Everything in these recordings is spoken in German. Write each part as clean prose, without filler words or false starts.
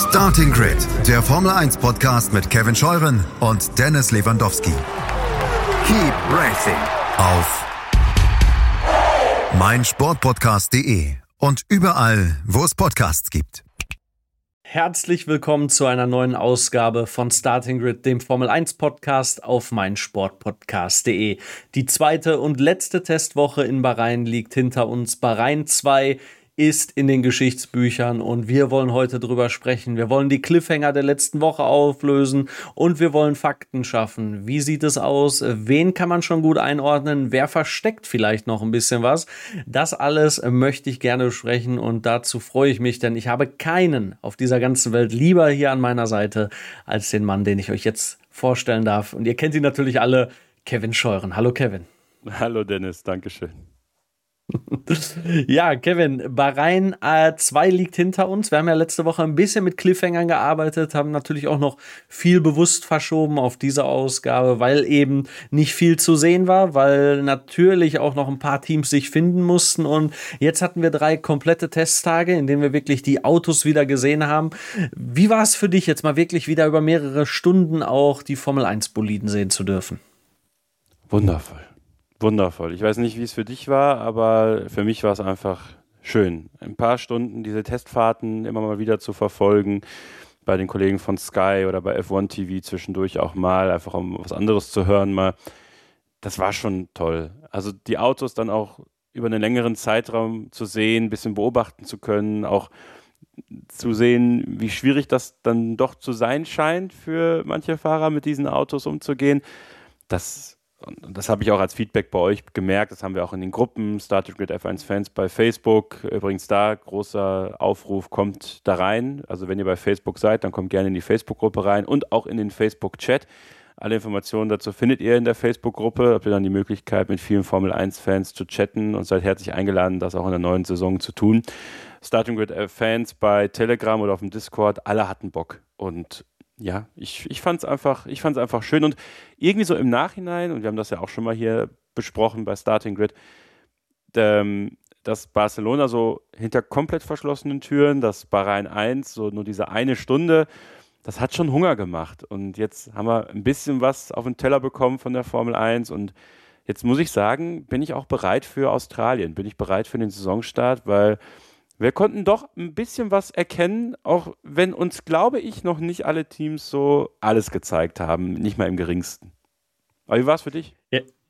Starting Grid, der Formel 1 Podcast mit Kevin Scheuren und Dennis Lewandowski. Keep racing auf meinsportpodcast.de und überall, wo es Podcasts gibt. Herzlich willkommen zu einer neuen Ausgabe von Starting Grid, dem Formel 1 Podcast auf meinsportpodcast.de. Die zweite und letzte Testwoche in Bahrain liegt hinter uns. Bahrain 2 ist in den Geschichtsbüchern und wir wollen heute drüber sprechen. Wir wollen die Cliffhanger der letzten Woche auflösen und wir wollen Fakten schaffen. Wie sieht es aus? Wen kann man schon gut einordnen? Wer versteckt vielleicht noch ein bisschen was? Das alles möchte ich gerne besprechen und dazu freue ich mich, denn ich habe keinen auf dieser ganzen Welt lieber hier an meiner Seite als den Mann, den ich euch jetzt vorstellen darf. Und ihr kennt ihn natürlich alle, Kevin Scheuren. Hallo Kevin. Hallo Dennis, Dankeschön. Ja, Kevin, Bahrain 2 liegt hinter uns. Wir haben ja letzte Woche ein bisschen mit Cliffhangern gearbeitet, haben natürlich auch noch viel bewusst verschoben auf diese Ausgabe, weil eben nicht viel zu sehen war, weil natürlich auch noch ein paar Teams sich finden mussten. Und jetzt hatten wir 3 komplette Testtage, in denen wir wirklich die Autos wieder gesehen haben. Wie war es für dich, jetzt mal wirklich wieder über mehrere Stunden auch die Formel 1 Boliden sehen zu dürfen? Wundervoll. Wundervoll. Ich weiß nicht, wie es für dich war, aber für mich war es einfach schön. Ein paar Stunden diese Testfahrten immer mal wieder zu verfolgen, bei den Kollegen von Sky oder bei F1 TV zwischendurch auch mal, einfach um was anderes zu hören mal. Das war schon toll. Also die Autos dann auch über einen längeren Zeitraum zu sehen, ein bisschen beobachten zu können, auch zu sehen, wie schwierig das dann doch zu sein scheint für manche Fahrer, mit diesen Autos umzugehen. Das habe ich auch als Feedback bei euch gemerkt, das haben wir auch in den Gruppen, Starting Grid F1 Fans bei Facebook. Übrigens da, großer Aufruf, kommt da rein. Also wenn ihr bei Facebook seid, dann kommt gerne in die Facebook-Gruppe rein und auch in den Facebook-Chat. Alle Informationen dazu findet ihr in der Facebook-Gruppe. Habt ihr dann die Möglichkeit, mit vielen Formel-1-Fans zu chatten und seid herzlich eingeladen, das auch in der neuen Saison zu tun. Starting Grid Fans bei Telegram oder auf dem Discord, alle hatten Bock. Und ja, ich fand's einfach schön und irgendwie so im Nachhinein, und wir haben das ja auch schon mal hier besprochen bei Starting Grid, dass Barcelona so hinter komplett verschlossenen Türen, das Bahrain 1, so nur diese eine Stunde, das hat schon Hunger gemacht. Und jetzt haben wir ein bisschen was auf den Teller bekommen von der Formel 1 und jetzt muss ich sagen, bin ich auch bereit für Australien, bin ich bereit für den Saisonstart, weil wir konnten doch ein bisschen was erkennen, auch wenn uns, glaube ich, noch nicht alle Teams so alles gezeigt haben, nicht mal im geringsten. Aber wie war es für dich?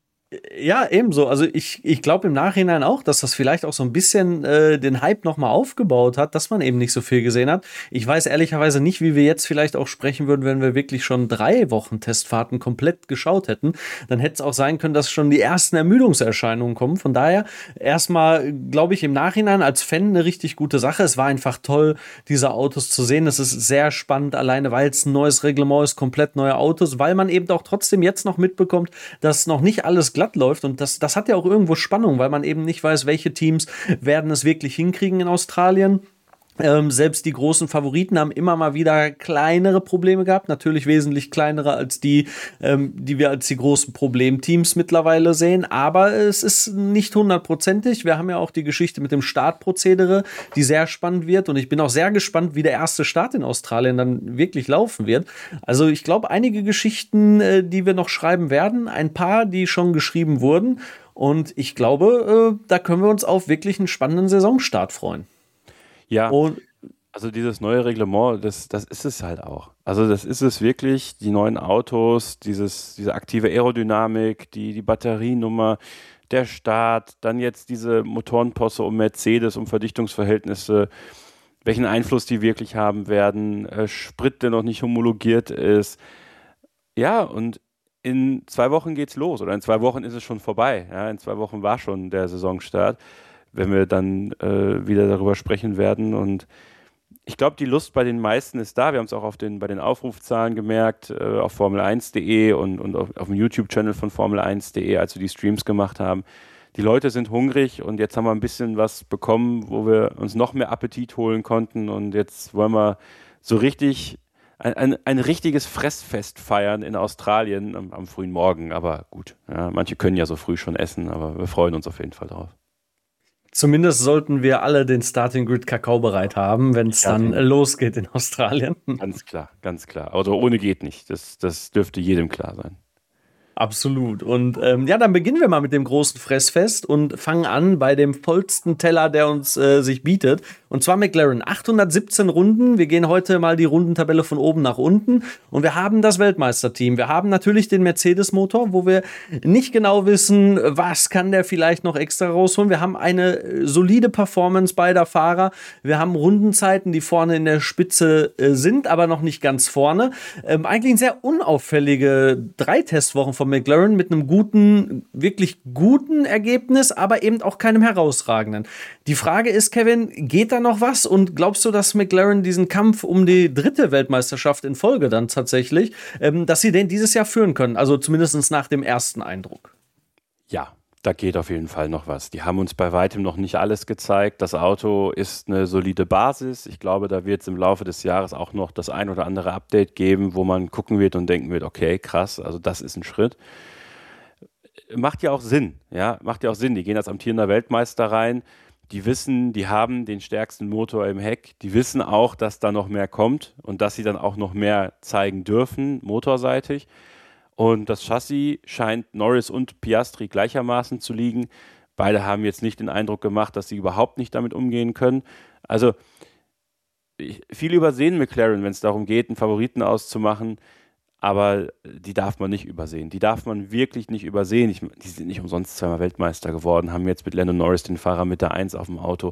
Ja, ebenso. Also ich glaube im Nachhinein auch, dass das vielleicht auch so ein bisschen den Hype nochmal aufgebaut hat, dass man eben nicht so viel gesehen hat. Ich weiß ehrlicherweise nicht, wie wir jetzt vielleicht auch sprechen würden, wenn wir wirklich schon 3 Wochen Testfahrten komplett geschaut hätten. Dann hätte es auch sein können, dass schon die ersten Ermüdungserscheinungen kommen. Von daher erstmal, glaube ich, im Nachhinein als Fan eine richtig gute Sache. Es war einfach toll, diese Autos zu sehen. Es ist sehr spannend, alleine weil es ein neues Reglement ist, komplett neue Autos, weil man eben auch trotzdem jetzt noch mitbekommt, dass noch nicht alles glatt läuft und das hat ja auch irgendwo Spannung, weil man eben nicht weiß, welche Teams werden es wirklich hinkriegen in Australien. Selbst die großen Favoriten haben immer mal wieder kleinere Probleme gehabt, natürlich wesentlich kleinere als die wir als die großen Problemteams mittlerweile sehen, aber es ist nicht 100%. Wir haben ja auch die Geschichte mit dem Startprozedere, die sehr spannend wird und ich bin auch sehr gespannt, wie der erste Start in Australien dann wirklich laufen wird. Also ich glaube, einige Geschichten, die wir noch schreiben werden, ein paar, die schon geschrieben wurden und ich glaube, da können wir uns auf wirklich einen spannenden Saisonstart freuen. Ja, also dieses neue Reglement, das ist es halt auch. Also das ist es wirklich, die neuen Autos, diese aktive Aerodynamik, die Batterienummer, der Start, dann jetzt diese Motorenposse um Mercedes, um Verdichtungsverhältnisse, welchen Einfluss die wirklich haben werden, Sprit, der noch nicht homologiert ist. Ja, und in 2 Wochen geht's los oder in 2 Wochen ist es schon vorbei. Ja, in 2 Wochen war schon der Saisonstart, wenn wir dann wieder darüber sprechen werden. Und ich glaube, die Lust bei den meisten ist da. Wir haben es auch bei den Aufrufzahlen gemerkt, auf Formel1.de und auf dem YouTube-Channel von Formel1.de, als wir die Streams gemacht haben. Die Leute sind hungrig und jetzt haben wir ein bisschen was bekommen, wo wir uns noch mehr Appetit holen konnten. Und jetzt wollen wir so richtig ein richtiges Fressfest feiern in Australien am frühen Morgen. Aber gut, ja, manche können ja so früh schon essen, aber wir freuen uns auf jeden Fall drauf. Zumindest sollten wir alle den Starting Grid Kakao bereit haben, wenn es dann losgeht in Australien. Ganz klar, ganz klar. Also ohne geht nicht. Das dürfte jedem klar sein. Absolut. Und dann beginnen wir mal mit dem großen Fressfest und fangen an bei dem vollsten Teller, der uns sich bietet. Und zwar McLaren. 817 Runden. Wir gehen heute mal die Rundentabelle von oben nach unten. Und wir haben das Weltmeisterteam. Wir haben natürlich den Mercedes-Motor, wo wir nicht genau wissen, was kann der vielleicht noch extra rausholen. Wir haben eine solide Performance beider Fahrer. Wir haben Rundenzeiten, die vorne in der Spitze sind, aber noch nicht ganz vorne. Eigentlich ein sehr unauffällige 3 Testwochen von McLaren mit einem guten, wirklich guten Ergebnis, aber eben auch keinem herausragenden. Die Frage ist, Kevin, geht da noch was? Und glaubst du, dass McLaren diesen Kampf um die 3. Weltmeisterschaft in Folge dann tatsächlich, dass sie den dieses Jahr führen können? Also zumindest nach dem ersten Eindruck. Ja, da geht auf jeden Fall noch was. Die haben uns bei weitem noch nicht alles gezeigt. Das Auto ist eine solide Basis. Ich glaube, da wird es im Laufe des Jahres auch noch das ein oder andere Update geben, wo man gucken wird und denken wird, okay, krass, also das ist ein Schritt. Macht ja auch Sinn, ja, macht ja auch Sinn. Die gehen als amtierender Weltmeister rein. Die wissen, die haben den stärksten Motor im Heck. Die wissen auch, dass da noch mehr kommt und dass sie dann auch noch mehr zeigen dürfen, motorseitig. Und das Chassis scheint Norris und Piastri gleichermaßen zu liegen. Beide haben jetzt nicht den Eindruck gemacht, dass sie überhaupt nicht damit umgehen können. Also viel übersehen McLaren, wenn es darum geht, einen Favoriten auszumachen. Aber die darf man nicht übersehen. Die darf man wirklich nicht übersehen. Die sind nicht umsonst zweimal Weltmeister geworden, haben jetzt mit Lando Norris den Fahrer mit der 1 auf dem Auto.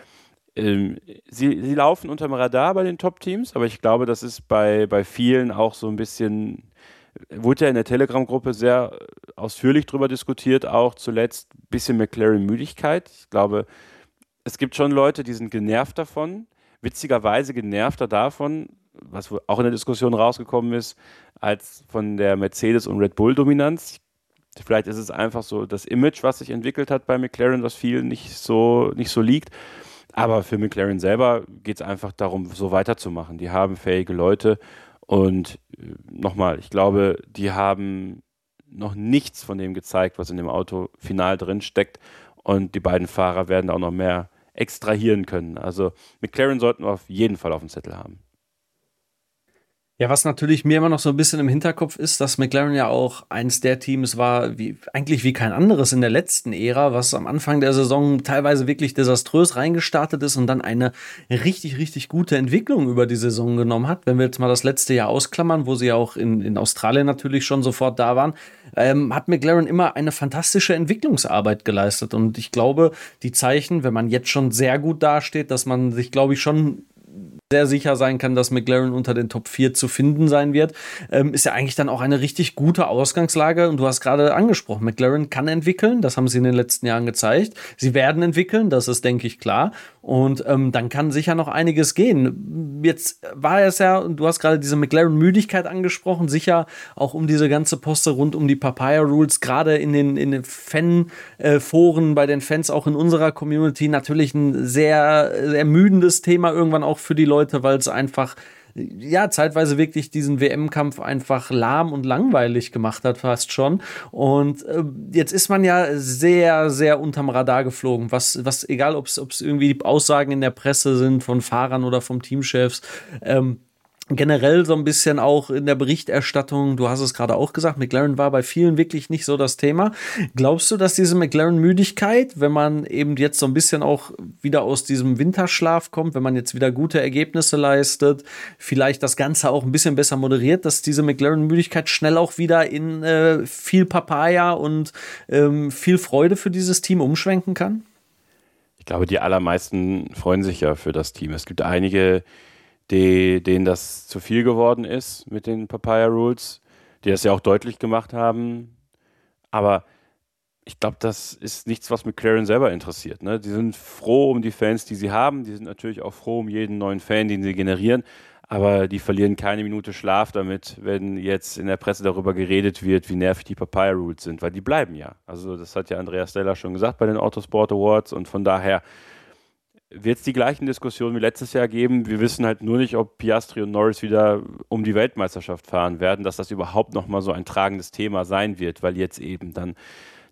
Sie laufen unterm Radar bei den Top-Teams, aber ich glaube, das ist bei vielen auch so ein bisschen... Wurde ja in der Telegram-Gruppe sehr ausführlich drüber diskutiert, auch zuletzt ein bisschen McLaren-Müdigkeit. Ich glaube, es gibt schon Leute, die sind genervt davon, witzigerweise genervter davon, was auch in der Diskussion rausgekommen ist, als von der Mercedes- und Red Bull-Dominanz. Vielleicht ist es einfach so das Image, was sich entwickelt hat bei McLaren, was vielen nicht so liegt. Aber für McLaren selber geht es einfach darum, so weiterzumachen. Die haben fähige Leute. Und nochmal, ich glaube, die haben noch nichts von dem gezeigt, was in dem Auto final drin steckt. Und die beiden Fahrer werden auch noch mehr extrahieren können. Also McLaren sollten wir auf jeden Fall auf dem Zettel haben. Ja, was natürlich mir immer noch so ein bisschen im Hinterkopf ist, dass McLaren ja auch eins der Teams war, eigentlich wie kein anderes in der letzten Ära, was am Anfang der Saison teilweise wirklich desaströs reingestartet ist und dann eine richtig, richtig gute Entwicklung über die Saison genommen hat. Wenn wir jetzt mal das letzte Jahr ausklammern, wo sie ja auch in Australien natürlich schon sofort da waren, hat McLaren immer eine fantastische Entwicklungsarbeit geleistet. Und ich glaube, die Zeichen, wenn man jetzt schon sehr gut dasteht, dass man sich, glaube ich, schon sehr sicher sein kann, dass McLaren unter den Top 4 zu finden sein wird, ist ja eigentlich dann auch eine richtig gute Ausgangslage. Und du hast gerade angesprochen, McLaren kann entwickeln, das haben sie in den letzten Jahren gezeigt. Sie werden entwickeln, das ist, denke ich, klar. Und dann kann sicher noch einiges gehen. Jetzt war es ja, und du hast gerade diese McLaren-Müdigkeit angesprochen, sicher auch um diese ganze Poste rund um die Papaya-Rules, gerade in den Fan-Foren, bei den Fans, auch in unserer Community, natürlich ein sehr ermüdendes Thema irgendwann auch für die Leute, weil es einfach zeitweise wirklich diesen WM-Kampf einfach lahm und langweilig gemacht hat, fast schon. Und jetzt ist man ja sehr, sehr unterm Radar geflogen, was egal, ob es irgendwie Aussagen in der Presse sind von Fahrern oder vom Teamchefs, generell so ein bisschen auch in der Berichterstattung, du hast es gerade auch gesagt, McLaren war bei vielen wirklich nicht so das Thema. Glaubst du, dass diese McLaren-Müdigkeit, wenn man eben jetzt so ein bisschen auch wieder aus diesem Winterschlaf kommt, wenn man jetzt wieder gute Ergebnisse leistet, vielleicht das Ganze auch ein bisschen besser moderiert, dass diese McLaren-Müdigkeit schnell auch wieder in viel Papaya und viel Freude für dieses Team umschwenken kann? Ich glaube, die allermeisten freuen sich ja für das Team. Es gibt einige, denen das zu viel geworden ist mit den Papaya Rules, die das ja auch deutlich gemacht haben. Aber ich glaube, das ist nichts, was McLaren selber interessiert. Ne? Die sind froh um die Fans, die sie haben. Die sind natürlich auch froh um jeden neuen Fan, den sie generieren. Aber die verlieren keine Minute Schlaf damit, wenn jetzt in der Presse darüber geredet wird, wie nervig die Papaya Rules sind. Weil die bleiben ja. Also das hat ja Andreas Stella schon gesagt bei den Autosport Awards. Und von daher wird es die gleichen Diskussionen wie letztes Jahr geben. Wir wissen halt nur nicht, ob Piastri und Norris wieder um die Weltmeisterschaft fahren werden, dass das überhaupt nochmal so ein tragendes Thema sein wird, weil jetzt eben dann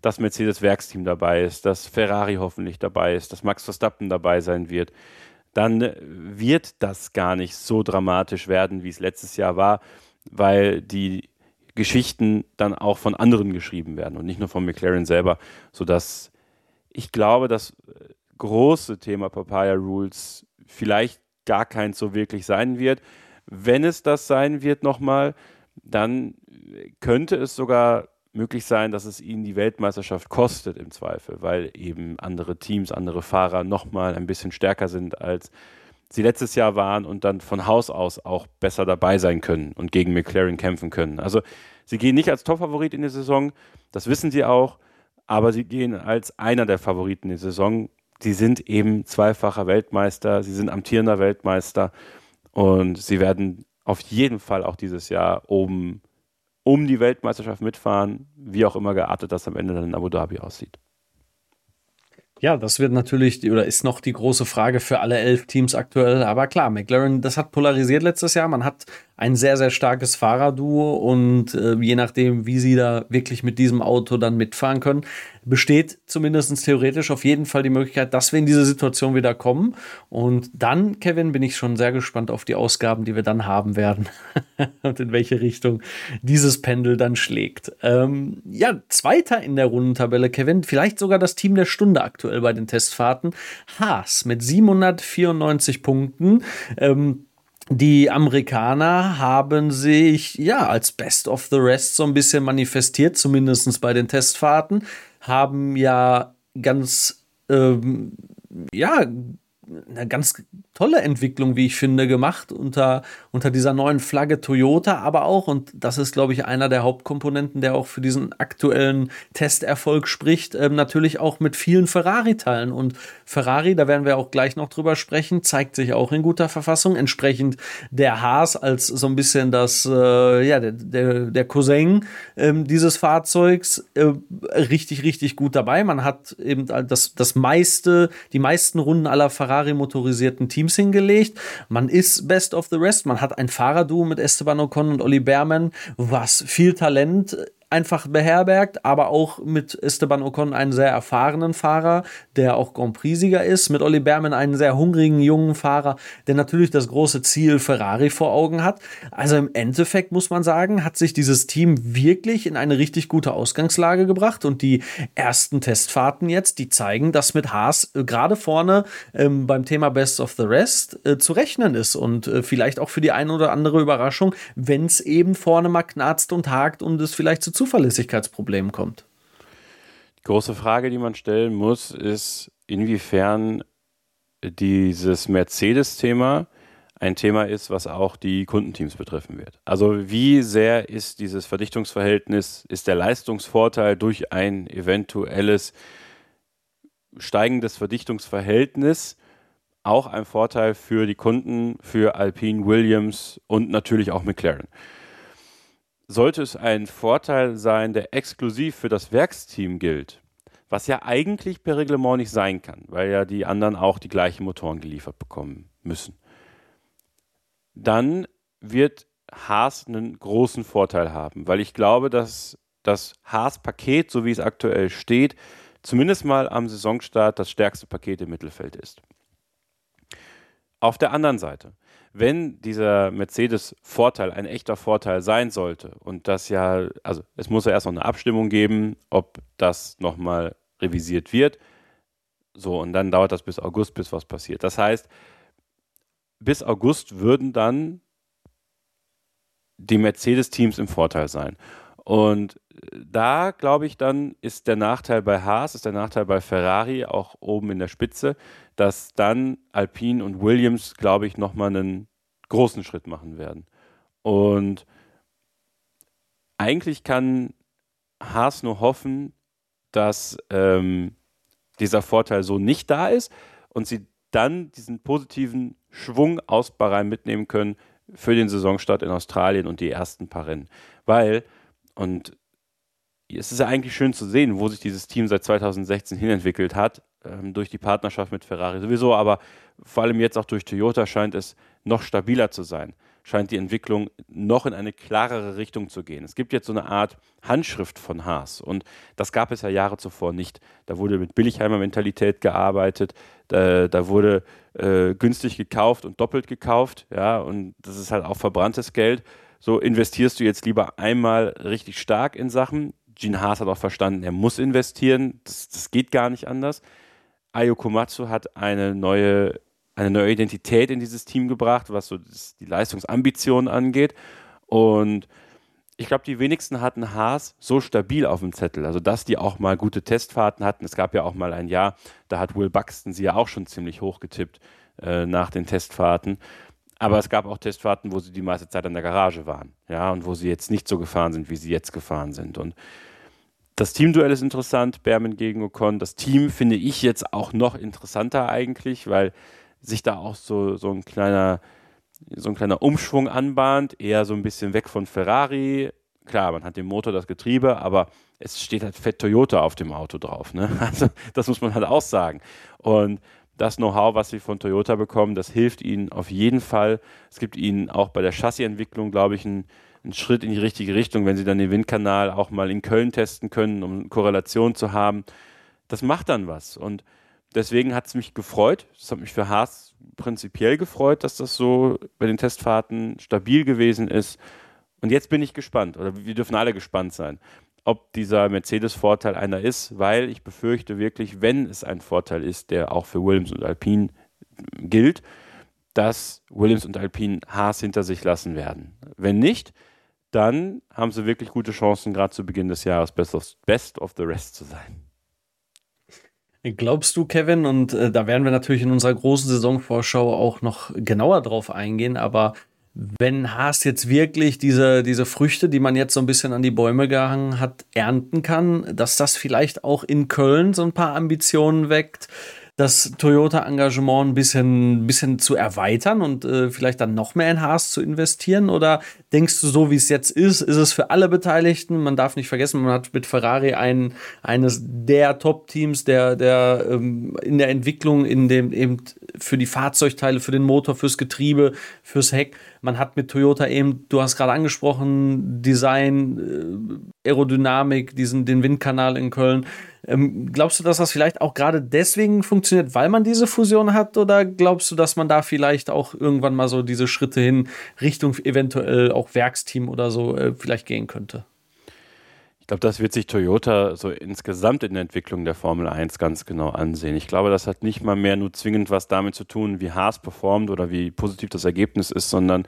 das Mercedes-Werksteam dabei ist, dass Ferrari hoffentlich dabei ist, dass Max Verstappen dabei sein wird, dann wird das gar nicht so dramatisch werden, wie es letztes Jahr war, weil die Geschichten dann auch von anderen geschrieben werden und nicht nur von McLaren selber, sodass ich glaube, das große Thema Papaya Rules vielleicht gar keins so wirklich sein wird. Wenn es das sein wird nochmal, dann könnte es sogar möglich sein, dass es ihnen die Weltmeisterschaft kostet im Zweifel, weil eben andere Teams, andere Fahrer nochmal ein bisschen stärker sind, als sie letztes Jahr waren und dann von Haus aus auch besser dabei sein können und gegen McLaren kämpfen können. Also sie gehen nicht als Top-Favorit in die Saison, das wissen sie auch, aber sie gehen als einer der Favoriten in die Saison. Sie sind eben zweifacher Weltmeister, sie sind amtierender Weltmeister und sie werden auf jeden Fall auch dieses Jahr oben um die Weltmeisterschaft mitfahren, wie auch immer geartet das am Ende dann in Abu Dhabi aussieht. Ja, das wird natürlich oder ist noch die große Frage für alle 11 Teams aktuell. Aber klar, McLaren, das hat polarisiert letztes Jahr. Man hat ein sehr, sehr starkes Fahrerduo und je nachdem, wie sie da wirklich mit diesem Auto dann mitfahren können, besteht zumindest theoretisch auf jeden Fall die Möglichkeit, dass wir in diese Situation wieder kommen. Und dann, Kevin, bin ich schon sehr gespannt auf die Ausgaben, die wir dann haben werden und in welche Richtung dieses Pendel dann schlägt. Ja, Zweiter in der Rundentabelle, Kevin, vielleicht sogar das Team der Stunde aktuell bei den Testfahrten. Haas mit 794 Punkten. Die Amerikaner haben sich ja als Best of the Rest so ein bisschen manifestiert, zumindest bei den Testfahrten, haben ja eine ganz tolle Entwicklung, wie ich finde, gemacht unter dieser neuen Flagge Toyota, aber auch, und das ist, glaube ich, einer der Hauptkomponenten, der auch für diesen aktuellen Testerfolg spricht, natürlich auch mit vielen Ferrari-Teilen. Und Ferrari, da werden wir auch gleich noch drüber sprechen, zeigt sich auch in guter Verfassung, entsprechend der Haas als so ein bisschen der Cousin dieses Fahrzeugs richtig, richtig gut dabei. Man hat eben die meisten Runden aller Ferrari-motorisierten Teams hingelegt. Man ist Best of the Rest. Man hat ein Fahrerduo mit Esteban Ocon und Olli Bearman, was viel Talent einfach beherbergt, aber auch mit Esteban Ocon einen sehr erfahrenen Fahrer, der auch Grand Prix-Sieger ist, mit Olli Bearman einen sehr hungrigen, jungen Fahrer, der natürlich das große Ziel Ferrari vor Augen hat. Also im Endeffekt muss man sagen, hat sich dieses Team wirklich in eine richtig gute Ausgangslage gebracht und die ersten Testfahrten jetzt, die zeigen, dass mit Haas gerade vorne beim Thema Best of the Rest zu rechnen ist und vielleicht auch für die eine oder andere Überraschung, wenn es eben vorne mal knarzt und hakt und es vielleicht zu Zuverlässigkeitsproblemen kommt. Die große Frage, die man stellen muss, ist, inwiefern dieses Mercedes-Thema ein Thema ist, was auch die Kundenteams betreffen wird. Also wie sehr ist dieses Verdichtungsverhältnis, ist der Leistungsvorteil durch ein eventuelles steigendes Verdichtungsverhältnis auch ein Vorteil für die Kunden, für Alpine, Williams und natürlich auch McLaren. Sollte es ein Vorteil sein, der exklusiv für das Werksteam gilt, was ja eigentlich per Reglement nicht sein kann, weil ja die anderen auch die gleichen Motoren geliefert bekommen müssen, dann wird Haas einen großen Vorteil haben, weil ich glaube, dass das Haas-Paket, so wie es aktuell steht, zumindest mal am Saisonstart das stärkste Paket im Mittelfeld ist. Auf der anderen Seite, wenn dieser Mercedes-Vorteil ein echter Vorteil sein sollte und das ja, also es muss ja erst noch eine Abstimmung geben, ob das nochmal revisiert wird, so und dann dauert das bis August, bis was passiert. Das heißt, bis August würden dann die Mercedes-Teams im Vorteil sein. Und da, glaube ich, dann ist der Nachteil bei Haas, ist der Nachteil bei Ferrari auch oben in der Spitze, dass dann Alpine und Williams, glaube ich, nochmal einen großen Schritt machen werden. Und eigentlich kann Haas nur hoffen, dass dieser Vorteil so nicht da ist und sie dann diesen positiven Schwung aus Bahrain mitnehmen können für den Saisonstart in Australien und die ersten paar Rennen. Weil, und es ist ja eigentlich schön zu sehen, wo sich dieses Team seit 2016 hinentwickelt hat, durch die Partnerschaft mit Ferrari sowieso, aber vor allem jetzt auch durch Toyota scheint es noch stabiler zu sein. scheint die Entwicklung noch in eine klarere Richtung zu gehen. Es gibt jetzt so eine Art Handschrift von Haas und das gab es ja Jahre zuvor nicht. Da wurde mit Billigheimer-Mentalität gearbeitet, da wurde günstig gekauft und doppelt gekauft, ja, und das ist halt auch verbranntes Geld. So investierst du jetzt lieber einmal richtig stark in Sachen. Gene Haas hat auch verstanden, er muss investieren, das geht gar nicht anders. Ayo Komatsu hat eine neue Identität in dieses Team gebracht, was so die Leistungsambitionen angeht. Und ich glaube, die wenigsten hatten Haas so stabil auf dem Zettel. Also, dass die auch mal gute Testfahrten hatten. Es gab ja auch mal ein Jahr, da hat Will Buxton sie ja auch schon ziemlich hoch getippt nach den Testfahrten. Aber es gab auch Testfahrten, wo sie die meiste Zeit in der Garage waren. Ja, und wo sie jetzt nicht so gefahren sind, wie sie jetzt gefahren sind. Und das Teamduell ist interessant, Behrman gegen Ocon. Das Team finde ich jetzt auch noch interessanter eigentlich, weil sich da auch so ein kleiner Umschwung anbahnt, eher so ein bisschen weg von Ferrari. Klar, man hat den Motor, das Getriebe, aber es steht halt fett Toyota auf dem Auto drauf, ne? Also das muss man halt auch sagen. Und das Know-how, was sie von Toyota bekommen, das hilft ihnen auf jeden Fall. Es gibt ihnen auch bei der Chassisentwicklung, glaube ich, einen Schritt in die richtige Richtung, wenn sie dann den Windkanal auch mal in Köln testen können, um Korrelation zu haben. Das macht dann was. Und deswegen hat es mich gefreut. Es hat mich für Haas prinzipiell gefreut, dass das so bei den Testfahrten stabil gewesen ist. Und jetzt bin ich gespannt, oder wir dürfen alle gespannt sein, ob dieser Mercedes-Vorteil einer ist, weil ich befürchte wirklich, wenn es ein Vorteil ist, der auch für Williams und Alpine gilt, dass Williams und Alpine Haas hinter sich lassen werden. Wenn nicht, dann haben sie wirklich gute Chancen, gerade zu Beginn des Jahres best of the rest zu sein. Glaubst du, Kevin, und da werden wir natürlich in unserer großen Saisonvorschau auch noch genauer drauf eingehen, aber wenn Haas jetzt wirklich diese Früchte, die man jetzt so ein bisschen an die Bäume gehangen hat, ernten kann, dass das vielleicht auch in Köln so ein paar Ambitionen weckt, das Toyota-Engagement ein bisschen zu erweitern und vielleicht dann noch mehr in Haas zu investieren? Oder denkst du, so wie es jetzt ist es für alle Beteiligten? Man darf nicht vergessen, man hat mit Ferrari eines der Top-Teams, der in der Entwicklung, in dem eben für die Fahrzeugteile, für den Motor, fürs Getriebe, fürs Heck. Man hat mit Toyota eben, du hast gerade angesprochen, Design, Aerodynamik, den Windkanal in Köln. Glaubst du, dass das vielleicht auch gerade deswegen funktioniert, weil man diese Fusion hat? Oder glaubst du, dass man da vielleicht auch irgendwann mal so diese Schritte hin Richtung eventuell auch Werksteam oder so vielleicht gehen könnte? Ich glaube, das wird sich Toyota so insgesamt in der Entwicklung der Formel 1 ganz genau ansehen. Ich glaube, das hat nicht mal mehr nur zwingend was damit zu tun, wie Haas performt oder wie positiv das Ergebnis ist, sondern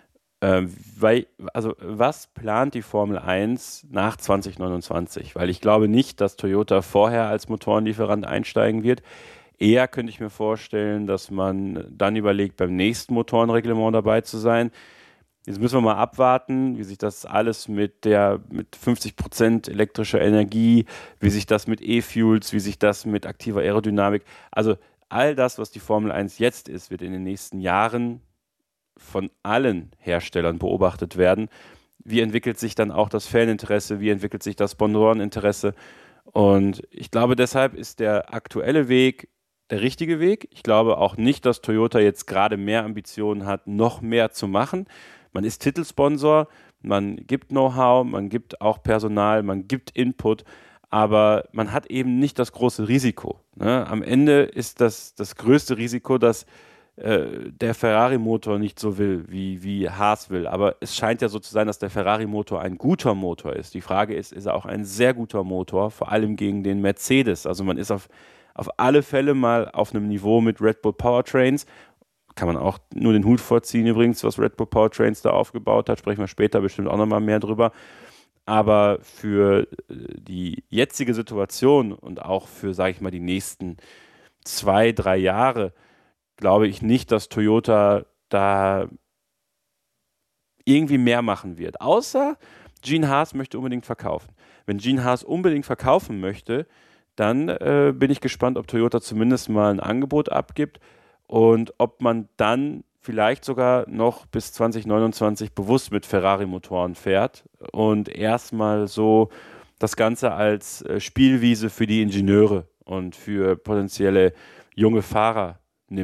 was plant die Formel 1 nach 2029? Weil ich glaube nicht, dass Toyota vorher als Motorenlieferant einsteigen wird. Eher könnte ich mir vorstellen, dass man dann überlegt, beim nächsten Motorenreglement dabei zu sein. Jetzt müssen wir mal abwarten, wie sich das alles mit 50% elektrischer Energie, wie sich das mit E-Fuels, wie sich das mit aktiver Aerodynamik, also all das, was die Formel 1 jetzt ist, wird in den nächsten Jahren von allen Herstellern beobachtet werden. Wie entwickelt sich dann auch das Faninteresse, wie entwickelt sich das Sponsoreninteresse? Und ich glaube, deshalb ist der aktuelle Weg der richtige Weg. Ich glaube auch nicht, dass Toyota jetzt gerade mehr Ambitionen hat, noch mehr zu machen. Man ist Titelsponsor, man gibt Know-how, man gibt auch Personal, man gibt Input, aber man hat eben nicht das große Risiko. Ne? Am Ende ist das größte Risiko, dass der Ferrari-Motor nicht so will, wie Haas will. Aber es scheint ja so zu sein, dass der Ferrari-Motor ein guter Motor ist. Die Frage ist er auch ein sehr guter Motor, vor allem gegen den Mercedes. Also man ist auf alle Fälle mal auf einem Niveau mit Red Bull Powertrains. Kann man auch nur den Hut vorziehen übrigens, was Red Bull Powertrains da aufgebaut hat. Sprechen wir später bestimmt auch nochmal mehr drüber. Aber für die jetzige Situation und auch für, sage ich mal, die nächsten 2-3 Jahre glaube ich nicht, dass Toyota da irgendwie mehr machen wird. Außer Gene Haas möchte unbedingt verkaufen. Wenn Gene Haas unbedingt verkaufen möchte, dann bin ich gespannt, ob Toyota zumindest mal ein Angebot abgibt und ob man dann vielleicht sogar noch bis 2029 bewusst mit Ferrari-Motoren fährt und erstmal so das Ganze als Spielwiese für die Ingenieure und für potenzielle junge Fahrer nimmt.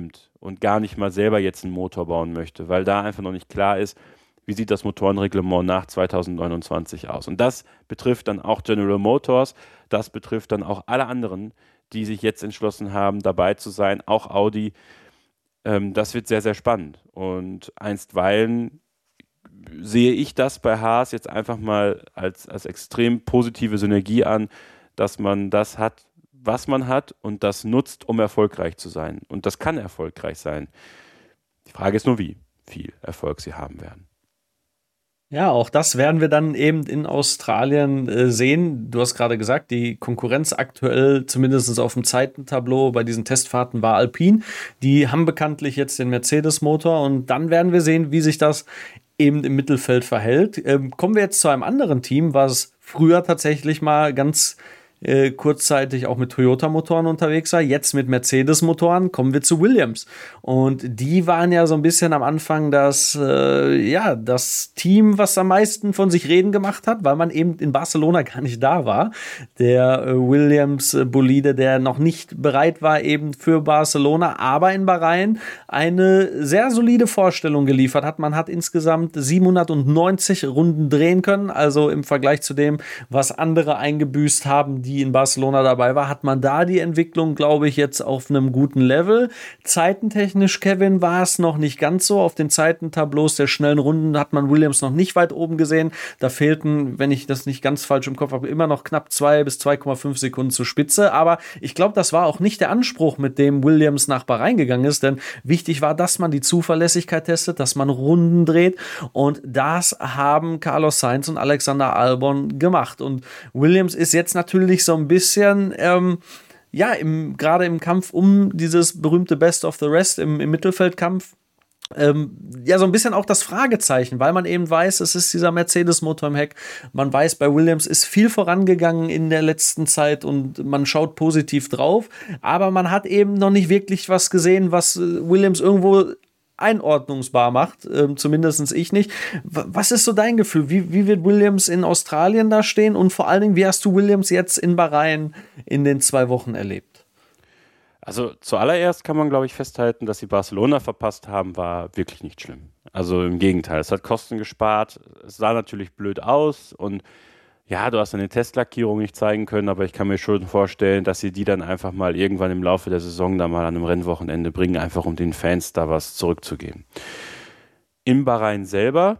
und gar nicht mal selber jetzt einen Motor bauen möchte, weil da einfach noch nicht klar ist, wie sieht das Motorenreglement nach 2029 aus. Und das betrifft dann auch General Motors, das betrifft dann auch alle anderen, die sich jetzt entschlossen haben, dabei zu sein, auch Audi. Das wird sehr, sehr spannend. Und einstweilen sehe ich das bei Haas jetzt einfach mal als extrem positive Synergie an, dass man das hat, was man hat und das nutzt, um erfolgreich zu sein. Und das kann erfolgreich sein. Die Frage ist nur, wie viel Erfolg sie haben werden. Ja, auch das werden wir dann eben in Australien sehen. Du hast gerade gesagt, die Konkurrenz aktuell, zumindest auf dem Zeitentableau bei diesen Testfahrten, war Alpine. Die haben bekanntlich jetzt den Mercedes-Motor und dann werden wir sehen, wie sich das eben im Mittelfeld verhält. Kommen wir jetzt zu einem anderen Team, was früher tatsächlich mal ganz kurzzeitig auch mit Toyota-Motoren unterwegs war, jetzt mit Mercedes-Motoren. Kommen wir zu Williams. Und die waren ja so ein bisschen am Anfang das Team, was am meisten von sich reden gemacht hat, weil man eben in Barcelona gar nicht da war. Der Williams-Bolide, der noch nicht bereit war eben für Barcelona, aber in Bahrain eine sehr solide Vorstellung geliefert hat. Man hat insgesamt 790 Runden drehen können, also im Vergleich zu dem, was andere eingebüßt haben, die in Barcelona dabei war, hat man da die Entwicklung, glaube ich, jetzt auf einem guten Level. Zeitentechnisch, Kevin, war es noch nicht ganz so. Auf den Zeitentableaus der schnellen Runden hat man Williams noch nicht weit oben gesehen. Da fehlten, wenn ich das nicht ganz falsch im Kopf habe, immer noch knapp 2 bis 2,5 Sekunden zur Spitze. Aber ich glaube, das war auch nicht der Anspruch, mit dem Williams nach Bahrain gegangen ist, denn wichtig war, dass man die Zuverlässigkeit testet, dass man Runden dreht und das haben Carlos Sainz und Alexander Albon gemacht. Und Williams ist jetzt natürlich so ein bisschen, gerade im Kampf um dieses berühmte Best of the Rest im Mittelfeldkampf, so ein bisschen auch das Fragezeichen, weil man eben weiß, es ist dieser Mercedes-Motor im Heck. Man weiß, bei Williams ist viel vorangegangen in der letzten Zeit und man schaut positiv drauf, aber man hat eben noch nicht wirklich was gesehen, was Williams irgendwo einordnungsbar macht, zumindest ich nicht. Was ist so dein Gefühl? Wie wird Williams in Australien da stehen und vor allen Dingen, wie hast du Williams jetzt in Bahrain in den 2 Wochen erlebt? Also zuallererst kann man, glaube ich, festhalten, dass sie Barcelona verpasst haben, war wirklich nicht schlimm. Also im Gegenteil, es hat Kosten gespart, es sah natürlich blöd aus und ja, du hast eine Testlackierung nicht zeigen können, aber ich kann mir schon vorstellen, dass sie die dann einfach mal irgendwann im Laufe der Saison da mal an einem Rennwochenende bringen, einfach um den Fans da was zurückzugeben. In Bahrain selber,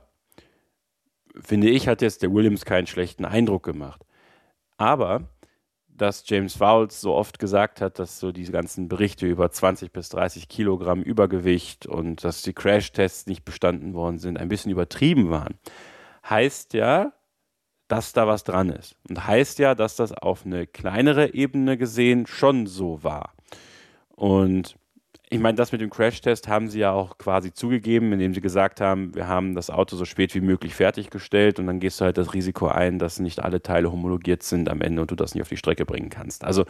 finde ich, hat jetzt der Williams keinen schlechten Eindruck gemacht. Aber, dass James Vowles so oft gesagt hat, dass so diese ganzen Berichte über 20 bis 30 Kilogramm Übergewicht und dass die Crashtests nicht bestanden worden sind, ein bisschen übertrieben waren, heißt ja, dass da was dran ist. Und heißt ja, dass das auf eine kleinere Ebene gesehen schon so war. Und ich meine, das mit dem Crashtest haben sie ja auch quasi zugegeben, indem sie gesagt haben, wir haben das Auto so spät wie möglich fertiggestellt und dann gehst du halt das Risiko ein, dass nicht alle Teile homologiert sind am Ende und du das nicht auf die Strecke bringen kannst. Also,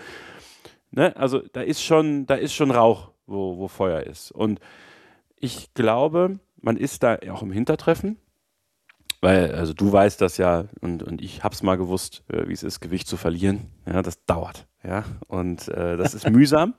da ist schon Rauch, wo Feuer ist. Und ich glaube, man ist da auch im Hintertreffen. Weil, also du weißt das ja und ich hab's mal gewusst, wie es ist, Gewicht zu verlieren. Ja, das dauert. Ja, und das ist mühsam.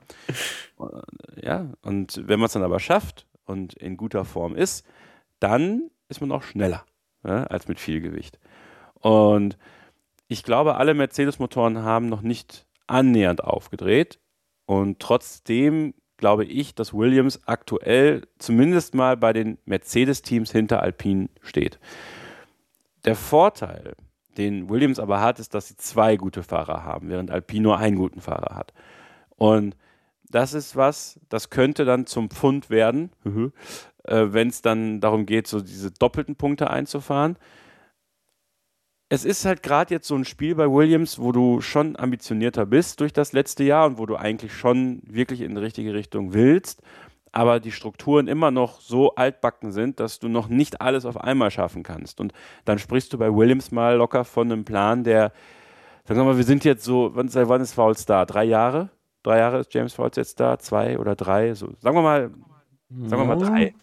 Ja, und wenn man es dann aber schafft und in guter Form ist, dann ist man auch schneller, ja, als mit viel Gewicht. Und ich glaube, alle Mercedes-Motoren haben noch nicht annähernd aufgedreht. Und trotzdem glaube ich, dass Williams aktuell zumindest mal bei den Mercedes-Teams hinter Alpine steht. Der Vorteil, den Williams aber hat, ist, dass sie 2 gute Fahrer haben, während Alpine nur einen guten Fahrer hat. Und das ist das könnte dann zum Pfund werden, wenn es dann darum geht, so diese doppelten Punkte einzufahren. Es ist halt gerade jetzt so ein Spiel bei Williams, wo du schon ambitionierter bist durch das letzte Jahr und wo du eigentlich schon wirklich in die richtige Richtung willst, aber die Strukturen immer noch so altbacken sind, dass du noch nicht alles auf einmal schaffen kannst. Und dann sprichst du bei Williams mal locker von einem Plan, der, sagen wir mal, wir sind jetzt so, wann ist Vowles da? 3 Jahre? 3 Jahre ist James Vowles jetzt da? 2 oder 3? So, sagen wir mal 3.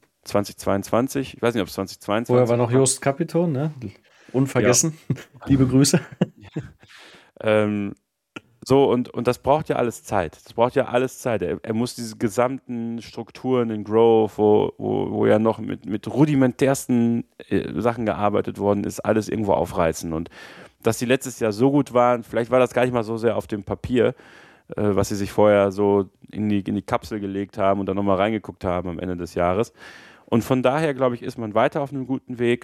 2022. Ich weiß nicht, ob es 2022 Vorher war noch Jost Capito, ne? Unvergessen. Ja. Liebe Grüße. So, und das braucht ja alles Zeit. Das braucht ja alles Zeit. Er muss diese gesamten Strukturen in Grove, wo ja noch mit rudimentärsten Sachen gearbeitet worden ist, alles irgendwo aufreißen. Und dass die letztes Jahr so gut waren, vielleicht war das gar nicht mal so sehr auf dem Papier, was sie sich vorher so in die Kapsel gelegt haben und dann nochmal reingeguckt haben am Ende des Jahres. Und von daher, glaube ich, ist man weiter auf einem guten Weg.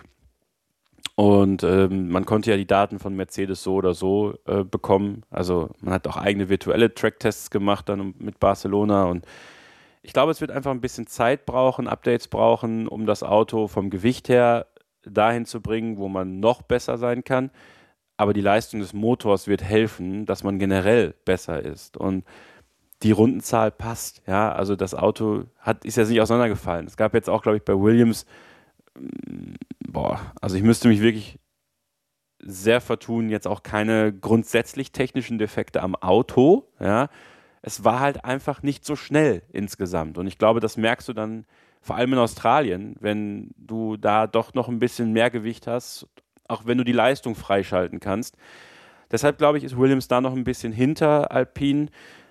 Und man konnte ja die Daten von Mercedes so oder so bekommen. Also man hat auch eigene virtuelle Tracktests gemacht dann mit Barcelona. Und ich glaube, es wird einfach ein bisschen Zeit brauchen, Updates brauchen, um das Auto vom Gewicht her dahin zu bringen, wo man noch besser sein kann. Aber die Leistung des Motors wird helfen, dass man generell besser ist. Und die Rundenzahl passt. Ja, also das Auto ist ja nicht auseinandergefallen. Es gab jetzt auch, glaube ich, bei Williams also ich müsste mich wirklich sehr vertun, jetzt auch keine grundsätzlich technischen Defekte am Auto, ja. Es war halt einfach nicht so schnell insgesamt und ich glaube, das merkst du dann vor allem in Australien, wenn du da doch noch ein bisschen mehr Gewicht hast, auch wenn du die Leistung freischalten kannst. Deshalb glaube ich, ist Williams da noch ein bisschen hinter Alpine.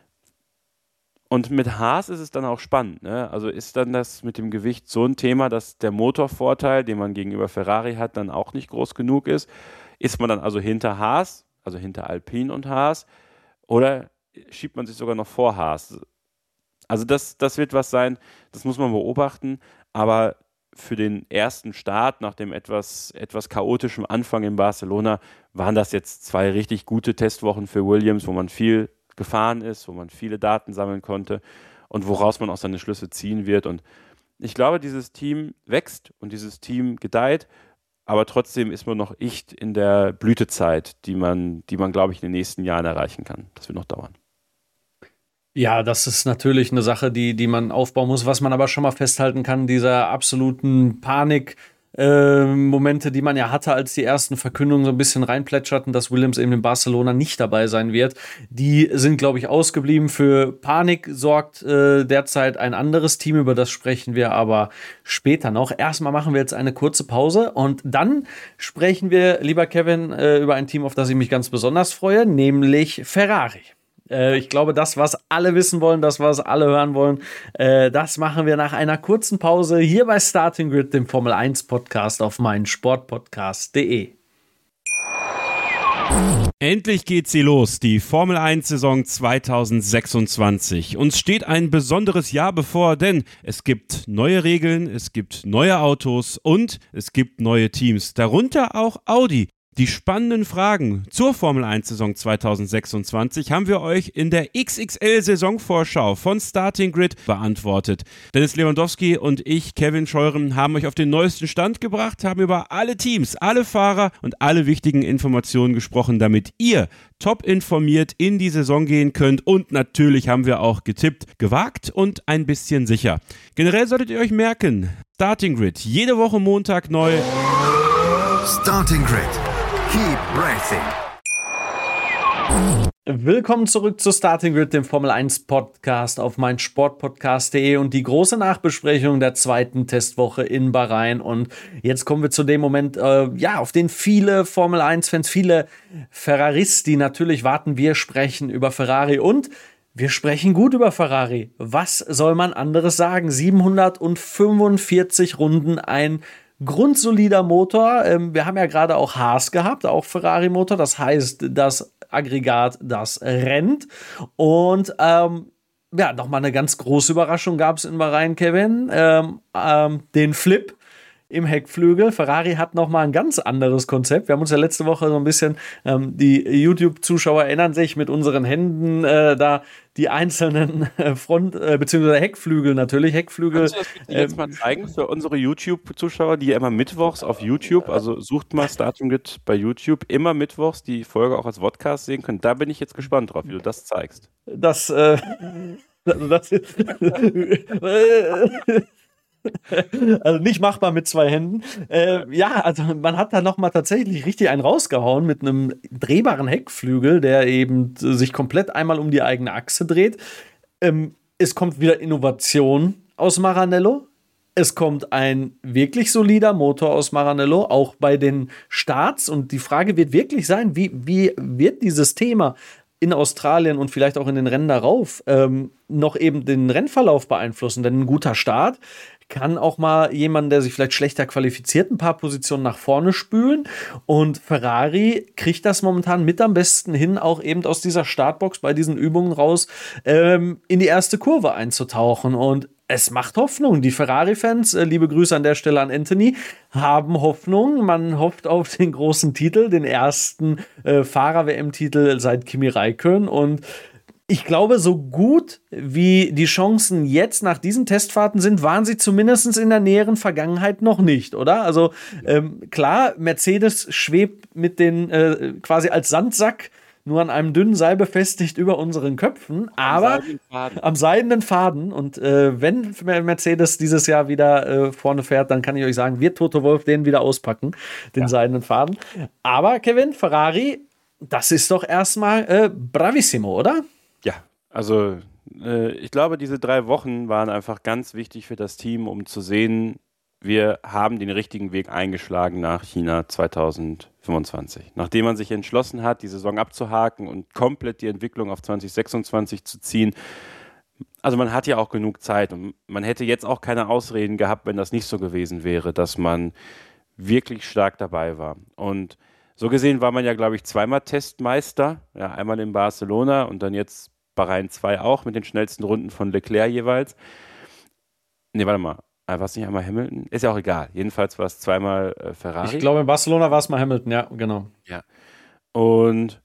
Und mit Haas ist es dann auch spannend, ne? Also ist dann das mit dem Gewicht so ein Thema, dass der Motorvorteil, den man gegenüber Ferrari hat, dann auch nicht groß genug ist? Ist man dann also hinter Haas, also hinter Alpine und Haas, oder schiebt man sich sogar noch vor Haas? Also das wird was sein, das muss man beobachten, aber für den ersten Start nach dem etwas chaotischen Anfang in Barcelona waren das jetzt 2 richtig gute Testwochen für Williams, wo man viel gefahren ist, wo man viele Daten sammeln konnte und woraus man auch seine Schlüsse ziehen wird. Und ich glaube, dieses Team wächst und dieses Team gedeiht, aber trotzdem ist man noch nicht in der Blütezeit, die man, glaube ich, in den nächsten Jahren erreichen kann. Das wird noch dauern. Ja, das ist natürlich eine Sache, die man aufbauen muss. Was man aber schon mal festhalten kann, dieser absoluten Panik, Momente, die man ja hatte, als die ersten Verkündungen so ein bisschen reinplätscherten, dass Williams eben in Barcelona nicht dabei sein wird. Die sind, glaube ich, ausgeblieben. Für Panik sorgt derzeit ein anderes Team, über das sprechen wir aber später noch. Erstmal machen wir jetzt eine kurze Pause und dann sprechen wir, lieber Kevin, über ein Team, auf das ich mich ganz besonders freue, nämlich Ferrari. Ich glaube, das, was alle wissen wollen, das, was alle hören wollen, das machen wir nach einer kurzen Pause hier bei Starting Grid, dem Formel 1 Podcast auf meinsportpodcast.de. Endlich geht sie los, die Formel 1 Saison 2026. Uns steht ein besonderes Jahr bevor, denn es gibt neue Regeln, es gibt neue Autos und es gibt neue Teams, darunter auch Audi. Die spannenden Fragen zur Formel 1 Saison 2026 haben wir euch in der XXL-Saisonvorschau von Starting Grid beantwortet. Dennis Lewandowski und ich, Kevin Scheuren, haben euch auf den neuesten Stand gebracht, haben über alle Teams, alle Fahrer und alle wichtigen Informationen gesprochen, damit ihr top informiert in die Saison gehen könnt. Und natürlich haben wir auch getippt, gewagt und ein bisschen sicher. Generell solltet ihr euch merken, Starting Grid, jede Woche Montag neu. Starting Grid. Keep racing. Willkommen zurück zu Starting Grid, dem Formel 1 Podcast auf meinsportpodcast.de und die große Nachbesprechung der zweiten Testwoche in Bahrain. Und jetzt kommen wir zu dem Moment, auf den viele Formel 1-Fans, viele Ferraristi natürlich warten. Wir sprechen über Ferrari und wir sprechen gut über Ferrari. Was soll man anderes sagen? 745 Runden, ein grundsolider Motor. Wir haben ja gerade auch Haas gehabt, auch Ferrari-Motor. Das heißt, das Aggregat, das rennt. Und nochmal eine ganz große Überraschung gab es in Bahrain, Kevin. Den Flip im Heckflügel. Ferrari hat nochmal ein ganz anderes Konzept. Wir haben uns ja letzte Woche so ein bisschen, die YouTube-Zuschauer erinnern sich, mit unseren Händen da die einzelnen beziehungsweise Heckflügel natürlich. Heckflügel. Kannst du das bitte jetzt mal zeigen für unsere YouTube-Zuschauer, die ja immer mittwochs auf YouTube, also sucht mal Starting Grid bei YouTube, immer mittwochs die Folge auch als Podcast sehen können. Da bin ich jetzt gespannt drauf, wie du das zeigst. Also nicht machbar mit 2 Händen. Also man hat da nochmal tatsächlich richtig einen rausgehauen mit einem drehbaren Heckflügel, der eben sich komplett einmal um die eigene Achse dreht. Es kommt wieder Innovation aus Maranello. Es kommt ein wirklich solider Motor aus Maranello, auch bei den Starts. Und die Frage wird wirklich sein, wie wird dieses Thema in Australien und vielleicht auch in den Rennen darauf noch eben den Rennverlauf beeinflussen. Denn ein guter Start kann auch mal jemanden, der sich vielleicht schlechter qualifiziert, ein paar Positionen nach vorne spülen. Und Ferrari kriegt das momentan mit am besten hin, auch eben aus dieser Startbox bei diesen Übungen raus, in die erste Kurve einzutauchen. Und es macht Hoffnung. Die Ferrari-Fans, liebe Grüße an der Stelle an Anthony, haben Hoffnung. Man hofft auf den großen Titel, den ersten Fahrer-WM-Titel seit Kimi Räikkönen. Und ich glaube, so gut wie die Chancen jetzt nach diesen Testfahrten sind, waren sie zumindest in der näheren Vergangenheit noch nicht, oder? Also klar, Mercedes schwebt mit den quasi als Sandsack nur an einem dünnen Seil befestigt über unseren Köpfen, aber am seidenen Faden. Und wenn Mercedes dieses Jahr wieder vorne fährt, dann kann ich euch sagen, wird Toto Wolff den wieder auspacken, den seidenen Faden. Aber Kevin, Ferrari, das ist doch erstmal bravissimo, oder? Ja, also ich glaube, diese 3 Wochen waren einfach ganz wichtig für das Team, um zu sehen, wir haben den richtigen Weg eingeschlagen nach China 2025. Nachdem man sich entschlossen hat, die Saison abzuhaken und komplett die Entwicklung auf 2026 zu ziehen. Also man hat ja auch genug Zeit und man hätte jetzt auch keine Ausreden gehabt, wenn das nicht so gewesen wäre, dass man wirklich stark dabei war. Und so gesehen war man ja, glaube ich, zweimal Testmeister. Ja, einmal in Barcelona und dann jetzt Bahrain 2 auch mit den schnellsten Runden von Leclerc jeweils. Nee, warte mal. War es nicht einmal Hamilton? Ist ja auch egal. Jedenfalls war es zweimal Ferrari. Ich glaube, in Barcelona war es mal Hamilton, ja, genau. Ja. Und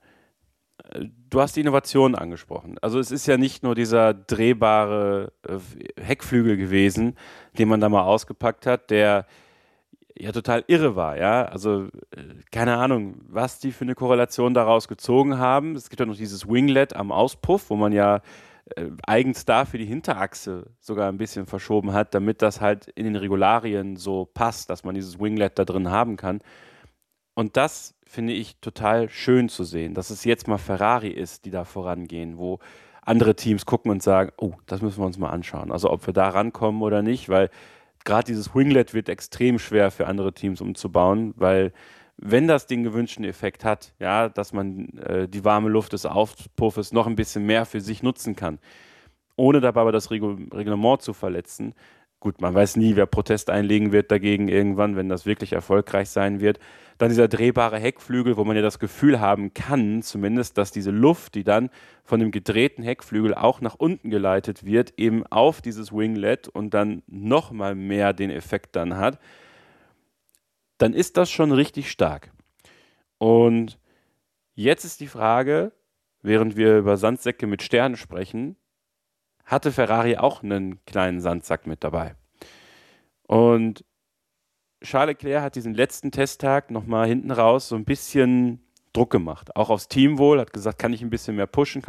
du hast die Innovation angesprochen. Also es ist ja nicht nur dieser drehbare Heckflügel gewesen, den man da mal ausgepackt hat, der ja total irre war, ja. Also keine Ahnung, was die für eine Korrelation daraus gezogen haben. Es gibt ja noch dieses Winglet am Auspuff, wo man ja eigens da für die Hinterachse sogar ein bisschen verschoben hat, damit das halt in den Regularien so passt, dass man dieses Winglet da drin haben kann. Und das finde ich total schön zu sehen, dass es jetzt mal Ferrari ist, die da vorangehen, wo andere Teams gucken und sagen, oh, das müssen wir uns mal anschauen. Also ob wir da rankommen oder nicht, weil gerade dieses Winglet wird extrem schwer für andere Teams umzubauen, weil wenn das den gewünschten Effekt hat, ja, dass man die warme Luft des Auspuffes noch ein bisschen mehr für sich nutzen kann, ohne dabei aber das Reglement zu verletzen. Gut, man weiß nie, wer Protest einlegen wird dagegen irgendwann, wenn das wirklich erfolgreich sein wird. Dann dieser drehbare Heckflügel, wo man ja das Gefühl haben kann, zumindest, dass diese Luft, die dann von dem gedrehten Heckflügel auch nach unten geleitet wird, eben auf dieses Winglet und dann nochmal mehr den Effekt dann hat, dann ist das schon richtig stark. Und jetzt ist die Frage, während wir über Sandsäcke mit Sternen sprechen, hatte Ferrari auch einen kleinen Sandsack mit dabei. Und Charles Leclerc hat diesen letzten Testtag nochmal hinten raus so ein bisschen Druck gemacht. Auch aufs Teamwohl, hat gesagt, kann ich ein bisschen mehr pushen.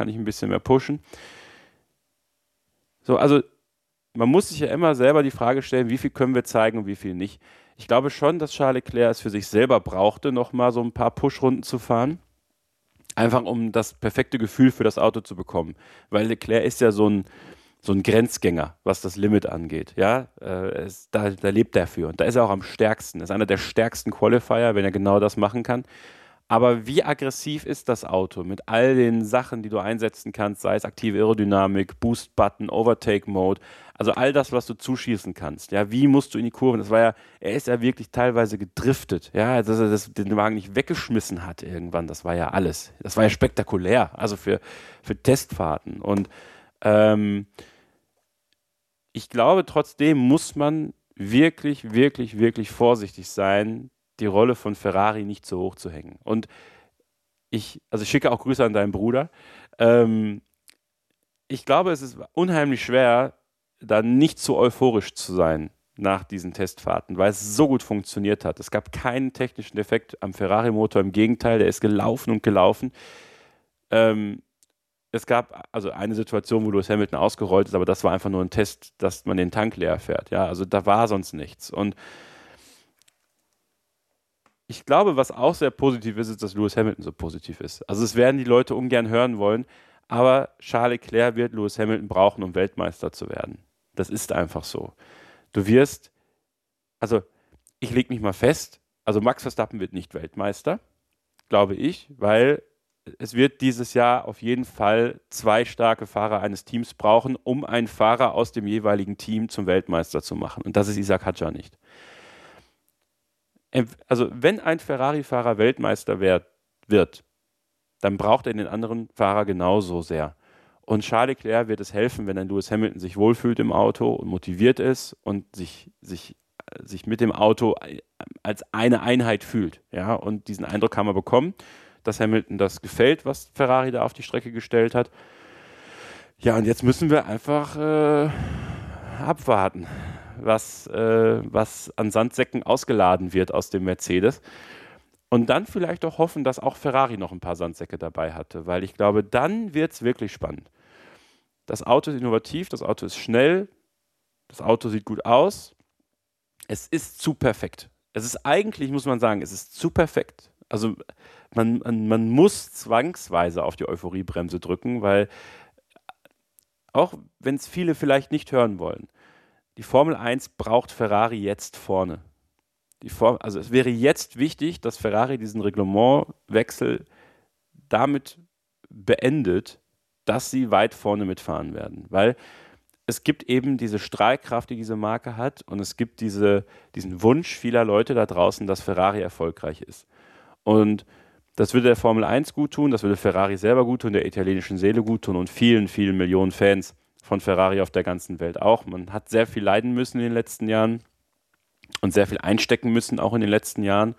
So, also man muss sich ja immer selber die Frage stellen, wie viel können wir zeigen und wie viel nicht. Ich glaube schon, dass Charles Leclerc es für sich selber brauchte, nochmal so ein paar Pushrunden zu fahren. Einfach um das perfekte Gefühl für das Auto zu bekommen. Weil Leclerc ist ja so ein Grenzgänger, was das Limit angeht. Ja? Da lebt er für. Und da ist er auch am stärksten. Er ist einer der stärksten Qualifier, wenn er genau das machen kann. Aber wie aggressiv ist das Auto mit all den Sachen, die du einsetzen kannst, sei es aktive Aerodynamik, Boost-Button, Overtake-Mode, also all das, was du zuschießen kannst. Ja, wie musst du in die Kurven? Er ist ja wirklich teilweise gedriftet. Ja, dass er den Wagen nicht weggeschmissen hat irgendwann. Das war ja alles. Das war ja spektakulär. Also für Testfahrten. Und ich glaube, trotzdem muss man wirklich, wirklich, wirklich vorsichtig sein, die Rolle von Ferrari nicht so hoch zu hängen. Und ich schicke auch Grüße an deinen Bruder. Ich glaube, es ist unheimlich schwer, da nicht so euphorisch zu sein nach diesen Testfahrten, weil es so gut funktioniert hat. Es gab keinen technischen Defekt am Ferrari-Motor, im Gegenteil, der ist gelaufen und gelaufen. Es gab also eine Situation, wo Lewis Hamilton ausgerollt ist, aber das war einfach nur ein Test, dass man den Tank leer fährt. Ja, also da war sonst nichts. Und ich glaube, was auch sehr positiv ist, dass Lewis Hamilton so positiv ist. Also es werden die Leute ungern hören wollen, aber Charles Leclerc wird Lewis Hamilton brauchen, um Weltmeister zu werden. Das ist einfach so. Ich lege mich mal fest, also Max Verstappen wird nicht Weltmeister, glaube ich, weil es wird dieses Jahr auf jeden Fall 2 starke Fahrer eines Teams brauchen, um einen Fahrer aus dem jeweiligen Team zum Weltmeister zu machen. Und das ist Isaac Hadjar nicht. Also wenn ein Ferrari-Fahrer Weltmeister wird, dann braucht er den anderen Fahrer genauso sehr. Und Charles Leclerc wird es helfen, wenn ein Lewis Hamilton sich wohlfühlt im Auto und motiviert ist und sich mit dem Auto als eine Einheit fühlt. Ja? Und diesen Eindruck haben wir bekommen, dass Hamilton das gefällt, was Ferrari da auf die Strecke gestellt hat. Ja, und jetzt müssen wir einfach abwarten, was an Sandsäcken ausgeladen wird aus dem Mercedes. Und dann vielleicht auch hoffen, dass auch Ferrari noch ein paar Sandsäcke dabei hatte, weil ich glaube, dann wird es wirklich spannend. Das Auto ist innovativ, das Auto ist schnell, das Auto sieht gut aus. Es ist zu perfekt. Es ist eigentlich, muss man sagen, es ist zu perfekt. Also man muss zwangsweise auf die Euphoriebremse drücken, weil auch wenn es viele vielleicht nicht hören wollen, die Formel 1 braucht Ferrari jetzt vorne. Also es wäre jetzt wichtig, dass Ferrari diesen Reglementwechsel damit beendet, dass sie weit vorne mitfahren werden. Weil es gibt eben diese Strahlkraft, die diese Marke hat, und es gibt diesen Wunsch vieler Leute da draußen, dass Ferrari erfolgreich ist. Und das würde der Formel 1 gut tun, das würde Ferrari selber gut tun, der italienischen Seele gut tun und vielen, vielen Millionen Fans von Ferrari auf der ganzen Welt auch. Man hat sehr viel leiden müssen in den letzten Jahren und sehr viel einstecken müssen, auch in den letzten Jahren.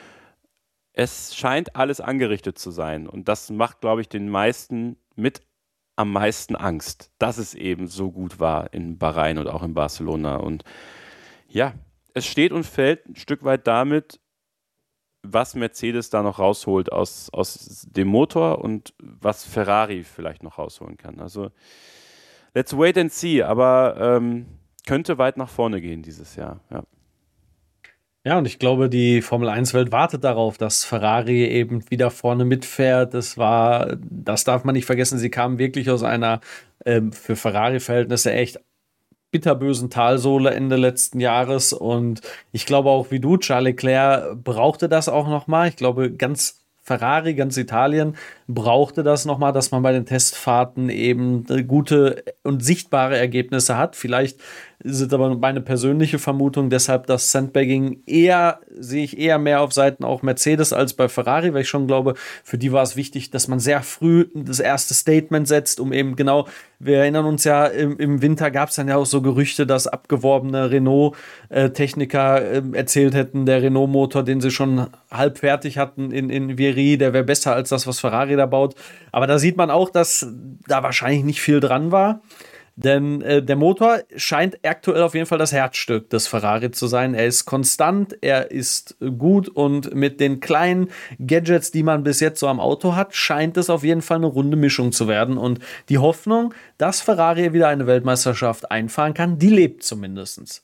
Es scheint alles angerichtet zu sein. Und das macht, glaube ich, den meisten mit am meisten Angst, dass es eben so gut war in Bahrain und auch in Barcelona. Und ja, es steht und fällt ein Stück weit damit, was Mercedes da noch rausholt aus dem Motor und was Ferrari vielleicht noch rausholen kann. Also, let's wait and see, aber könnte weit nach vorne gehen dieses Jahr, ja. Ja, und ich glaube, die Formel-1-Welt wartet darauf, dass Ferrari eben wieder vorne mitfährt. Das darf man nicht vergessen, sie kamen wirklich aus einer für Ferrari-Verhältnisse echt bitterbösen Talsohle Ende letzten Jahres. Und ich glaube auch wie du, Charles Leclerc brauchte das auch nochmal. Ich glaube, ganz Ferrari, ganz Italien brauchte das nochmal, dass man bei den Testfahrten eben gute und sichtbare Ergebnisse hat. Vielleicht ist aber meine persönliche Vermutung deshalb, dass Sandbagging sehe ich eher mehr auf Seiten auch Mercedes als bei Ferrari, weil ich schon glaube, für die war es wichtig, dass man sehr früh das erste Statement setzt, um eben genau, wir erinnern uns ja, im Winter gab es dann ja auch so Gerüchte, dass abgeworbene Renault-Techniker erzählt hätten, der Renault-Motor, den sie schon halb fertig hatten in Viry, der wäre besser als das, was Ferrari da baut. Aber da sieht man auch, dass da wahrscheinlich nicht viel dran war. Denn der Motor scheint aktuell auf jeden Fall das Herzstück des Ferrari zu sein. Er ist konstant, er ist gut und mit den kleinen Gadgets, die man bis jetzt so am Auto hat, scheint es auf jeden Fall eine runde Mischung zu werden. Und die Hoffnung, dass Ferrari wieder eine Weltmeisterschaft einfahren kann, die lebt zumindest.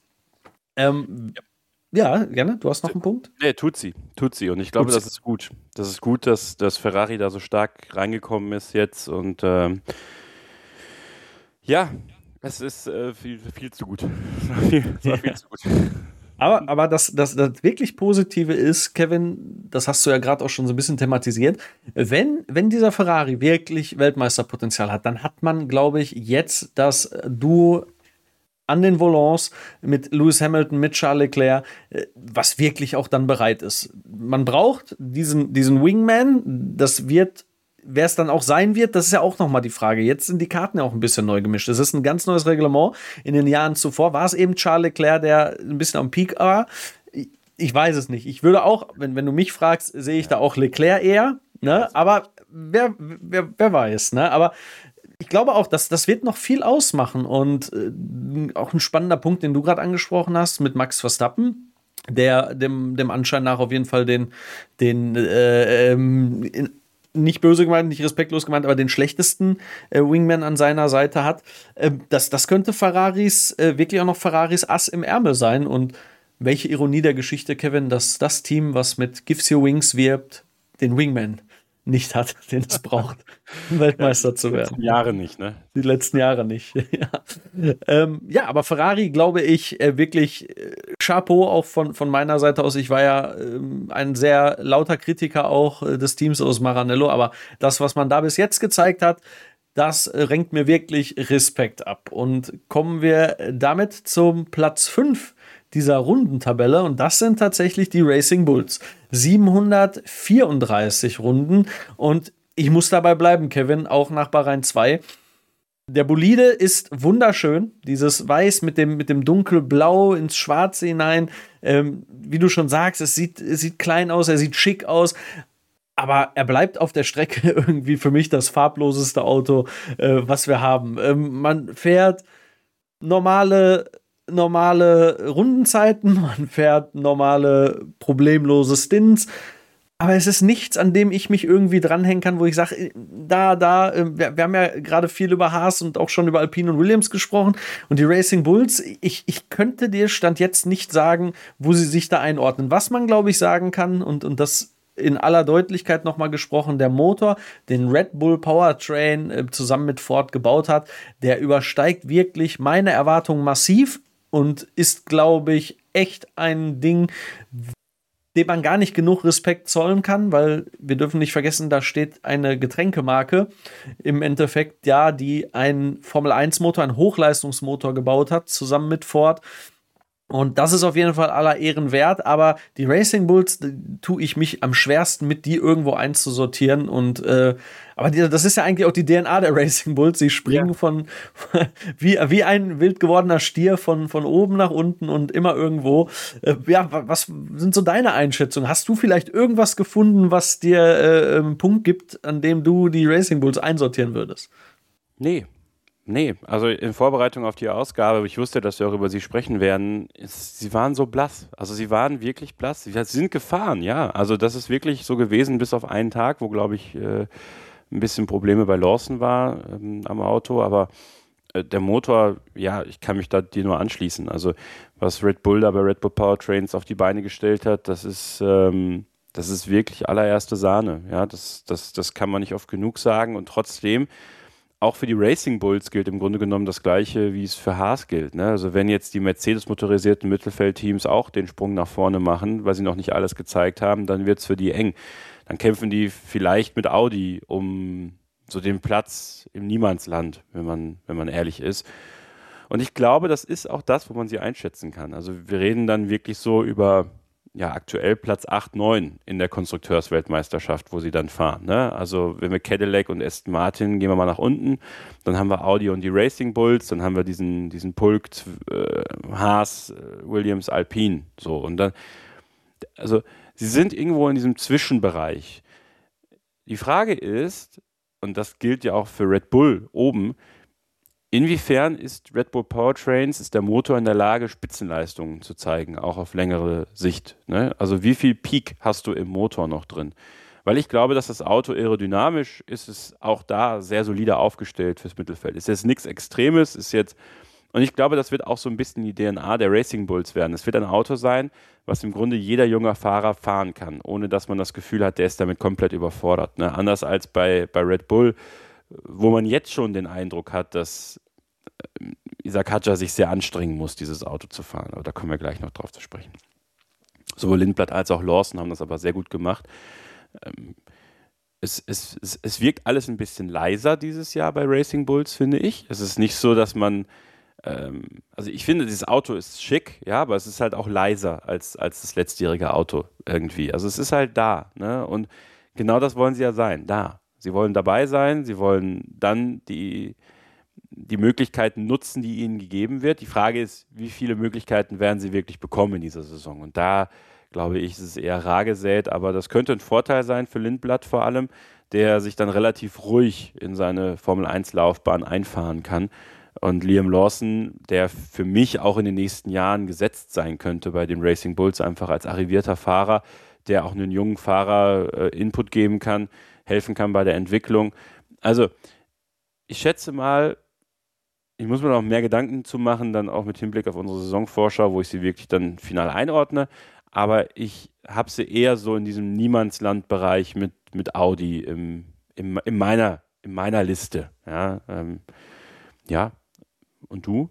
Ja, gerne. Du hast noch einen Punkt? Nee, tut sie. Und ich glaube, das ist gut. Das ist gut, dass Ferrari da so stark reingekommen ist jetzt und ja, es ist viel zu gut. Es war viel zu gut. Aber das wirklich Positive ist, Kevin, das hast du ja gerade auch schon so ein bisschen thematisiert, wenn dieser Ferrari wirklich Weltmeisterpotenzial hat, dann hat man, glaube ich, jetzt das Duo an den Volants mit Lewis Hamilton, mit Charles Leclerc, was wirklich auch dann bereit ist. Man braucht diesen Wingman, wer es dann auch sein wird, das ist ja auch nochmal die Frage. Jetzt sind die Karten ja auch ein bisschen neu gemischt. Es ist ein ganz neues Reglement. In den Jahren zuvor war es eben Charles Leclerc, der ein bisschen am Peak war. Ich weiß es nicht. Ich würde auch, wenn du mich fragst, sehe ich da auch Leclerc eher. Ne? Aber wer weiß. Ne? Aber ich glaube auch, dass das wird noch viel ausmachen. Und auch ein spannender Punkt, den du gerade angesprochen hast mit Max Verstappen, der dem Anschein nach auf jeden Fall nicht böse gemeint, nicht respektlos gemeint, aber den schlechtesten Wingman an seiner Seite hat. Das könnte wirklich auch noch Ferraris Ass im Ärmel sein. Und welche Ironie der Geschichte, Kevin, dass das Team, was mit Gives You Wings wirbt, den Wingman nicht hat, den es braucht, um Weltmeister zu werden. Die letzten Jahre nicht, ne? Die letzten Jahre nicht. Ja, aber Ferrari, glaube ich, wirklich Chapeau auch von meiner Seite aus. Ich war ja ein sehr lauter Kritiker auch des Teams aus Maranello, aber das, was man da bis jetzt gezeigt hat, das renkt mir wirklich Respekt ab. Und kommen wir damit zum Platz 5 dieser Rundentabelle. Und das sind tatsächlich die Racing Bulls. 734 Runden. Und ich muss dabei bleiben, Kevin, auch nach Bahrain 2. Der Bolide ist wunderschön. Dieses Weiß mit dem Dunkelblau ins Schwarze hinein. Wie du schon sagst, es sieht klein aus, er sieht schick aus. Aber er bleibt auf der Strecke irgendwie für mich das farbloseste Auto, was wir haben. Man fährt normale Rundenzeiten, man fährt normale problemlose Stints. Aber es ist nichts, an dem ich mich irgendwie dranhängen kann, wo ich sage, wir haben ja gerade viel über Haas und auch schon über Alpine und Williams gesprochen. Und die Racing Bulls, ich könnte dir Stand jetzt nicht sagen, wo sie sich da einordnen. Was man, glaube ich, sagen kann, und das in aller Deutlichkeit nochmal gesprochen, der Motor, den Red Bull Powertrain zusammen mit Ford gebaut hat, der übersteigt wirklich meine Erwartungen massiv und ist, glaube ich, echt ein Ding, dem man gar nicht genug Respekt zollen kann, weil wir dürfen nicht vergessen, da steht eine Getränkemarke im Endeffekt, ja, die einen Formel-1-Motor, einen Hochleistungsmotor gebaut hat, zusammen mit Ford. Und das ist auf jeden Fall aller Ehren wert, aber die Racing Bulls tue ich mich am schwersten mit, die irgendwo einzusortieren. Und aber das ist ja eigentlich auch die DNA der Racing Bulls. Sie springen von wie ein wild gewordener Stier von oben nach unten und immer irgendwo. Was sind so deine Einschätzungen? Hast du vielleicht irgendwas gefunden, was dir einen Punkt gibt, an dem du die Racing Bulls einsortieren würdest? Nee, also in Vorbereitung auf die Ausgabe, ich wusste, dass wir auch über sie sprechen werden, sie waren so blass. Also sie waren wirklich blass. Sie sind gefahren, ja. Also das ist wirklich so gewesen, bis auf einen Tag, wo, glaube ich, ein bisschen Probleme bei Lawson war am Auto. Aber der Motor, ja, ich kann mich da dir nur anschließen. Also was Red Bull da bei Red Bull Powertrains auf die Beine gestellt hat, das ist wirklich allererste Sahne. Ja, das kann man nicht oft genug sagen. Und trotzdem, auch für die Racing Bulls gilt im Grunde genommen das Gleiche, wie es für Haas gilt. Ne? Also wenn jetzt die Mercedes-motorisierten Mittelfeldteams auch den Sprung nach vorne machen, weil sie noch nicht alles gezeigt haben, dann wird es für die eng. Dann kämpfen die vielleicht mit Audi um so den Platz im Niemandsland, wenn man ehrlich ist. Und ich glaube, das ist auch das, wo man sie einschätzen kann. Also wir reden dann wirklich so über aktuell Platz 8, 9 in der Konstrukteursweltmeisterschaft, wo sie dann fahren. Ne? Also wenn wir Cadillac und Aston Martin, gehen wir mal nach unten, dann haben wir Audi und die Racing Bulls, dann haben wir diesen Pulk Haas, Williams, Alpine. So, und dann, also sie sind irgendwo in diesem Zwischenbereich. Die Frage ist, und das gilt ja auch für Red Bull oben, inwiefern ist Red Bull Powertrains, ist der Motor in der Lage, Spitzenleistungen zu zeigen, auch auf längere Sicht? Ne? Also wie viel Peak hast du im Motor noch drin? Weil ich glaube, dass das Auto aerodynamisch ist, es auch da sehr solide aufgestellt fürs Mittelfeld. Ist jetzt nichts Extremes, und ich glaube, das wird auch so ein bisschen die DNA der Racing Bulls werden. Es wird ein Auto sein, was im Grunde jeder junge Fahrer fahren kann, ohne dass man das Gefühl hat, der ist damit komplett überfordert. Ne? Anders als bei Red Bull, wo man jetzt schon den Eindruck hat, dass Isaac Hadjar sich sehr anstrengen muss, dieses Auto zu fahren. Aber da kommen wir gleich noch drauf zu sprechen. Sowohl Lindblad als auch Lawson haben das aber sehr gut gemacht. Es wirkt alles ein bisschen leiser dieses Jahr bei Racing Bulls, finde ich. Es ist nicht so, dass man also ich finde, dieses Auto ist schick, ja, aber es ist halt auch leiser als das letztjährige Auto irgendwie. Also es ist halt da, ne? Und genau das wollen sie ja sein, da. Sie wollen dabei sein, sie wollen dann die Möglichkeiten nutzen, die ihnen gegeben wird. Die Frage ist, wie viele Möglichkeiten werden sie wirklich bekommen in dieser Saison? Und da, glaube ich, ist es eher rar gesät, aber das könnte ein Vorteil sein für Lindblad vor allem, der sich dann relativ ruhig in seine Formel-1-Laufbahn einfahren kann. Und Liam Lawson, der für mich auch in den nächsten Jahren gesetzt sein könnte bei den Racing Bulls, einfach als arrivierter Fahrer, der auch einen jungen Fahrer Input geben kann, helfen kann bei der Entwicklung. Also ich schätze mal, ich muss mir noch mehr Gedanken zu machen, dann auch mit Hinblick auf unsere Saisonvorschau, wo ich sie wirklich dann final einordne. Aber ich habe sie eher so in diesem Niemandslandbereich mit mit Audi in meiner Liste. Ja, ja. Und du?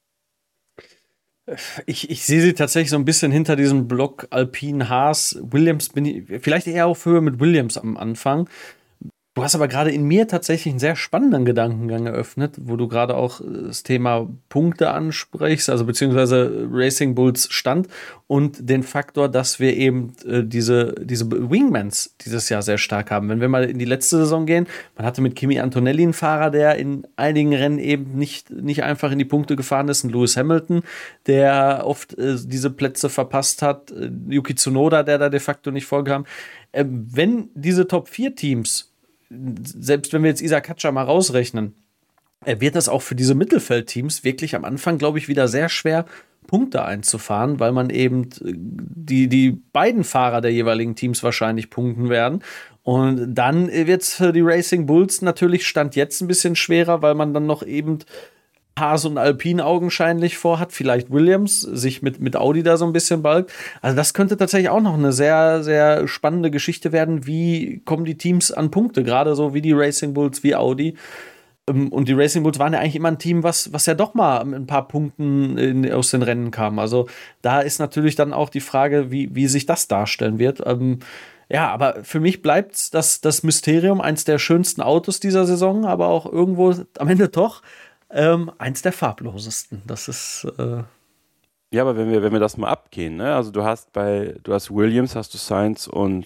Ich sehe sie tatsächlich so ein bisschen hinter diesem Block Alpine, Haas, Williams, vielleicht eher auf Höhe mit Williams am Anfang. Du hast aber gerade in mir tatsächlich einen sehr spannenden Gedankengang eröffnet, wo du gerade auch das Thema Punkte ansprichst, also beziehungsweise Racing Bulls Stand und den Faktor, dass wir eben diese Wingmans dieses Jahr sehr stark haben. Wenn wir mal in die letzte Saison gehen, man hatte mit Kimi Antonelli einen Fahrer, der in einigen Rennen eben nicht einfach in die Punkte gefahren ist, ein Lewis Hamilton, der oft diese Plätze verpasst hat, Yuki Tsunoda, der da de facto nicht vorkam. Wenn diese Top-4-Teams, selbst wenn wir jetzt Isaac Katscher mal rausrechnen, wird das auch für diese Mittelfeldteams wirklich am Anfang, glaube ich, wieder sehr schwer, Punkte einzufahren, weil man eben die beiden Fahrer der jeweiligen Teams wahrscheinlich punkten werden. Und dann wird es für die Racing Bulls natürlich Stand jetzt ein bisschen schwerer, weil man dann noch eben Haas und Alpine augenscheinlich vorhat, vielleicht Williams sich mit Audi da so ein bisschen balgt. Also das könnte tatsächlich auch noch eine sehr, sehr spannende Geschichte werden. Wie kommen die Teams an Punkte? Gerade so wie die Racing Bulls, wie Audi. Und die Racing Bulls waren ja eigentlich immer ein Team, was ja doch mal mit ein paar Punkten aus den Rennen kam. Also da ist natürlich dann auch die Frage, wie sich das darstellen wird. Ja, aber für mich bleibt das Mysterium, eins der schönsten Autos dieser Saison, aber auch irgendwo am Ende doch eins der farblosesten. Das ist Ja, aber wenn wir das mal abgehen, ne? Also du hast Williams, hast du Sainz und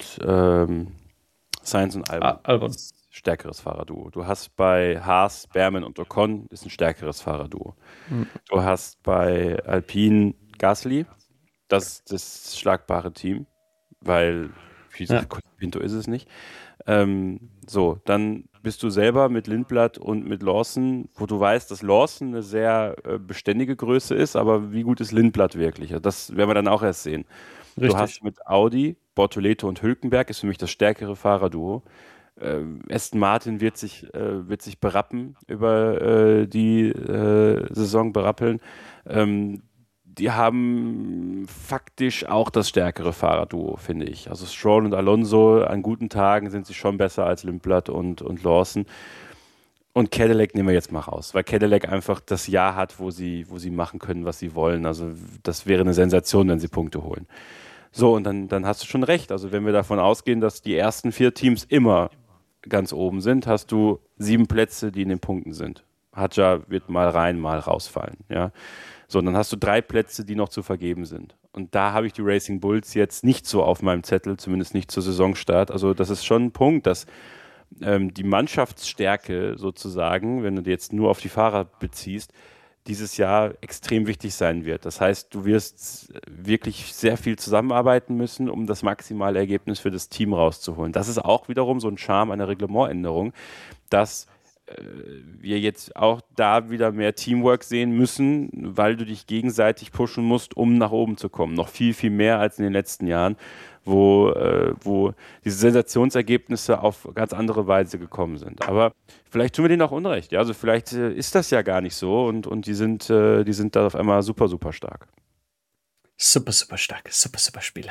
Albon. Stärkeres Fahrerduo. Du hast bei Haas, Behrmann und Ocon ist ein stärkeres Fahrerduo. Du hast bei Alpine Gasly, das ist das schlagbare Team, weil Pinto ist es nicht. So, dann bist du selber mit Lindblad und mit Lawson, wo du weißt, dass Lawson eine sehr beständige Größe ist, aber wie gut ist Lindblad wirklich? Das werden wir dann auch erst sehen. Richtig. Du hast mit Audi, Bortoleto und Hülkenberg ist für mich das stärkere Fahrerduo. Aston Martin wird sich berappen über die Saison berappeln. Die haben faktisch auch das stärkere Fahrerduo, finde ich. Also Stroll und Alonso, an guten Tagen sind sie schon besser als Lindblad und Lawson. Und Cadillac nehmen wir jetzt mal raus, weil Cadillac einfach das Jahr hat, wo sie machen können, was sie wollen. Also das wäre eine Sensation, wenn sie Punkte holen. So, und dann hast du schon recht. Also wenn wir davon ausgehen, dass die ersten 4 Teams immer ganz oben sind, hast du 7 Plätze, die in den Punkten sind. Hadjar wird mal rein, mal rausfallen, ja. So, und dann hast du 3 Plätze, die noch zu vergeben sind. Und da habe ich die Racing Bulls jetzt nicht so auf meinem Zettel, zumindest nicht zur Saisonstart. Also das ist schon ein Punkt, dass die Mannschaftsstärke sozusagen, wenn du jetzt nur auf die Fahrer beziehst, dieses Jahr extrem wichtig sein wird. Das heißt, du wirst wirklich sehr viel zusammenarbeiten müssen, um das maximale Ergebnis für das Team rauszuholen. Das ist auch wiederum so ein Charme einer Reglementänderung, dass wir jetzt auch da wieder mehr Teamwork sehen müssen, weil du dich gegenseitig pushen musst, um nach oben zu kommen. Noch viel, viel mehr als in den letzten Jahren, wo diese Sensationsergebnisse auf ganz andere Weise gekommen sind. Aber vielleicht tun wir denen auch Unrecht. Ja? Also vielleicht ist das ja gar nicht so und die sind da auf einmal super, super stark. Super, super stark. Super, super Spieler.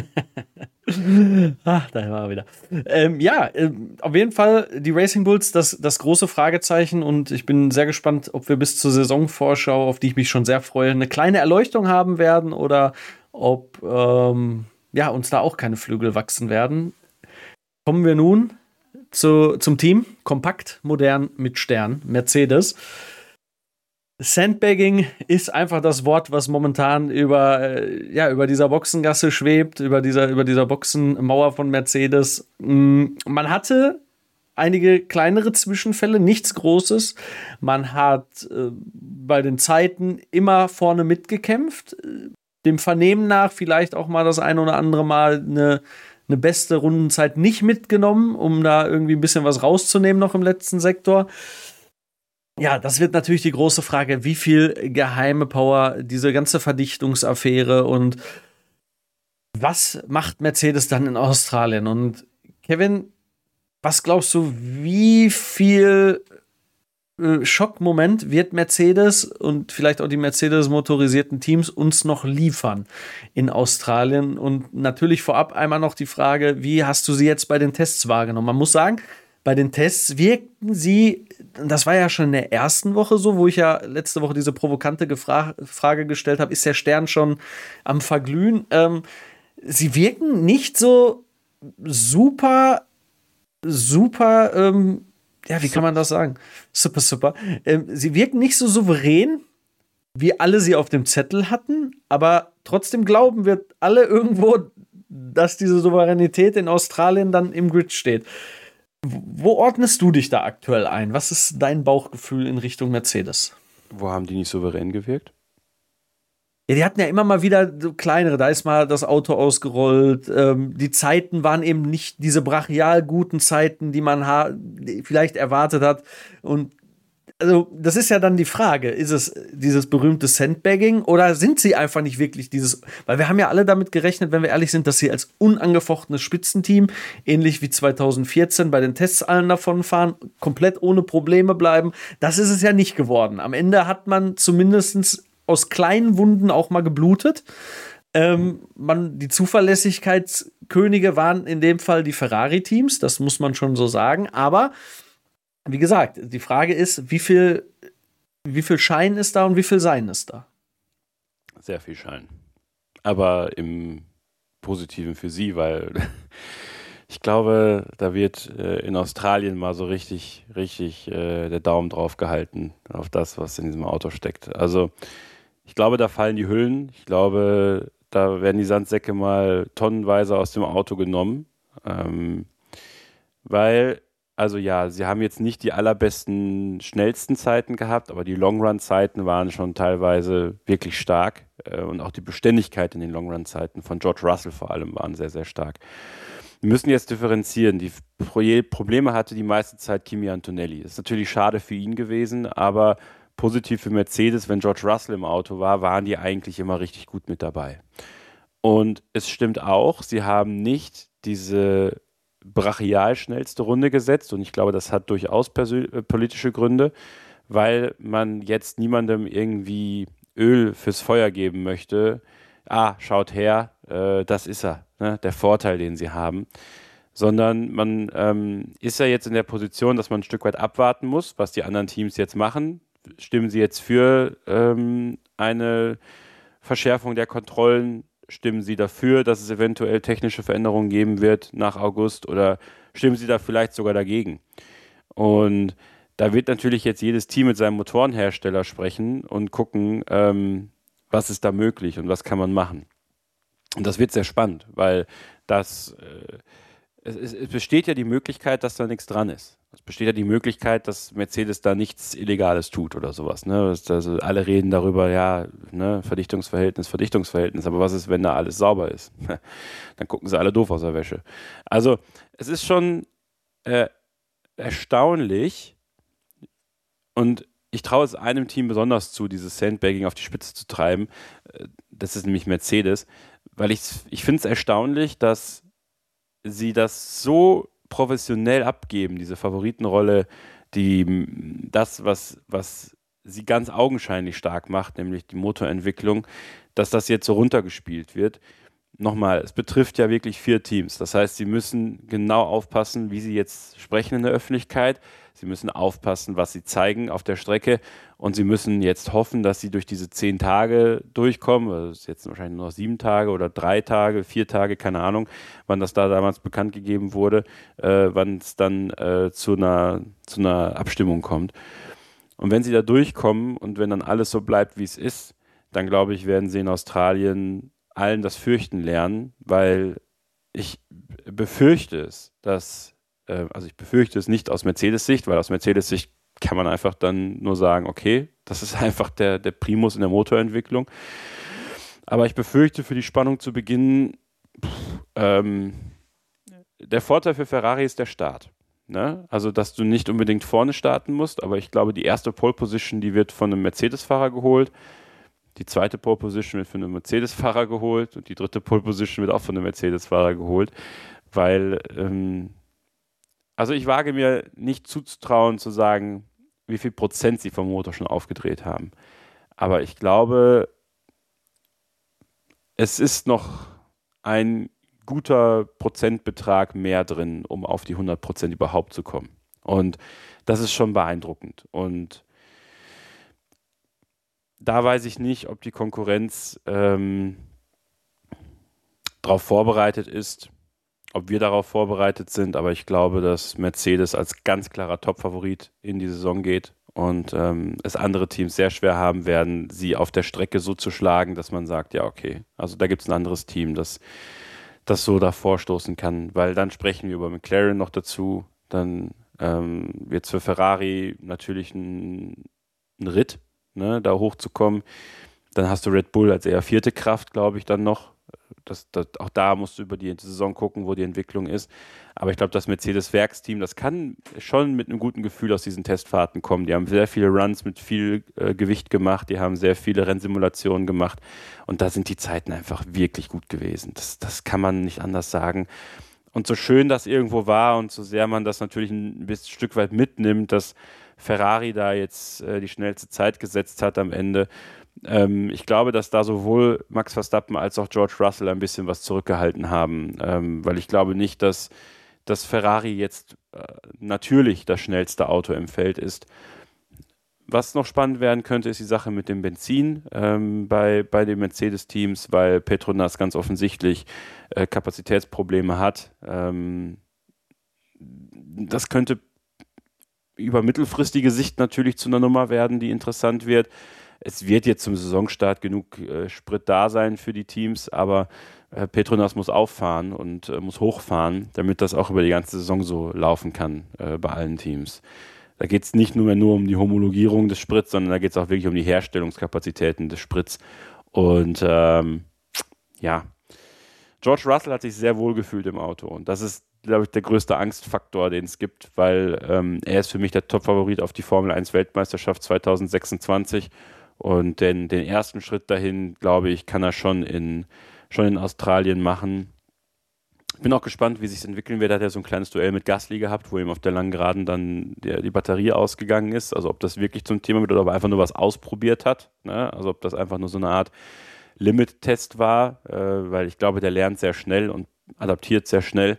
Da war er wieder. Auf jeden Fall die Racing Bulls, das große Fragezeichen, und ich bin sehr gespannt, ob wir bis zur Saisonvorschau, auf die ich mich schon sehr freue, eine kleine Erleuchtung haben werden oder ob uns da auch keine Flügel wachsen werden. Kommen wir nun zum Team. Kompakt, modern, mit Stern. Mercedes. Sandbagging ist einfach das Wort, was momentan über dieser Boxengasse schwebt, über dieser Boxenmauer von Mercedes. Man hatte einige kleinere Zwischenfälle, nichts Großes. Man hat bei den Zeiten immer vorne mitgekämpft. Dem Vernehmen nach vielleicht auch mal das ein oder andere Mal eine beste Rundenzeit nicht mitgenommen, um da irgendwie ein bisschen was rauszunehmen noch im letzten Sektor. Ja, das wird natürlich die große Frage, wie viel geheime Power, diese ganze Verdichtungsaffäre, und was macht Mercedes dann in Australien? Und Kevin, was glaubst du, wie viel Schockmoment wird Mercedes und vielleicht auch die Mercedes-motorisierten Teams uns noch liefern in Australien? Und natürlich vorab einmal noch die Frage, wie hast du sie jetzt bei den Tests wahrgenommen? Man muss sagen, bei den Tests wirkten sie, das war ja schon in der ersten Woche so, wo ich ja letzte Woche diese provokante Frage gestellt habe, ist der Stern schon am Verglühen? Sie wirken nicht so super, wie kann man das sagen? Super. Sie wirken nicht so souverän, wie alle sie auf dem Zettel hatten, aber trotzdem glauben wir alle irgendwo, dass diese Souveränität in Australien dann im Grid steht. Wo ordnest du dich da aktuell ein? Was ist dein Bauchgefühl in Richtung Mercedes? Wo haben die nicht souverän gewirkt? Ja, die hatten ja immer mal wieder so kleinere, da ist mal das Auto ausgerollt, die Zeiten waren eben nicht diese brachial guten Zeiten, die man vielleicht erwartet hat. Und also das ist ja dann die Frage, ist es dieses berühmte Sandbagging oder sind sie einfach nicht wirklich weil wir haben ja alle damit gerechnet, wenn wir ehrlich sind, dass sie als unangefochtenes Spitzenteam, ähnlich wie 2014 bei den Tests allen davon fahren, komplett ohne Probleme bleiben. Das ist es ja nicht geworden. Am Ende hat man zumindest aus kleinen Wunden auch mal geblutet. Die Zuverlässigkeitskönige waren in dem Fall die Ferrari-Teams, das muss man schon so sagen, aber wie gesagt, die Frage ist, wie viel Schein ist da und wie viel Sein ist da? Sehr viel Schein. Aber im Positiven für sie, weil ich glaube, da wird in Australien mal so richtig der Daumen drauf gehalten auf das, was in diesem Auto steckt. Also ich glaube, da fallen die Hüllen. Ich glaube, da werden die Sandsäcke mal tonnenweise aus dem Auto genommen. Also ja, sie haben jetzt nicht die allerbesten, schnellsten Zeiten gehabt, aber die Long-Run-Zeiten waren schon teilweise wirklich stark. Und auch die Beständigkeit in den Long-Run-Zeiten von George Russell vor allem waren sehr, sehr stark. Wir müssen jetzt differenzieren. Die Probleme hatte die meiste Zeit Kimi Antonelli. Das ist natürlich schade für ihn gewesen, aber positiv für Mercedes, wenn George Russell im Auto war, waren die eigentlich immer richtig gut mit dabei. Und es stimmt auch, sie haben nicht diese brachial schnellste Runde gesetzt und ich glaube, das hat durchaus politische Gründe, weil man jetzt niemandem irgendwie Öl fürs Feuer geben möchte. Schaut her, das ist er, ne? Der Vorteil, den sie haben. Sondern man ist ja jetzt in der Position, dass man ein Stück weit abwarten muss, was die anderen Teams jetzt machen. Stimmen sie jetzt für eine Verschärfung der Kontrollen? Stimmen sie dafür, dass es eventuell technische Veränderungen geben wird nach August? Oder stimmen sie da vielleicht sogar dagegen? Und da wird natürlich jetzt jedes Team mit seinem Motorenhersteller sprechen und gucken, was ist da möglich und was kann man machen. Und das wird sehr spannend, weil es besteht ja die Möglichkeit, dass da nichts dran ist. Es besteht ja die Möglichkeit, dass Mercedes da nichts Illegales tut oder sowas. Ne? Also alle reden darüber, ja, ne, Verdichtungsverhältnis, aber was ist, wenn da alles sauber ist? Dann gucken sie alle doof aus der Wäsche. Also es ist schon erstaunlich und ich traue es einem Team besonders zu, dieses Sandbagging auf die Spitze zu treiben. Das ist nämlich Mercedes, weil ich finde es erstaunlich, dass sie das so professionell abgeben, diese Favoritenrolle, was sie ganz augenscheinlich stark macht, nämlich die Motorentwicklung, dass das jetzt so runtergespielt wird. Nochmal, es betrifft ja wirklich 4 Teams. Das heißt, sie müssen genau aufpassen, wie sie jetzt sprechen in der Öffentlichkeit. Sie müssen aufpassen, was sie zeigen auf der Strecke. Und sie müssen jetzt hoffen, dass sie durch diese 10 Tage durchkommen. Also es ist jetzt wahrscheinlich nur noch 7 Tage oder 3 Tage, 4 Tage, keine Ahnung, wann das da damals bekannt gegeben wurde, wann es dann zu einer Abstimmung kommt. Und wenn sie da durchkommen und wenn dann alles so bleibt, wie es ist, dann glaube ich, werden sie in Australien allen das Fürchten lernen, weil ich befürchte es, ich befürchte es nicht aus Mercedes-Sicht, weil aus Mercedes-Sicht kann man einfach dann nur sagen, okay, das ist einfach der Primus in der Motorentwicklung. Aber ich befürchte für die Spannung zu Beginn, der Vorteil für Ferrari ist der Start. Ne? Also, dass du nicht unbedingt vorne starten musst, aber ich glaube, die erste Pole Position, die wird von einem Mercedes-Fahrer geholt. Die zweite Pole Position wird von einem Mercedes-Fahrer geholt und die dritte Pole Position wird auch von einem Mercedes-Fahrer geholt, weil, also ich wage mir nicht zuzutrauen zu sagen, wie viel Prozent sie vom Motor schon aufgedreht haben. Aber ich glaube, es ist noch ein guter Prozentbetrag mehr drin, um auf die 100% überhaupt zu kommen. Und das ist schon beeindruckend. Und da weiß ich nicht, ob die Konkurrenz darauf vorbereitet ist, ob wir darauf vorbereitet sind, aber ich glaube, dass Mercedes als ganz klarer Top-Favorit in die Saison geht und es andere Teams sehr schwer haben werden, sie auf der Strecke so zu schlagen, dass man sagt, ja okay, also da gibt es ein anderes Team, das so davor stoßen kann, weil dann sprechen wir über McLaren noch dazu, dann wird es für Ferrari natürlich ein Ritt, ne, da hochzukommen. Dann hast du Red Bull als eher vierte Kraft, glaube ich, dann noch. Auch da musst du über die Saison gucken, wo die Entwicklung ist. Aber ich glaube, das Mercedes-Werksteam, das kann schon mit einem guten Gefühl aus diesen Testfahrten kommen. Die haben sehr viele Runs mit viel Gewicht gemacht, die haben sehr viele Rennsimulationen gemacht und da sind die Zeiten einfach wirklich gut gewesen. Das kann man nicht anders sagen. Und so schön das irgendwo war und so sehr man das natürlich ein bisschen Stück weit mitnimmt, dass Ferrari da jetzt die schnellste Zeit gesetzt hat am Ende. Ich glaube, dass da sowohl Max Verstappen als auch George Russell ein bisschen was zurückgehalten haben, weil ich glaube nicht, dass Ferrari jetzt natürlich das schnellste Auto im Feld ist. Was noch spannend werden könnte, ist die Sache mit dem Benzin bei den Mercedes-Teams, weil Petronas ganz offensichtlich Kapazitätsprobleme hat. Das könnte über mittelfristige Sicht natürlich zu einer Nummer werden, die interessant wird. Es wird jetzt zum Saisonstart genug Sprit da sein für die Teams, aber Petronas muss auffahren und muss hochfahren, damit das auch über die ganze Saison so laufen kann bei allen Teams. Da geht es nicht nur um die Homologierung des Sprits, sondern da geht es auch wirklich um die Herstellungskapazitäten des Sprits. Und George Russell hat sich sehr wohl gefühlt im Auto und das ist, glaube ich, der größte Angstfaktor, den es gibt, weil er ist für mich der Top-Favorit auf die Formel-1-Weltmeisterschaft 2026 und den ersten Schritt dahin, glaube ich, kann er schon in Australien machen. Ich bin auch gespannt, wie sich es entwickeln wird. Er hat ja so ein kleines Duell mit Gasly gehabt, wo ihm auf der langen Geraden dann die Batterie ausgegangen ist. Also ob das wirklich zum Thema wird oder ob er einfach nur was ausprobiert hat. Ne? Also ob das einfach nur so eine Art Limit-Test war, weil ich glaube, der lernt sehr schnell und adaptiert sehr schnell.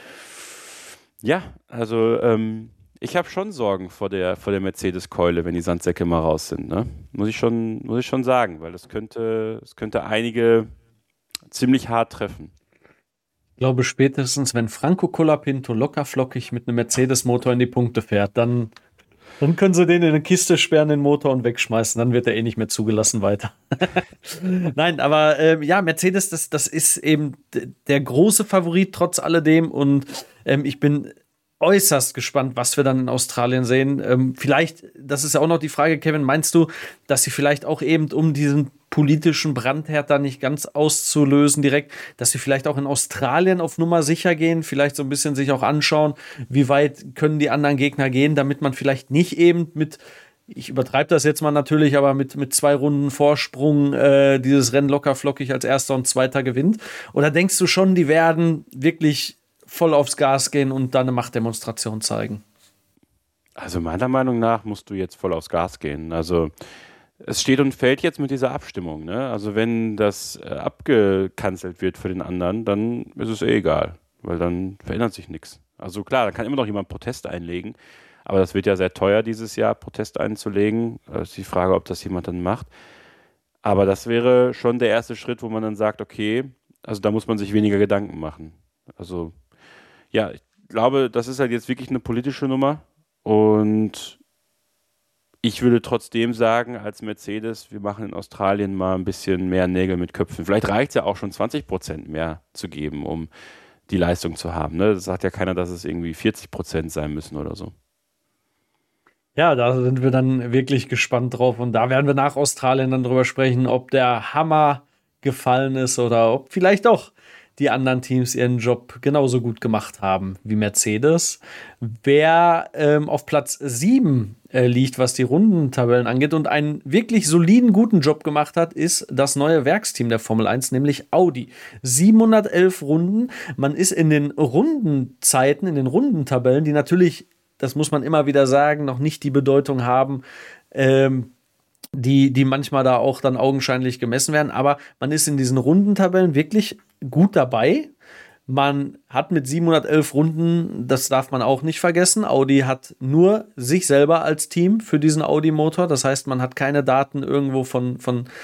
Ja, also ich habe schon Sorgen vor der Mercedes-Keule, wenn die Sandsäcke mal raus sind. Ne? Muss ich schon sagen, weil das könnte einige ziemlich hart treffen. Ich glaube, spätestens, wenn Franco Colapinto lockerflockig mit einem Mercedes-Motor in die Punkte fährt, dann können sie den in eine Kiste sperren, den Motor, und wegschmeißen. Dann wird er eh nicht mehr zugelassen weiter. Nein, aber Mercedes, das ist eben der große Favorit trotz alledem. Und ich bin äußerst gespannt, was wir dann in Australien sehen. Vielleicht, das ist ja auch noch die Frage, Kevin, meinst du, dass sie vielleicht auch eben um diesen politischen Brandherd da nicht ganz auszulösen direkt, dass sie vielleicht auch in Australien auf Nummer sicher gehen, vielleicht so ein bisschen sich auch anschauen, wie weit können die anderen Gegner gehen, damit man vielleicht nicht eben mit, ich übertreibe das jetzt mal natürlich, aber mit 2 Runden Vorsprung dieses Rennen locker flockig als Erster und Zweiter gewinnt? Oder denkst du schon, die werden wirklich voll aufs Gas gehen und da eine Machtdemonstration zeigen? Also meiner Meinung nach musst du jetzt voll aufs Gas gehen. Also es steht und fällt jetzt mit dieser Abstimmung. Ne? Also wenn das abgekanzelt wird für den anderen, dann ist es egal, weil dann verändert sich nichts. Also klar, da kann immer noch jemand Protest einlegen, aber das wird ja sehr teuer dieses Jahr, Protest einzulegen. Das ist die Frage, ob das jemand dann macht. Aber das wäre schon der erste Schritt, wo man dann sagt, okay, also da muss man sich weniger Gedanken machen. Also ja, ich glaube, das ist halt jetzt wirklich eine politische Nummer und ich würde trotzdem sagen, als Mercedes, wir machen in Australien mal ein bisschen mehr Nägel mit Köpfen. Vielleicht reicht es ja auch schon 20% mehr zu geben, um die Leistung zu haben. Ne? Das sagt ja keiner, dass es irgendwie 40% sein müssen oder so. Ja, da sind wir dann wirklich gespannt drauf. Und da werden wir nach Australien dann drüber sprechen, ob der Hammer gefallen ist oder ob vielleicht auch die anderen Teams ihren Job genauso gut gemacht haben wie Mercedes. Wer auf Platz 7 liegt, was die Rundentabellen angeht und einen wirklich soliden, guten Job gemacht hat, ist das neue Werksteam der Formel 1, nämlich Audi. 711 Runden. Man ist in den Rundenzeiten, in den Rundentabellen, die natürlich das muss man immer wieder sagen, noch nicht die Bedeutung haben, die manchmal da auch dann augenscheinlich gemessen werden. Aber man ist in diesen Rundentabellen wirklich gut dabei. Man hat mit 711 Runden, das darf man auch nicht vergessen, Audi hat nur sich selber als Team für diesen Audi-Motor. Das heißt, man hat keine Daten irgendwo von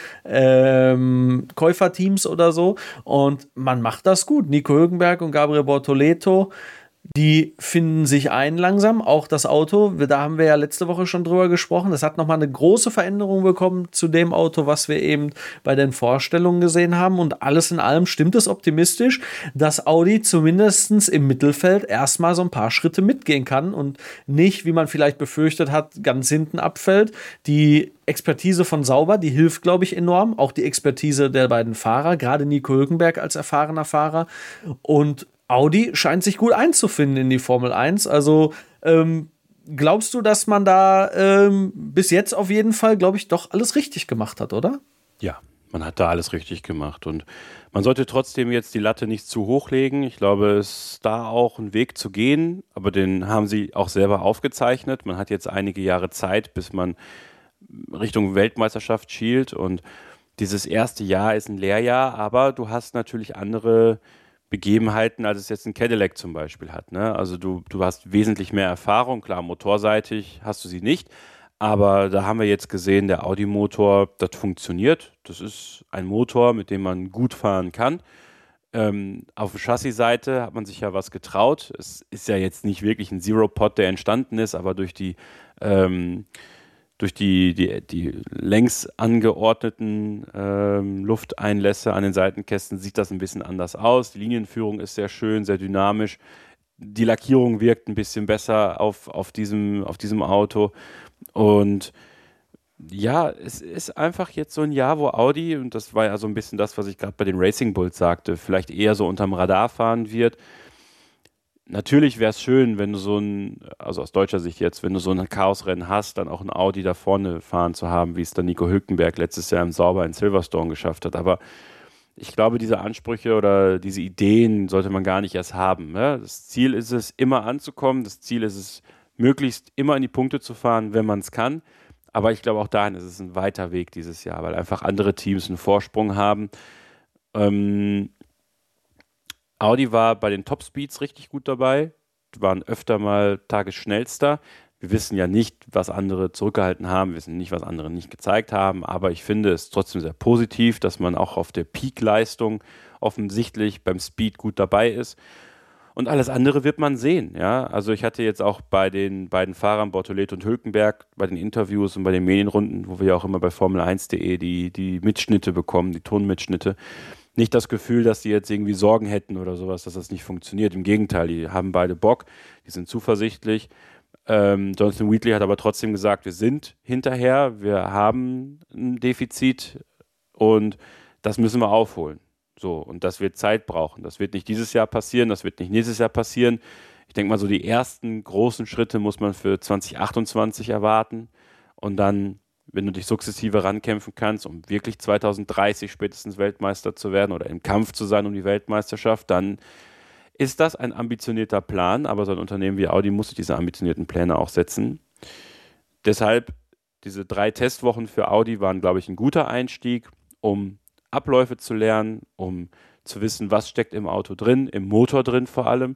Käuferteams oder so. Und man macht das gut. Nico Hülkenberg und Gabriel Bortoleto, die finden sich ein langsam. Auch das Auto, da haben wir ja letzte Woche schon drüber gesprochen. Das hat nochmal eine große Veränderung bekommen zu dem Auto, was wir eben bei den Vorstellungen gesehen haben. Und alles in allem stimmt es optimistisch, dass Audi zumindest im Mittelfeld erstmal so ein paar Schritte mitgehen kann und nicht, wie man vielleicht befürchtet hat, ganz hinten abfällt. Die Expertise von Sauber, die hilft, glaube ich, enorm. Auch die Expertise der beiden Fahrer, gerade Nico Hülkenberg als erfahrener Fahrer. Und Audi scheint sich gut einzufinden in die Formel 1. Also glaubst du, dass man da bis jetzt auf jeden Fall, glaube ich, doch alles richtig gemacht hat, oder? Ja, man hat da alles richtig gemacht. Und man sollte trotzdem jetzt die Latte nicht zu hoch legen. Ich glaube, es ist da auch ein Weg zu gehen. Aber den haben sie auch selber aufgezeichnet. Man hat jetzt einige Jahre Zeit, bis man Richtung Weltmeisterschaft schielt. Und dieses erste Jahr ist ein Lehrjahr. Aber du hast natürlich andere Begebenheiten, als es jetzt ein Cadillac zum Beispiel hat. Ne? Also du hast wesentlich mehr Erfahrung. Klar, motorseitig hast du sie nicht. Aber da haben wir jetzt gesehen, der Audi-Motor, das funktioniert. Das ist ein Motor, mit dem man gut fahren kann. Auf der Chassis-Seite hat man sich ja was getraut. Es ist ja jetzt nicht wirklich ein Zero-Pod, der entstanden ist, aber durch die längs angeordneten Lufteinlässe an den Seitenkästen sieht das ein bisschen anders aus. Die Linienführung ist sehr schön, sehr dynamisch. Die Lackierung wirkt ein bisschen besser auf diesem Auto. Und ja, es ist einfach jetzt so ein Jahr, wo Audi, und das war ja so ein bisschen das, was ich gerade bei den Racing Bulls sagte, vielleicht eher so unterm Radar fahren wird. Natürlich wäre es schön, wenn du also aus deutscher Sicht jetzt, wenn du so ein Chaosrennen hast, dann auch ein Audi da vorne fahren zu haben, wie es dann Nico Hülkenberg letztes Jahr im Sauber in Silverstone geschafft hat. Aber ich glaube, diese Ansprüche oder diese Ideen sollte man gar nicht erst haben. Ne? Das Ziel ist es, immer anzukommen. Das Ziel ist es, möglichst immer in die Punkte zu fahren, wenn man es kann. Aber ich glaube, auch dahin ist es ein weiter Weg dieses Jahr, weil einfach andere Teams einen Vorsprung haben. Audi war bei den Topspeeds richtig gut dabei, waren öfter mal Tagesschnellster. Wir wissen ja nicht, was andere zurückgehalten haben, wir wissen nicht, was andere nicht gezeigt haben, aber ich finde es trotzdem sehr positiv, dass man auch auf der Peak-Leistung offensichtlich beim Speed gut dabei ist. Und alles andere wird man sehen. Ja? Also ich hatte jetzt auch bei den beiden Fahrern, Bortoleto und Hülkenberg, bei den Interviews und bei den Medienrunden, wo wir ja auch immer bei Formel1.de die Mitschnitte bekommen, die Tonmitschnitte, nicht das Gefühl, dass die jetzt irgendwie Sorgen hätten oder sowas, dass das nicht funktioniert. Im Gegenteil, die haben beide Bock, die sind zuversichtlich. Jonathan Wheatley hat aber trotzdem gesagt, wir sind hinterher, wir haben ein Defizit und das müssen wir aufholen. So, und das wird Zeit brauchen. Das wird nicht dieses Jahr passieren, das wird nicht nächstes Jahr passieren. Ich denke mal, so die ersten großen Schritte muss man für 2028 erwarten und dann, wenn du dich sukzessive rankämpfen kannst, um wirklich 2030 spätestens Weltmeister zu werden oder im Kampf zu sein um die Weltmeisterschaft, dann ist das ein ambitionierter Plan, aber so ein Unternehmen wie Audi muss sich diese ambitionierten Pläne auch setzen. Deshalb, diese 3 Testwochen für Audi waren, glaube ich, ein guter Einstieg, um Abläufe zu lernen, um zu wissen, was steckt im Auto drin, im Motor drin vor allem.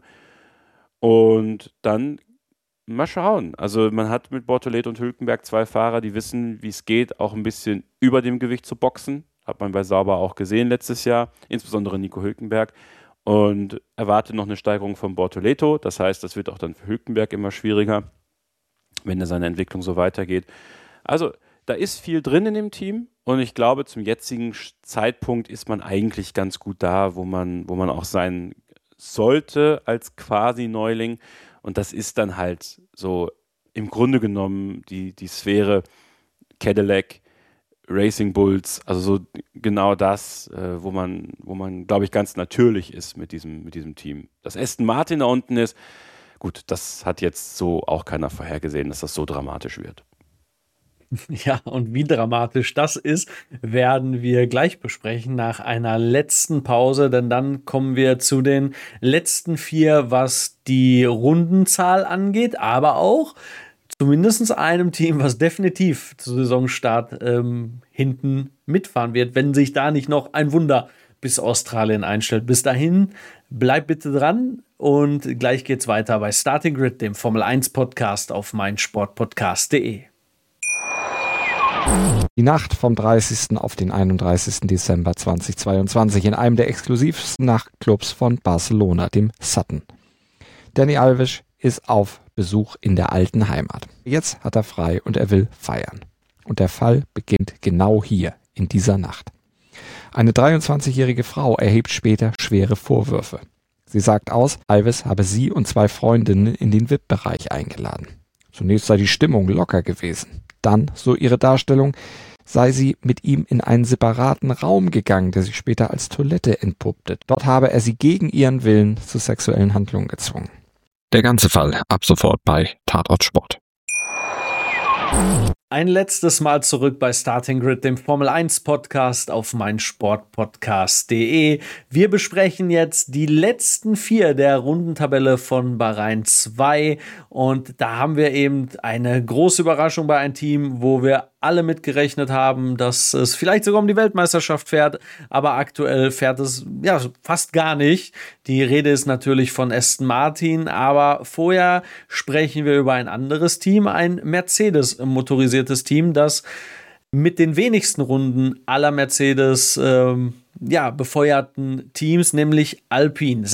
Und dann mal schauen. Also man hat mit Bortoleto und Hülkenberg 2 Fahrer, die wissen, wie es geht, auch ein bisschen über dem Gewicht zu boxen. Hat man bei Sauber auch gesehen letztes Jahr, insbesondere Nico Hülkenberg. Und erwartet noch eine Steigerung von Bortoleto. Das heißt, das wird auch dann für Hülkenberg immer schwieriger, wenn er seine Entwicklung so weitergeht. Also da ist viel drin in dem Team und ich glaube, zum jetzigen Zeitpunkt ist man eigentlich ganz gut da, wo man auch sein sollte als quasi Neuling. Und das ist dann halt so im Grunde genommen die Sphäre Cadillac, Racing Bulls, also so genau das, wo man, glaube ich, ganz natürlich ist mit diesem Team. Dass Aston Martin da unten ist, gut, das hat jetzt so auch keiner vorhergesehen, dass das so dramatisch wird. Ja, und wie dramatisch das ist, werden wir gleich besprechen nach einer letzten Pause, denn dann kommen wir zu den letzten 4, was die Rundenzahl angeht, aber auch zumindest einem Team, was definitiv zu Saisonstart hinten mitfahren wird, wenn sich da nicht noch ein Wunder bis Australien einstellt. Bis dahin, bleibt bitte dran und gleich geht's weiter bei Starting Grid, dem Formel 1 Podcast auf meinsportpodcast.de. Die Nacht vom 30. auf den 31. Dezember 2022 in einem der exklusivsten Nachtclubs von Barcelona, dem Sutton. Dani Alves ist auf Besuch in der alten Heimat. Jetzt hat er frei und er will feiern. Und der Fall beginnt genau hier, in dieser Nacht. Eine 23-jährige Frau erhebt später schwere Vorwürfe. Sie sagt aus, Alves habe sie und 2 Freundinnen in den VIP-Bereich eingeladen. Zunächst sei die Stimmung locker gewesen. Dann, so ihre Darstellung, sei sie mit ihm in einen separaten Raum gegangen, der sich später als Toilette entpuppte. Dort habe er sie gegen ihren Willen zu sexuellen Handlungen gezwungen. Der ganze Fall ab sofort bei Tatort Sport. Ein letztes Mal zurück bei Starting Grid, dem Formel 1 Podcast auf meinsportpodcast.de. Wir besprechen jetzt die letzten 4 der Rundentabelle von Bahrain 2 und da haben wir eben eine große Überraschung bei einem Team, wo wir alle mitgerechnet haben, dass es vielleicht sogar um die Weltmeisterschaft fährt, aber aktuell fährt es ja fast gar nicht. Die Rede ist natürlich von Aston Martin, aber vorher sprechen wir über ein anderes Team, ein Mercedes-motorisiertes Team, das mit den wenigsten Runden aller Mercedes befeuerten Teams, nämlich Alpine.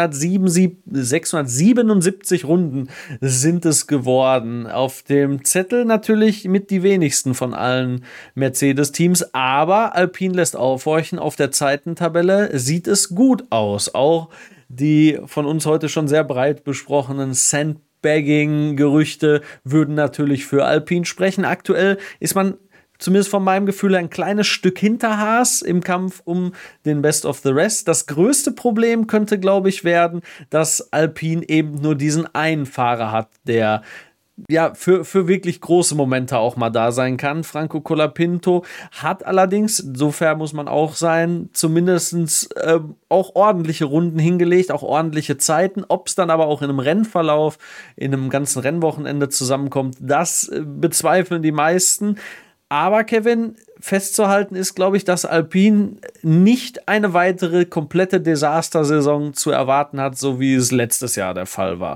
677 Runden sind es geworden. Auf dem Zettel natürlich mit die wenigsten von allen Mercedes-Teams, aber Alpine lässt aufhorchen. Auf der Zeitentabelle sieht es gut aus. Auch die von uns heute schon sehr breit besprochenen Sandbagging-Gerüchte würden natürlich für Alpine sprechen. Aktuell ist man zumindest von meinem Gefühl ein kleines Stück hinter Haas im Kampf um den Best of the Rest. Das größte Problem könnte, glaube ich, werden, dass Alpine eben nur diesen einen Fahrer hat, der ja für wirklich große Momente auch mal da sein kann. Franco Colapinto hat allerdings, insofern muss man auch sein, zumindest auch ordentliche Runden hingelegt, auch ordentliche Zeiten. Ob es dann aber auch in einem Rennverlauf, in einem ganzen Rennwochenende zusammenkommt, das bezweifeln die meisten. Aber Kevin, festzuhalten ist, glaube ich, dass Alpine nicht eine weitere komplette Desastersaison zu erwarten hat, so wie es letztes Jahr der Fall war.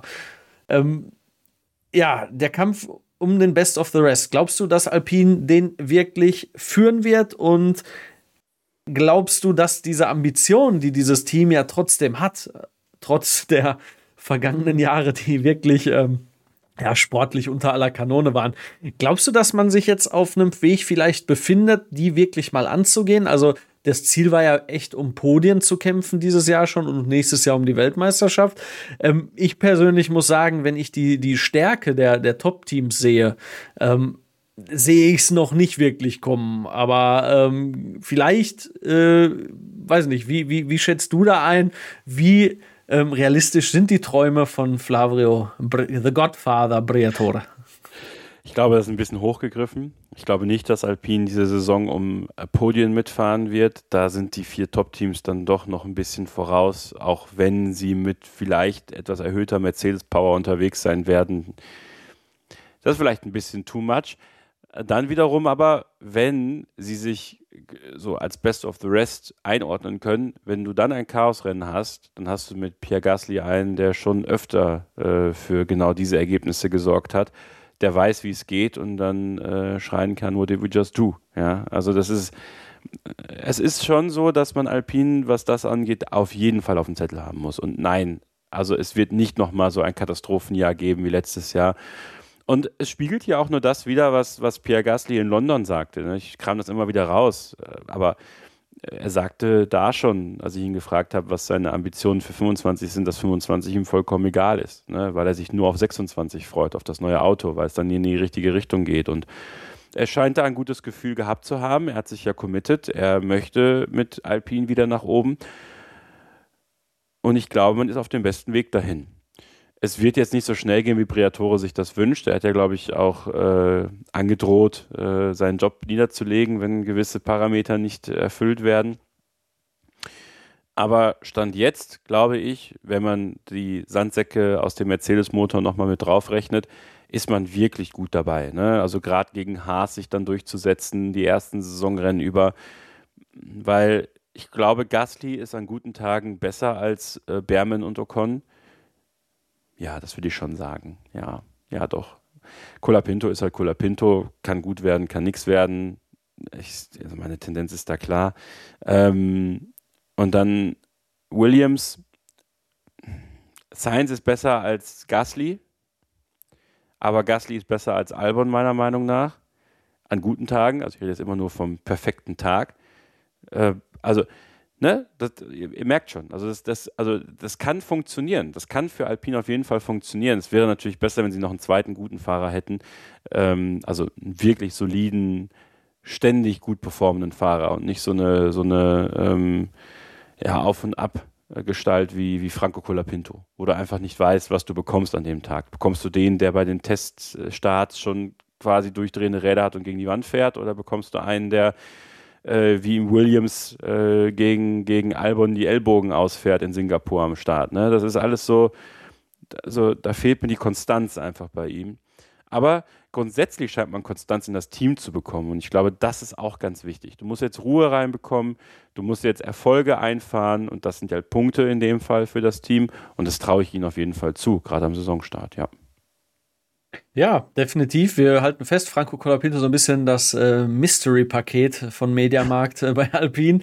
Der Kampf um den Best of the Rest. Glaubst du, dass Alpine den wirklich führen wird? Und glaubst du, dass diese Ambition, die dieses Team ja trotzdem hat, trotz der vergangenen Jahre, die wirklich sportlich unter aller Kanone waren. Glaubst du, dass man sich jetzt auf einem Weg vielleicht befindet, die wirklich mal anzugehen? Also das Ziel war ja echt, um Podien zu kämpfen dieses Jahr schon und nächstes Jahr um die Weltmeisterschaft. Ich persönlich muss sagen, wenn ich die Stärke der Top-Teams sehe, sehe ich es noch nicht wirklich kommen. Aber vielleicht, weiß nicht, wie schätzt du da ein? Wie realistisch sind die Träume von Flavio, The Godfather Briatore? Ich glaube, das ist ein bisschen hochgegriffen. Ich glaube nicht, dass Alpine diese Saison um Podien mitfahren wird. Da sind die 4 Top-Teams dann doch noch ein bisschen voraus, auch wenn sie mit vielleicht etwas erhöhter Mercedes-Power unterwegs sein werden. Das ist vielleicht ein bisschen too much. Dann wiederum aber, wenn sie sich so als Best of the Rest einordnen können, wenn du dann ein Chaosrennen hast, dann hast du mit Pierre Gasly einen, der schon öfter für genau diese Ergebnisse gesorgt hat, der weiß, wie es geht und dann schreien kann, what did we just do? Ja, also es ist schon so, dass man Alpine, was das angeht, auf jeden Fall auf dem Zettel haben muss. Und nein, also es wird nicht nochmal so ein Katastrophenjahr geben wie letztes Jahr. Und es spiegelt ja auch nur das wider, was Pierre Gasly in London sagte. Ich kram das immer wieder raus, aber er sagte da schon, als ich ihn gefragt habe, was seine Ambitionen für 25 sind, dass 25 ihm vollkommen egal ist, ne? Weil er sich nur auf 26 freut, auf das neue Auto, weil es dann in die richtige Richtung geht. Und er scheint da ein gutes Gefühl gehabt zu haben. Er hat sich ja committed, er möchte mit Alpine wieder nach oben. Und ich glaube, man ist auf dem besten Weg dahin. Es wird jetzt nicht so schnell gehen, wie Briatore sich das wünscht. Er hat ja, glaube ich, auch angedroht, seinen Job niederzulegen, wenn gewisse Parameter nicht erfüllt werden. Aber Stand jetzt, glaube ich, wenn man die Sandsäcke aus dem Mercedes-Motor nochmal mit draufrechnet, ist man wirklich gut dabei. Ne? Also gerade gegen Haas sich dann durchzusetzen, die ersten Saisonrennen über. Weil ich glaube, Gasly ist an guten Tagen besser als Behrman und Ocon. Ja, das würde ich schon sagen. Ja, doch. Colapinto ist halt Colapinto, kann gut werden, kann nichts werden. Also meine Tendenz ist da klar. Und dann Williams. Sainz ist besser als Gasly, aber Gasly ist besser als Albon meiner Meinung nach. An guten Tagen, also ich rede jetzt immer nur vom perfekten Tag. Ne? Ihr merkt schon, also das kann funktionieren. Das kann für Alpine auf jeden Fall funktionieren. Es wäre natürlich besser, wenn sie noch einen zweiten guten Fahrer hätten. Also einen wirklich soliden, ständig gut performenden Fahrer und nicht so eine Auf- und Ab-Gestalt wie Franco Colapinto, wo du einfach nicht weißt, was du bekommst an dem Tag. Bekommst du den, der bei den Teststarts schon quasi durchdrehende Räder hat und gegen die Wand fährt, oder bekommst du einen, der wie im Williams gegen Albon die Ellbogen ausfährt in Singapur am Start. Ne? Das ist alles so, da fehlt mir die Konstanz einfach bei ihm. Aber grundsätzlich scheint man Konstanz in das Team zu bekommen. Und ich glaube, das ist auch ganz wichtig. Du musst jetzt Ruhe reinbekommen, du musst jetzt Erfolge einfahren. Und das sind halt Punkte in dem Fall für das Team. Und das traue ich ihnen auf jeden Fall zu, gerade am Saisonstart, ja. Ja, definitiv. Wir halten fest, Franco Colapinto so ein bisschen das Mystery-Paket von Mediamarkt bei Alpine.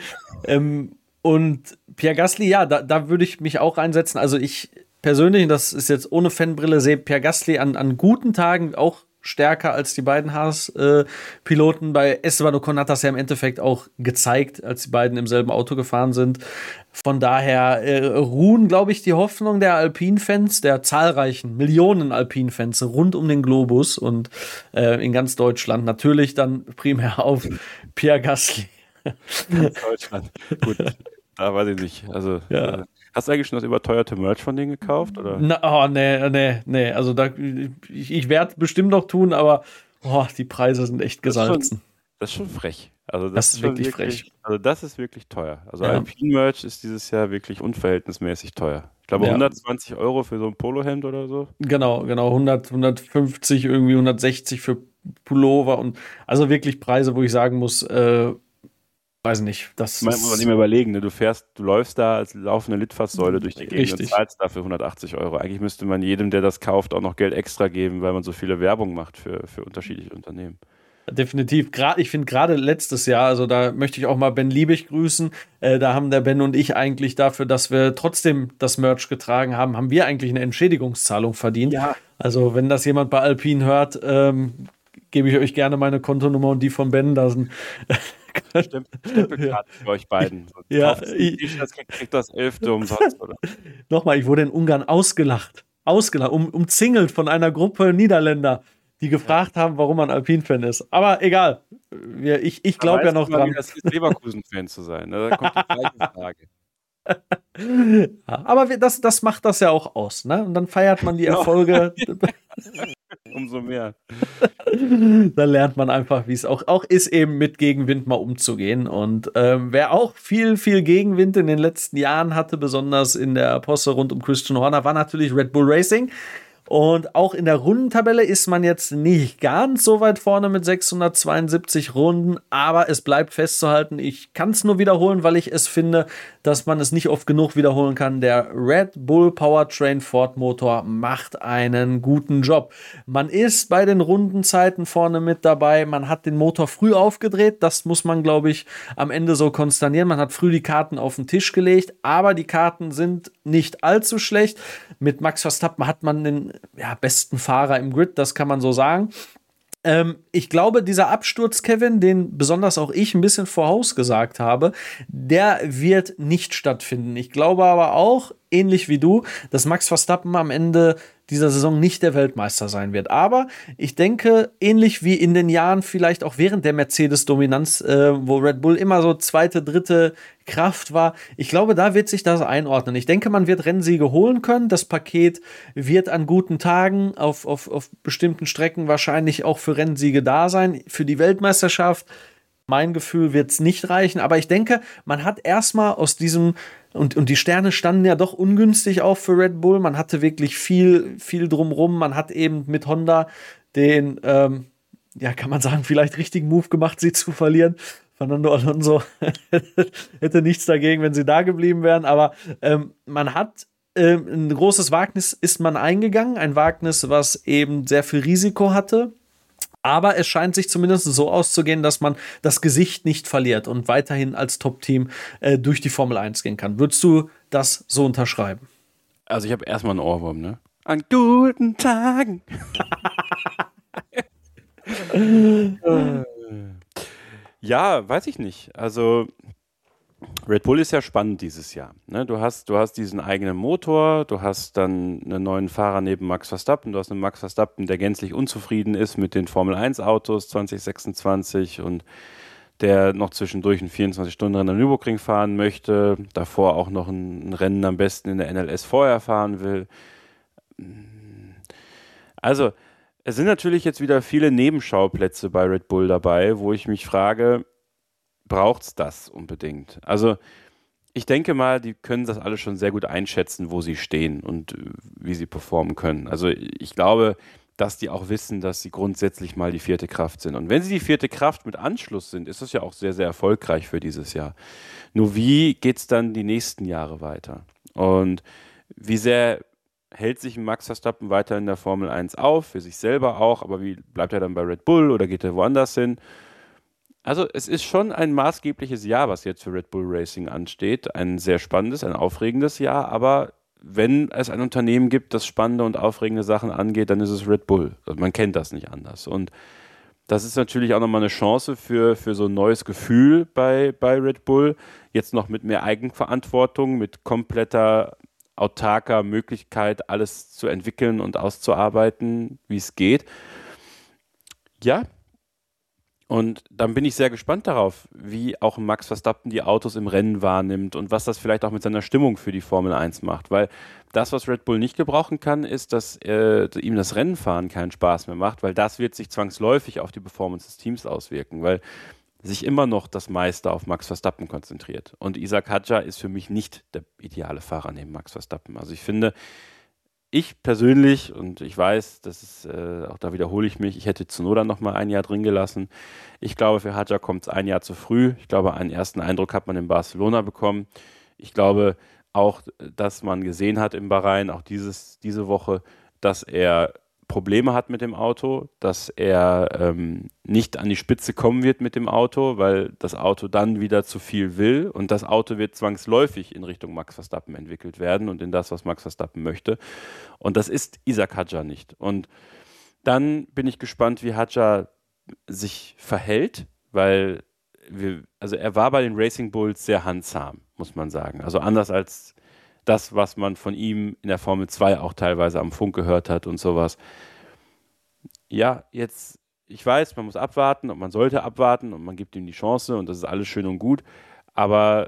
Und Pierre Gasly, ja, da würde ich mich auch einsetzen. Also ich persönlich, das ist jetzt ohne Fanbrille, sehe Pierre Gasly an guten Tagen auch stärker als die beiden Haas-Piloten. Bei Esteban Ocon hat das ja im Endeffekt auch gezeigt, als die beiden im selben Auto gefahren sind. Von daher ruhen, glaube ich, die Hoffnung der Alpine-Fans, der zahlreichen Millionen Alpine-Fans rund um den Globus und in ganz Deutschland natürlich dann primär auf Pierre Gasly. Deutschland, gut, da weiß ich nicht. Also, ja. Hast du eigentlich schon das überteuerte Merch von denen gekauft? Oder? Nee. Also ich werde es bestimmt noch tun, aber die Preise sind echt gesalzen. Das ist schon frech. Also das ist wirklich frech. Also das ist wirklich teuer. Also Alpine-Merch ist dieses Jahr wirklich unverhältnismäßig teuer. Ich glaube 120 € für so ein Polohemd oder so. Genau. 150, irgendwie 160 für Pullover und also wirklich Preise, wo ich sagen muss, weiß nicht. Das muss man nicht mehr überlegen, ne? Du läufst da als laufende Litfaßsäule durch die Gegend und zahlst dafür 180 €. Eigentlich müsste man jedem, der das kauft, auch noch Geld extra geben, weil man so viele Werbung macht für unterschiedliche Unternehmen. Definitiv. Ich finde gerade letztes Jahr, also da möchte ich auch mal Ben Liebig grüßen, da haben der Ben und ich eigentlich dafür, dass wir trotzdem das Merch getragen haben, haben wir eigentlich eine Entschädigungszahlung verdient. Ja. Also wenn das jemand bei Alpine hört, gebe ich euch gerne meine Kontonummer und die von Ben. Da sind Stempelkarte für euch beiden. Kriegt das 11. umsonst, oder? Nochmal, ich wurde in Ungarn ausgelacht, umzingelt von einer Gruppe Niederländer, die gefragt haben, warum man Alpine-Fan ist. Aber egal, ich glaube ja noch dran. Das ist Leverkusen-Fan zu sein. Da kommt die gleiche Frage. Aber das macht das ja auch aus, ne? Und dann feiert man die Erfolge. Umso mehr. Da lernt man einfach, wie es auch ist, eben mit Gegenwind mal umzugehen. Und wer auch viel, viel Gegenwind in den letzten Jahren hatte, besonders in der Posse rund um Christian Horner, war natürlich Red Bull Racing. Und auch in der Rundentabelle ist man jetzt nicht ganz so weit vorne mit 672 Runden, aber es bleibt festzuhalten, ich kann es nur wiederholen, weil ich es finde, dass man es nicht oft genug wiederholen kann. Der Red Bull Powertrain Ford Motor macht einen guten Job. Man ist bei den Rundenzeiten vorne mit dabei, man hat den Motor früh aufgedreht, das muss man, glaube ich, am Ende so konstatieren. Man hat früh die Karten auf den Tisch gelegt, aber die Karten sind nicht allzu schlecht. Mit Max Verstappen hat man den besten Fahrer im Grid, das kann man so sagen. Ich glaube, dieser Absturz, Kevin, den besonders auch ich ein bisschen vorausgesagt habe, der wird nicht stattfinden. Ich glaube aber auch, ähnlich wie du, dass Max Verstappen am Ende dieser Saison nicht der Weltmeister sein wird. Aber ich denke, ähnlich wie in den Jahren vielleicht auch während der Mercedes-Dominanz, wo Red Bull immer so zweite, dritte Kraft war, ich glaube, da wird sich das einordnen. Ich denke, man wird Rennsiege holen können. Das Paket wird an guten Tagen auf bestimmten Strecken wahrscheinlich auch für Rennsiege da sein. Für die Weltmeisterschaft, mein Gefühl, wird es nicht reichen. Aber ich denke, man hat erstmal aus diesem und die Sterne standen ja doch ungünstig auch für Red Bull. Man hatte wirklich viel drumrum. Man hat eben mit Honda den, kann man sagen, vielleicht richtigen Move gemacht, sie zu verlieren. Fernando Alonso hätte nichts dagegen, wenn sie da geblieben wären. Aber man hat ein großes Wagnis ist man eingegangen. Ein Wagnis, was eben sehr viel Risiko hatte. Aber es scheint sich zumindest so auszugehen, dass man das Gesicht nicht verliert und weiterhin als Top-Team durch die Formel 1 gehen kann. Würdest du das so unterschreiben? Also ich habe erstmal einen Ohrwurm, ne? An guten Tagen. Ja, weiß ich nicht. Also Red Bull ist ja spannend dieses Jahr. Ne? Du hast diesen eigenen Motor, du hast dann einen neuen Fahrer neben Max Verstappen, du hast einen Max Verstappen, der gänzlich unzufrieden ist mit den Formel-1-Autos 2026 und der noch zwischendurch ein 24-Stunden-Rennen am Nürburgring fahren möchte, davor auch noch ein Rennen am besten in der NLS vorher fahren will. Also, es sind natürlich jetzt wieder viele Nebenschauplätze bei Red Bull dabei, wo ich mich frage, braucht es das unbedingt? Also ich denke mal, die können das alle schon sehr gut einschätzen, wo sie stehen und wie sie performen können. Also ich glaube, dass die auch wissen, dass sie grundsätzlich mal die vierte Kraft sind. Und wenn sie die vierte Kraft mit Anschluss sind, ist das ja auch sehr, sehr erfolgreich für dieses Jahr. Nur wie geht es dann die nächsten Jahre weiter? Und wie sehr hält sich Max Verstappen weiter in der Formel 1 auf, für sich selber auch, aber wie bleibt er dann bei Red Bull oder geht er woanders hin? Also es ist schon ein maßgebliches Jahr, was jetzt für Red Bull Racing ansteht. Ein sehr spannendes, ein aufregendes Jahr, aber wenn es ein Unternehmen gibt, das spannende und aufregende Sachen angeht, dann ist es Red Bull. Also man kennt das nicht anders. Und das ist natürlich auch nochmal eine Chance für so ein neues Gefühl bei Red Bull. Jetzt noch mit mehr Eigenverantwortung, mit kompletter autarker Möglichkeit, alles zu entwickeln und auszuarbeiten, wie es geht. Ja, und dann bin ich sehr gespannt darauf, wie auch Max Verstappen die Autos im Rennen wahrnimmt und was das vielleicht auch mit seiner Stimmung für die Formel 1 macht. Weil das, was Red Bull nicht gebrauchen kann, ist, dass ihm das Rennenfahren keinen Spaß mehr macht, weil das wird sich zwangsläufig auf die Performance des Teams auswirken, weil sich immer noch das meiste auf Max Verstappen konzentriert. Und Isaac Hadjar ist für mich nicht der ideale Fahrer neben Max Verstappen. Also ich finde, ich persönlich, und ich weiß, das ist, auch da wiederhole ich mich, ich hätte Tsunoda noch mal ein Jahr drin gelassen. Ich glaube, für Hadjar kommt es ein Jahr zu früh. Ich glaube, einen ersten Eindruck hat man in Barcelona bekommen. Ich glaube auch, dass man gesehen hat in Bahrain, auch diese Woche, dass er Probleme hat mit dem Auto, dass er nicht an die Spitze kommen wird mit dem Auto, weil das Auto dann wieder zu viel will und das Auto wird zwangsläufig in Richtung Max Verstappen entwickelt werden und in das, was Max Verstappen möchte. Und das ist Isaac Hadjar nicht. Und dann bin ich gespannt, wie Hadjar sich verhält, weil er war bei den Racing Bulls sehr handzahm, muss man sagen. Also anders als das, was man von ihm in der Formel 2 auch teilweise am Funk gehört hat und sowas. Ja, jetzt, ich weiß, man muss abwarten und man sollte abwarten und man gibt ihm die Chance und das ist alles schön und gut, aber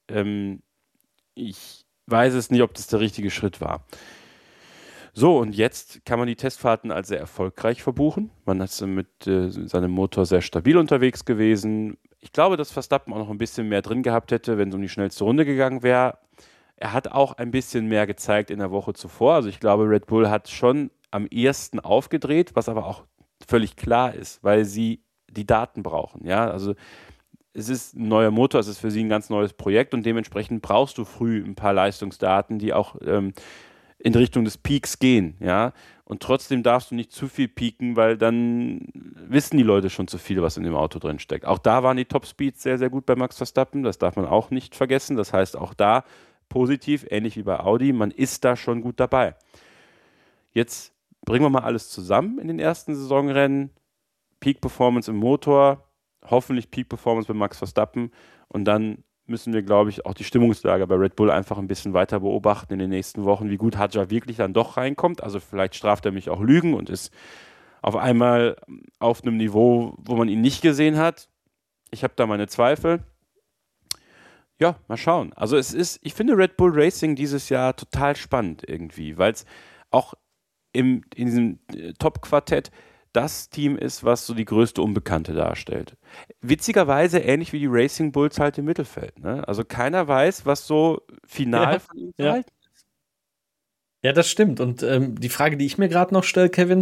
ich weiß es nicht, ob das der richtige Schritt war. So, und jetzt kann man die Testfahrten als sehr erfolgreich verbuchen. Man ist mit seinem Motor sehr stabil unterwegs gewesen. Ich glaube, dass Verstappen auch noch ein bisschen mehr drin gehabt hätte, wenn es um die schnellste Runde gegangen wäre. Er hat auch ein bisschen mehr gezeigt in der Woche zuvor. Also ich glaube, Red Bull hat schon am ehesten aufgedreht, was aber auch völlig klar ist, weil sie die Daten brauchen. Ja, also es ist ein neuer Motor, es ist für sie ein ganz neues Projekt und dementsprechend brauchst du früh ein paar Leistungsdaten, die auch in Richtung des Peaks gehen. Ja, und trotzdem darfst du nicht zu viel peaken, weil dann wissen die Leute schon zu viel, was in dem Auto drin steckt. Auch da waren die Topspeeds sehr, sehr gut bei Max Verstappen. Das darf man auch nicht vergessen. Das heißt, auch da positiv, ähnlich wie bei Audi, man ist da schon gut dabei. Jetzt bringen wir mal alles zusammen in den ersten Saisonrennen. Peak Performance im Motor, hoffentlich Peak Performance bei Max Verstappen und dann müssen wir, glaube ich, auch die Stimmungslage bei Red Bull einfach ein bisschen weiter beobachten in den nächsten Wochen, wie gut Hadjar wirklich dann doch reinkommt. Also vielleicht straft er mich auch Lügen und ist auf einmal auf einem Niveau, wo man ihn nicht gesehen hat. Ich habe da meine Zweifel. Ja, mal schauen. Also ich finde Red Bull Racing dieses Jahr total spannend irgendwie, weil es auch in diesem Top-Quartett das Team ist, was so die größte Unbekannte darstellt. Witzigerweise ähnlich wie die Racing Bulls halt im Mittelfeld. Ne? Also keiner weiß, was so final von ihm verhalten ist. Ja, das stimmt. Und die Frage, die ich mir gerade noch stelle, Kevin,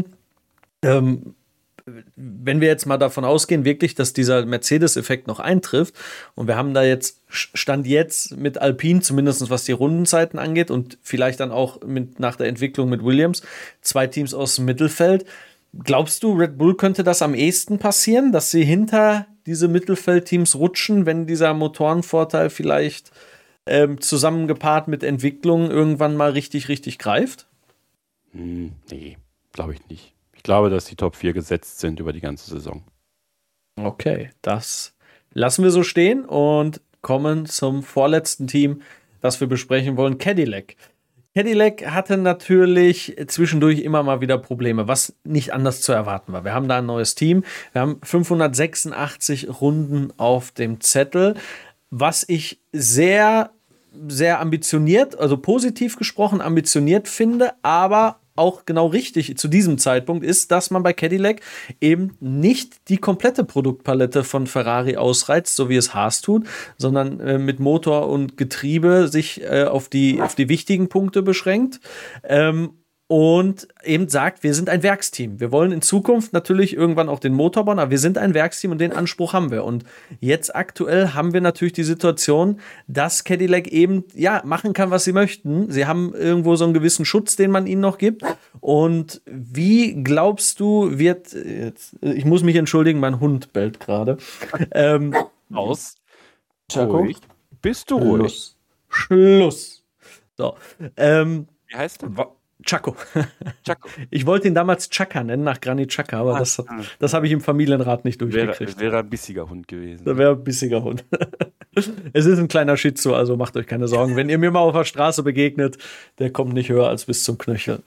wenn wir jetzt mal davon ausgehen, wirklich, dass dieser Mercedes-Effekt noch eintrifft und wir haben da jetzt, Stand jetzt mit Alpine, zumindest was die Rundenzeiten angeht und vielleicht dann auch nach der Entwicklung mit Williams, 2 Teams aus dem Mittelfeld. Glaubst du, Red Bull könnte das am ehesten passieren, dass sie hinter diese Mittelfeldteams rutschen, wenn dieser Motorenvorteil vielleicht zusammengepaart mit Entwicklung irgendwann mal richtig, richtig greift? Nee, glaube ich nicht. Ich glaube, dass die Top 4 gesetzt sind über die ganze Saison. Okay, das lassen wir so stehen und kommen zum vorletzten Team, das wir besprechen wollen, Cadillac. Cadillac hatte natürlich zwischendurch immer mal wieder Probleme, was nicht anders zu erwarten war. Wir haben da ein neues Team, wir haben 586 Runden auf dem Zettel, was ich sehr, sehr ambitioniert, also positiv gesprochen ambitioniert finde, aber auch genau richtig zu diesem Zeitpunkt ist, dass man bei Cadillac eben nicht die komplette Produktpalette von Ferrari ausreizt, so wie es Haas tut, sondern mit Motor und Getriebe sich auf die wichtigen Punkte beschränkt. Und eben sagt, wir sind ein Werksteam. Wir wollen in Zukunft natürlich irgendwann auch den Motor bauen, aber wir sind ein Werksteam und den Anspruch haben wir. Und jetzt aktuell haben wir natürlich die Situation, dass Cadillac eben, ja, machen kann, was sie möchten. Sie haben irgendwo so einen gewissen Schutz, den man ihnen noch gibt. Und wie glaubst du, ich muss mich entschuldigen, mein Hund bellt gerade. Aus. Chaco? Ruhig. Bist du ruhig? Schluss. So. Wie heißt der? Chaco. Chaco. Ich wollte ihn damals Chaka nennen, nach Granit Xhaka, aber das habe ich im Familienrat nicht durchgekriegt. Wäre ein bissiger Hund gewesen. Das wäre ein bissiger Hund. Es ist ein kleiner Shih Tzu, also macht euch keine Sorgen. Wenn ihr mir mal auf der Straße begegnet, der kommt nicht höher als bis zum Knöchel.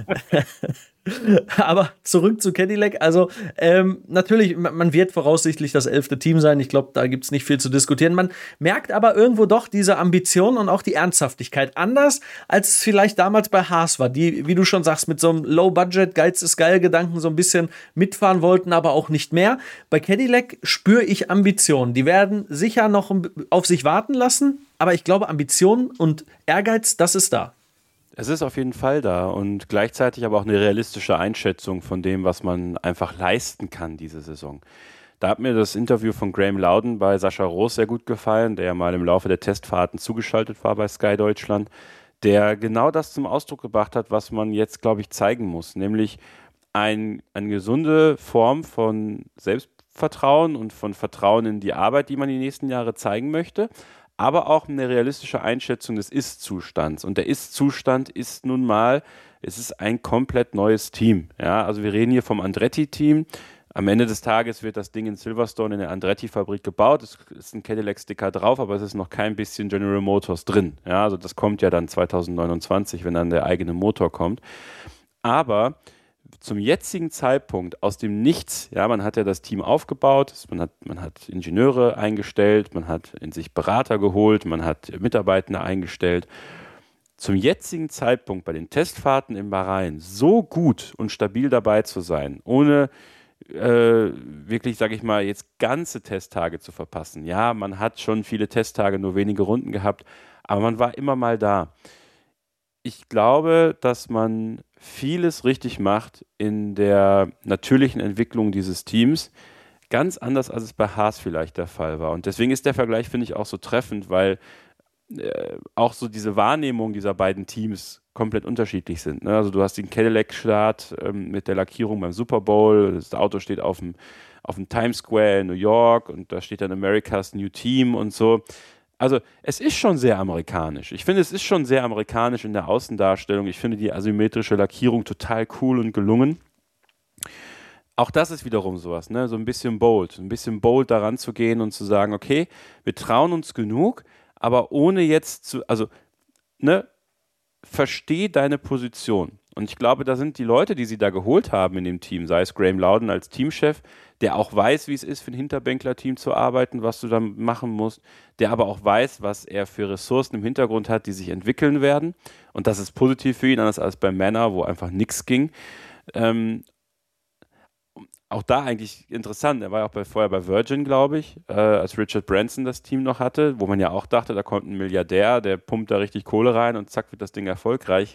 Aber zurück zu Cadillac. Also natürlich, man wird voraussichtlich das 11. Team sein. Ich glaube, da gibt es nicht viel zu diskutieren. Man merkt aber irgendwo doch diese Ambition und auch die Ernsthaftigkeit. Anders, als es vielleicht damals bei Haas war, die, wie du schon sagst, mit so einem Low-Budget, Geiz ist geil Gedanken so ein bisschen mitfahren wollten, aber auch nicht mehr. Bei Cadillac spüre ich Ambitionen. Die werden sicher noch auf sich warten lassen, aber ich glaube, Ambition und Ehrgeiz, das ist da. Es ist auf jeden Fall da und gleichzeitig aber auch eine realistische Einschätzung von dem, was man einfach leisten kann diese Saison. Da hat mir das Interview von Graham Loudon bei Sascha Roos sehr gut gefallen, der ja mal im Laufe der Testfahrten zugeschaltet war bei Sky Deutschland, der genau das zum Ausdruck gebracht hat, was man jetzt, glaube ich, zeigen muss, nämlich eine gesunde Form von Selbstvertrauen und von Vertrauen in die Arbeit, die man die nächsten Jahre zeigen möchte, aber auch eine realistische Einschätzung des Ist-Zustands. Und der Ist-Zustand ist nun mal, es ist ein komplett neues Team. Ja, also wir reden hier vom Andretti-Team. Am Ende des Tages wird das Ding in Silverstone in der Andretti-Fabrik gebaut. Es ist ein Cadillac-Sticker drauf, aber es ist noch kein bisschen General Motors drin. Ja, also das kommt ja dann 2029, wenn dann der eigene Motor kommt. Aber zum jetzigen Zeitpunkt aus dem Nichts, ja, man hat ja das Team aufgebaut, man hat Ingenieure eingestellt, man hat in sich Berater geholt, man hat Mitarbeitende eingestellt. Zum jetzigen Zeitpunkt bei den Testfahrten in Bahrain so gut und stabil dabei zu sein, ohne wirklich, sage ich mal, jetzt ganze Testtage zu verpassen. Ja, man hat schon viele Testtage, nur wenige Runden gehabt, aber man war immer mal da. Ich glaube, dass man vieles richtig macht in der natürlichen Entwicklung dieses Teams, ganz anders als es bei Haas vielleicht der Fall war. Und deswegen ist der Vergleich, finde ich, auch so treffend, weil auch so diese Wahrnehmung dieser beiden Teams komplett unterschiedlich sind. Ne? Also du hast den Cadillac-Start mit der Lackierung beim Super Bowl, das Auto steht auf dem Times Square in New York und da steht dann America's New Team und so. Also es ist schon sehr amerikanisch. Ich finde, es ist schon sehr amerikanisch in der Außendarstellung. Ich finde die asymmetrische Lackierung total cool und gelungen. auch das ist wiederum sowas, ne? So ein bisschen bold daran zu gehen und zu sagen, okay, wir trauen uns genug, aber ohne jetzt ne, versteh deine Position. Und ich glaube, da sind die Leute, die sie da geholt haben in dem Team, sei es Graham Loudon als Teamchef, der auch weiß, wie es ist, für ein Hinterbänkler-Team zu arbeiten, was du da machen musst, der aber auch weiß, was er für Ressourcen im Hintergrund hat, die sich entwickeln werden. Und das ist positiv für ihn, anders als bei Männer, wo einfach nichts ging. Auch da eigentlich interessant, er war ja auch vorher bei Virgin, glaube ich, als Richard Branson das Team noch hatte, wo man ja auch dachte, da kommt ein Milliardär, der pumpt da richtig Kohle rein und zack wird das Ding erfolgreich.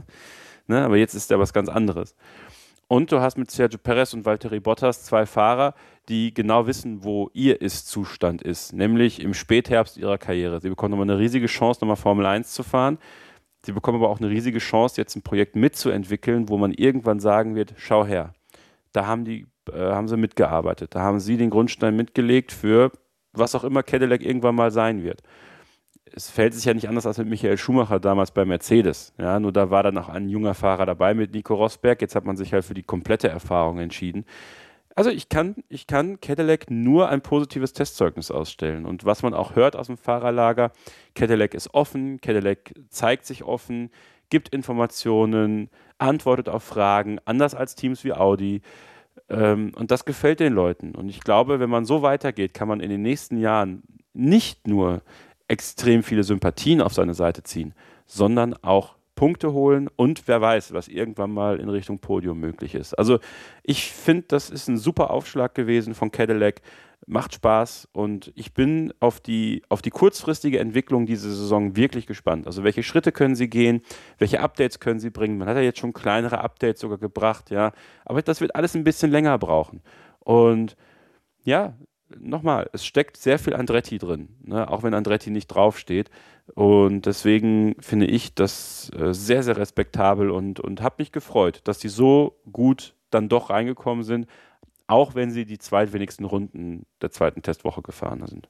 Ne, aber jetzt ist ja was ganz anderes. Und du hast mit Sergio Perez und Valtteri Bottas 2 Fahrer, die genau wissen, wo ihr Ist-Zustand ist, nämlich im Spätherbst ihrer Karriere. Sie bekommen nochmal eine riesige Chance, nochmal Formel 1 zu fahren. Sie bekommen aber auch eine riesige Chance, jetzt ein Projekt mitzuentwickeln, wo man irgendwann sagen wird, schau her, da haben sie mitgearbeitet, da haben sie den Grundstein mitgelegt für was auch immer Cadillac irgendwann mal sein wird. Es fällt sich ja nicht anders als mit Michael Schumacher damals bei Mercedes. Ja, nur da war dann auch ein junger Fahrer dabei mit Nico Rosberg. Jetzt hat man sich halt für die komplette Erfahrung entschieden. Also ich kann Cadillac nur ein positives Testzeugnis ausstellen. Und was man auch hört aus dem Fahrerlager, Cadillac ist offen, Cadillac zeigt sich offen, gibt Informationen, antwortet auf Fragen, anders als Teams wie Audi. Und das gefällt den Leuten. Und ich glaube, wenn man so weitergeht, kann man in den nächsten Jahren nicht nur extrem viele Sympathien auf seine Seite ziehen, sondern auch Punkte holen und wer weiß, was irgendwann mal in Richtung Podium möglich ist. Also ich finde, das ist ein super Aufschlag gewesen von Cadillac, macht Spaß und ich bin auf die kurzfristige Entwicklung dieser Saison wirklich gespannt. Also welche Schritte können sie gehen, welche Updates können sie bringen. Man hat ja jetzt schon kleinere Updates sogar gebracht, ja, aber das wird alles ein bisschen länger brauchen. Und ja, nochmal, es steckt sehr viel Andretti drin, ne? Auch wenn Andretti nicht draufsteht. Und deswegen finde ich das sehr, sehr respektabel und habe mich gefreut, dass die so gut dann doch reingekommen sind, auch wenn sie die zweitwenigsten Runden der zweiten Testwoche gefahren sind.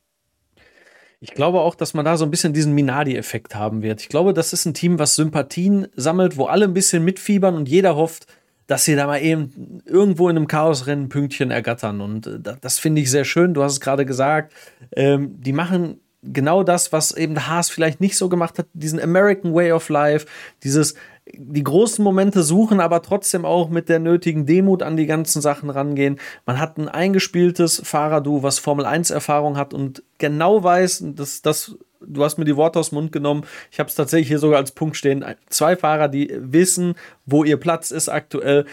Ich glaube auch, dass man da so ein bisschen diesen Minardi-Effekt haben wird. Ich glaube, das ist ein Team, was Sympathien sammelt, wo alle ein bisschen mitfiebern und jeder hofft, dass sie da mal eben irgendwo in einem Chaosrennen Pünktchen ergattern. Und das finde ich sehr schön. Du hast es gerade gesagt. Die machen genau das, was eben der Haas vielleicht nicht so gemacht hat. Diesen American Way of Life. Die großen Momente suchen, aber trotzdem auch mit der nötigen Demut an die ganzen Sachen rangehen. Man hat ein eingespieltes Fahrerduo, was Formel-1-Erfahrung hat und genau weiß, du hast mir die Worte aus dem Mund genommen. Ich habe es tatsächlich hier sogar als Punkt stehen. 2 Fahrer, die wissen, wo ihr Platz ist aktuell.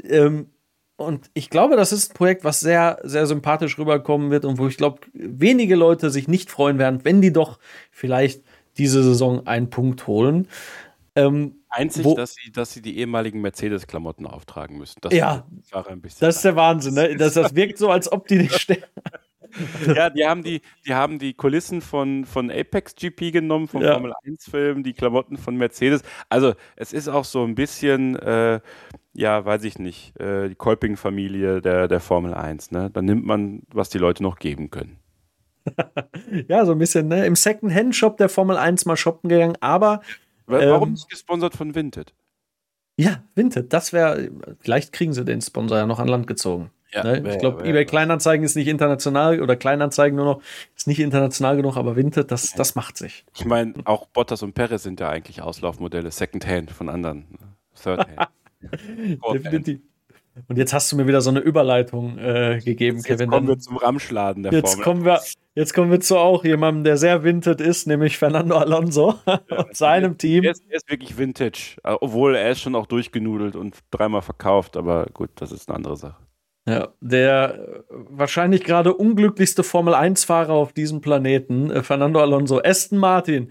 Und ich glaube, das ist ein Projekt, was sehr, sehr sympathisch rüberkommen wird und wo ich glaube, wenige Leute sich nicht freuen werden, wenn die doch vielleicht diese Saison einen Punkt holen. Einzig, dass sie die ehemaligen Mercedes-Klamotten auftragen müssen. Das ist der Wahnsinn. Ne? Das wirkt so, als ob die nicht stehen. Ja, die haben die Kulissen von Apex GP genommen, vom Formel 1-Film, die Klamotten von Mercedes. Also es ist auch so ein bisschen, weiß ich nicht, die Kolping-Familie der Formel 1. Ne? Da nimmt man, was die Leute noch geben können. Ja, so ein bisschen, ne? Im Second-Hand-Shop der Formel 1 mal shoppen gegangen, aber warum nicht gesponsert von Vinted? Ja, Vinted, vielleicht kriegen sie den Sponsor ja noch an Land gezogen. Ja, ne? Ich glaube, eBay Kleinanzeigen ist nicht international oder Kleinanzeigen nur noch, ist nicht international genug, aber Vinted, das macht sich. Ich meine, auch Bottas und Perez sind ja eigentlich Auslaufmodelle, Secondhand von anderen. Thirdhand. Definitiv. Und jetzt hast du mir wieder so eine Überleitung gegeben, Kevin. Jetzt kommen wir zum Ramschladen der Formel. Jetzt kommen wir zu auch jemandem, der sehr Vintage ist, nämlich Fernando Alonso und seinem Team. Er ist wirklich Vintage, obwohl er ist schon auch durchgenudelt und 3-mal verkauft, aber gut, das ist eine andere Sache. Ja, der wahrscheinlich gerade unglücklichste Formel-1-Fahrer auf diesem Planeten, Fernando Alonso, Aston Martin,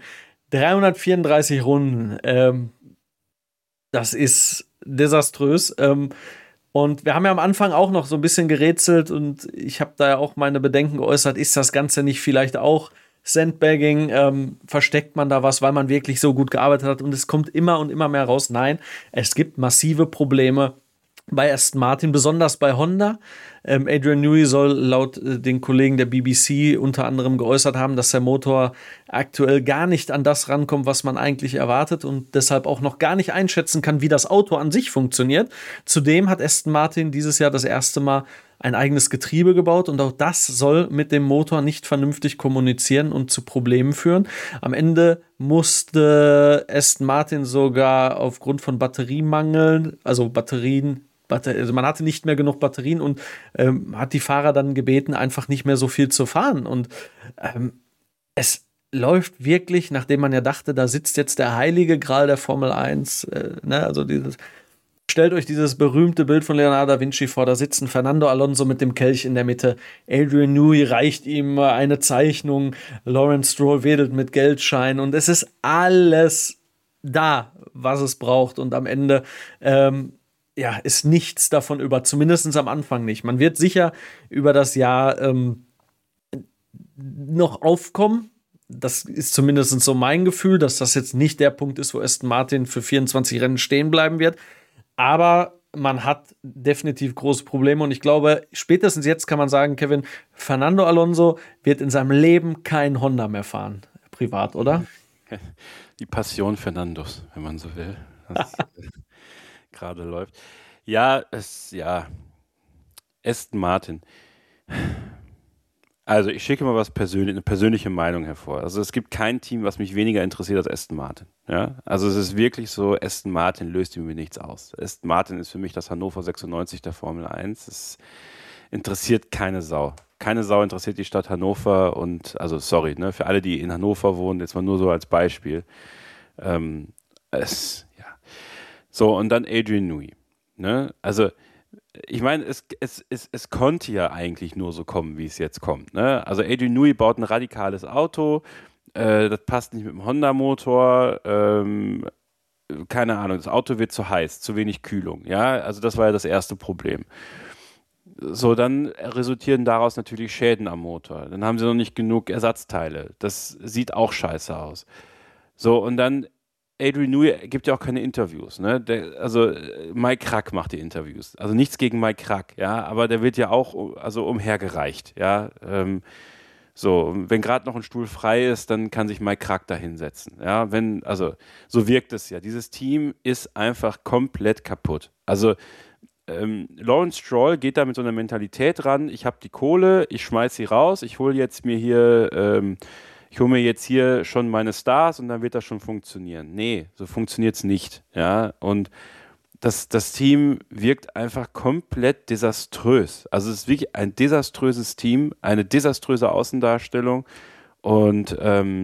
334 Runden, das ist desaströs. Und wir haben ja am Anfang auch noch so ein bisschen gerätselt und ich habe da ja auch meine Bedenken geäußert, ist das Ganze nicht vielleicht auch Sandbagging, versteckt man da was, weil man wirklich so gut gearbeitet hat und es kommt immer und immer mehr raus. Nein, es gibt massive Probleme bei Aston Martin, besonders bei Honda. Adrian Newey soll laut den Kollegen der BBC unter anderem geäußert haben, dass der Motor aktuell gar nicht an das rankommt, was man eigentlich erwartet und deshalb auch noch gar nicht einschätzen kann, wie das Auto an sich funktioniert. Zudem hat Aston Martin dieses Jahr das erste Mal ein eigenes Getriebe gebaut und auch das soll mit dem Motor nicht vernünftig kommunizieren und zu Problemen führen. Am Ende musste Aston Martin sogar aufgrund von Batteriemangeln, also man hatte nicht mehr genug Batterien und hat die Fahrer dann gebeten, einfach nicht mehr so viel zu fahren. Und es läuft wirklich, nachdem man ja dachte, da sitzt jetzt der heilige Gral der Formel 1, also stellt euch dieses berühmte Bild von Leonardo da Vinci vor, da sitzen Fernando Alonso mit dem Kelch in der Mitte, Adrian Newey reicht ihm eine Zeichnung, Lawrence Stroll wedelt mit Geldschein und es ist alles da, was es braucht und am Ende ist nichts davon über, zumindest am Anfang nicht. Man wird sicher über das Jahr noch aufkommen. Das ist zumindest so mein Gefühl, dass das jetzt nicht der Punkt ist, wo Aston Martin für 24 Rennen stehen bleiben wird. Aber man hat definitiv große Probleme und ich glaube, spätestens jetzt kann man sagen, Kevin, Fernando Alonso wird in seinem Leben kein Honda mehr fahren, privat, oder? Die Passion Fernandos, wenn man so will. Das gerade läuft. Aston Martin. Also ich schicke mal eine persönliche Meinung hervor. Also es gibt kein Team, was mich weniger interessiert als Aston Martin. Ja? Also es ist wirklich so, Aston Martin löst mir nichts aus. Aston Martin ist für mich das Hannover 96 der Formel 1. Es interessiert keine Sau. Keine Sau interessiert die Stadt Hannover und, also sorry, für alle, die in Hannover wohnen, jetzt mal nur so als Beispiel. So, und dann Adrian Newey. Ne? Also, ich meine, es konnte ja eigentlich nur so kommen, wie es jetzt kommt. Ne? Also, Adrian Newey baut ein radikales Auto, das passt nicht mit dem Honda-Motor, keine Ahnung, das Auto wird zu heiß, zu wenig Kühlung. Ja, also, das war ja das erste Problem. So, dann resultieren daraus natürlich Schäden am Motor. Dann haben sie noch nicht genug Ersatzteile. Das sieht auch scheiße aus. So, und dann Adrian Newey gibt ja auch keine Interviews, ne? Mike Krack macht die Interviews. Also nichts gegen Mike Krack, ja, aber der wird ja auch umhergereicht, ja. Wenn gerade noch ein Stuhl frei ist, dann kann sich Mike Krack da hinsetzen, ja. So wirkt es ja. Dieses Team ist einfach komplett kaputt. Also Lawrence Stroll geht da mit so einer Mentalität ran, ich habe die Kohle, ich schmeiß sie raus, ich hole mir jetzt hier schon meine Stars und dann wird das schon funktionieren. Nee, so funktioniert es nicht. Ja? Und das Team wirkt einfach komplett desaströs. Also es ist wirklich ein desaströses Team, eine desaströse Außendarstellung. Und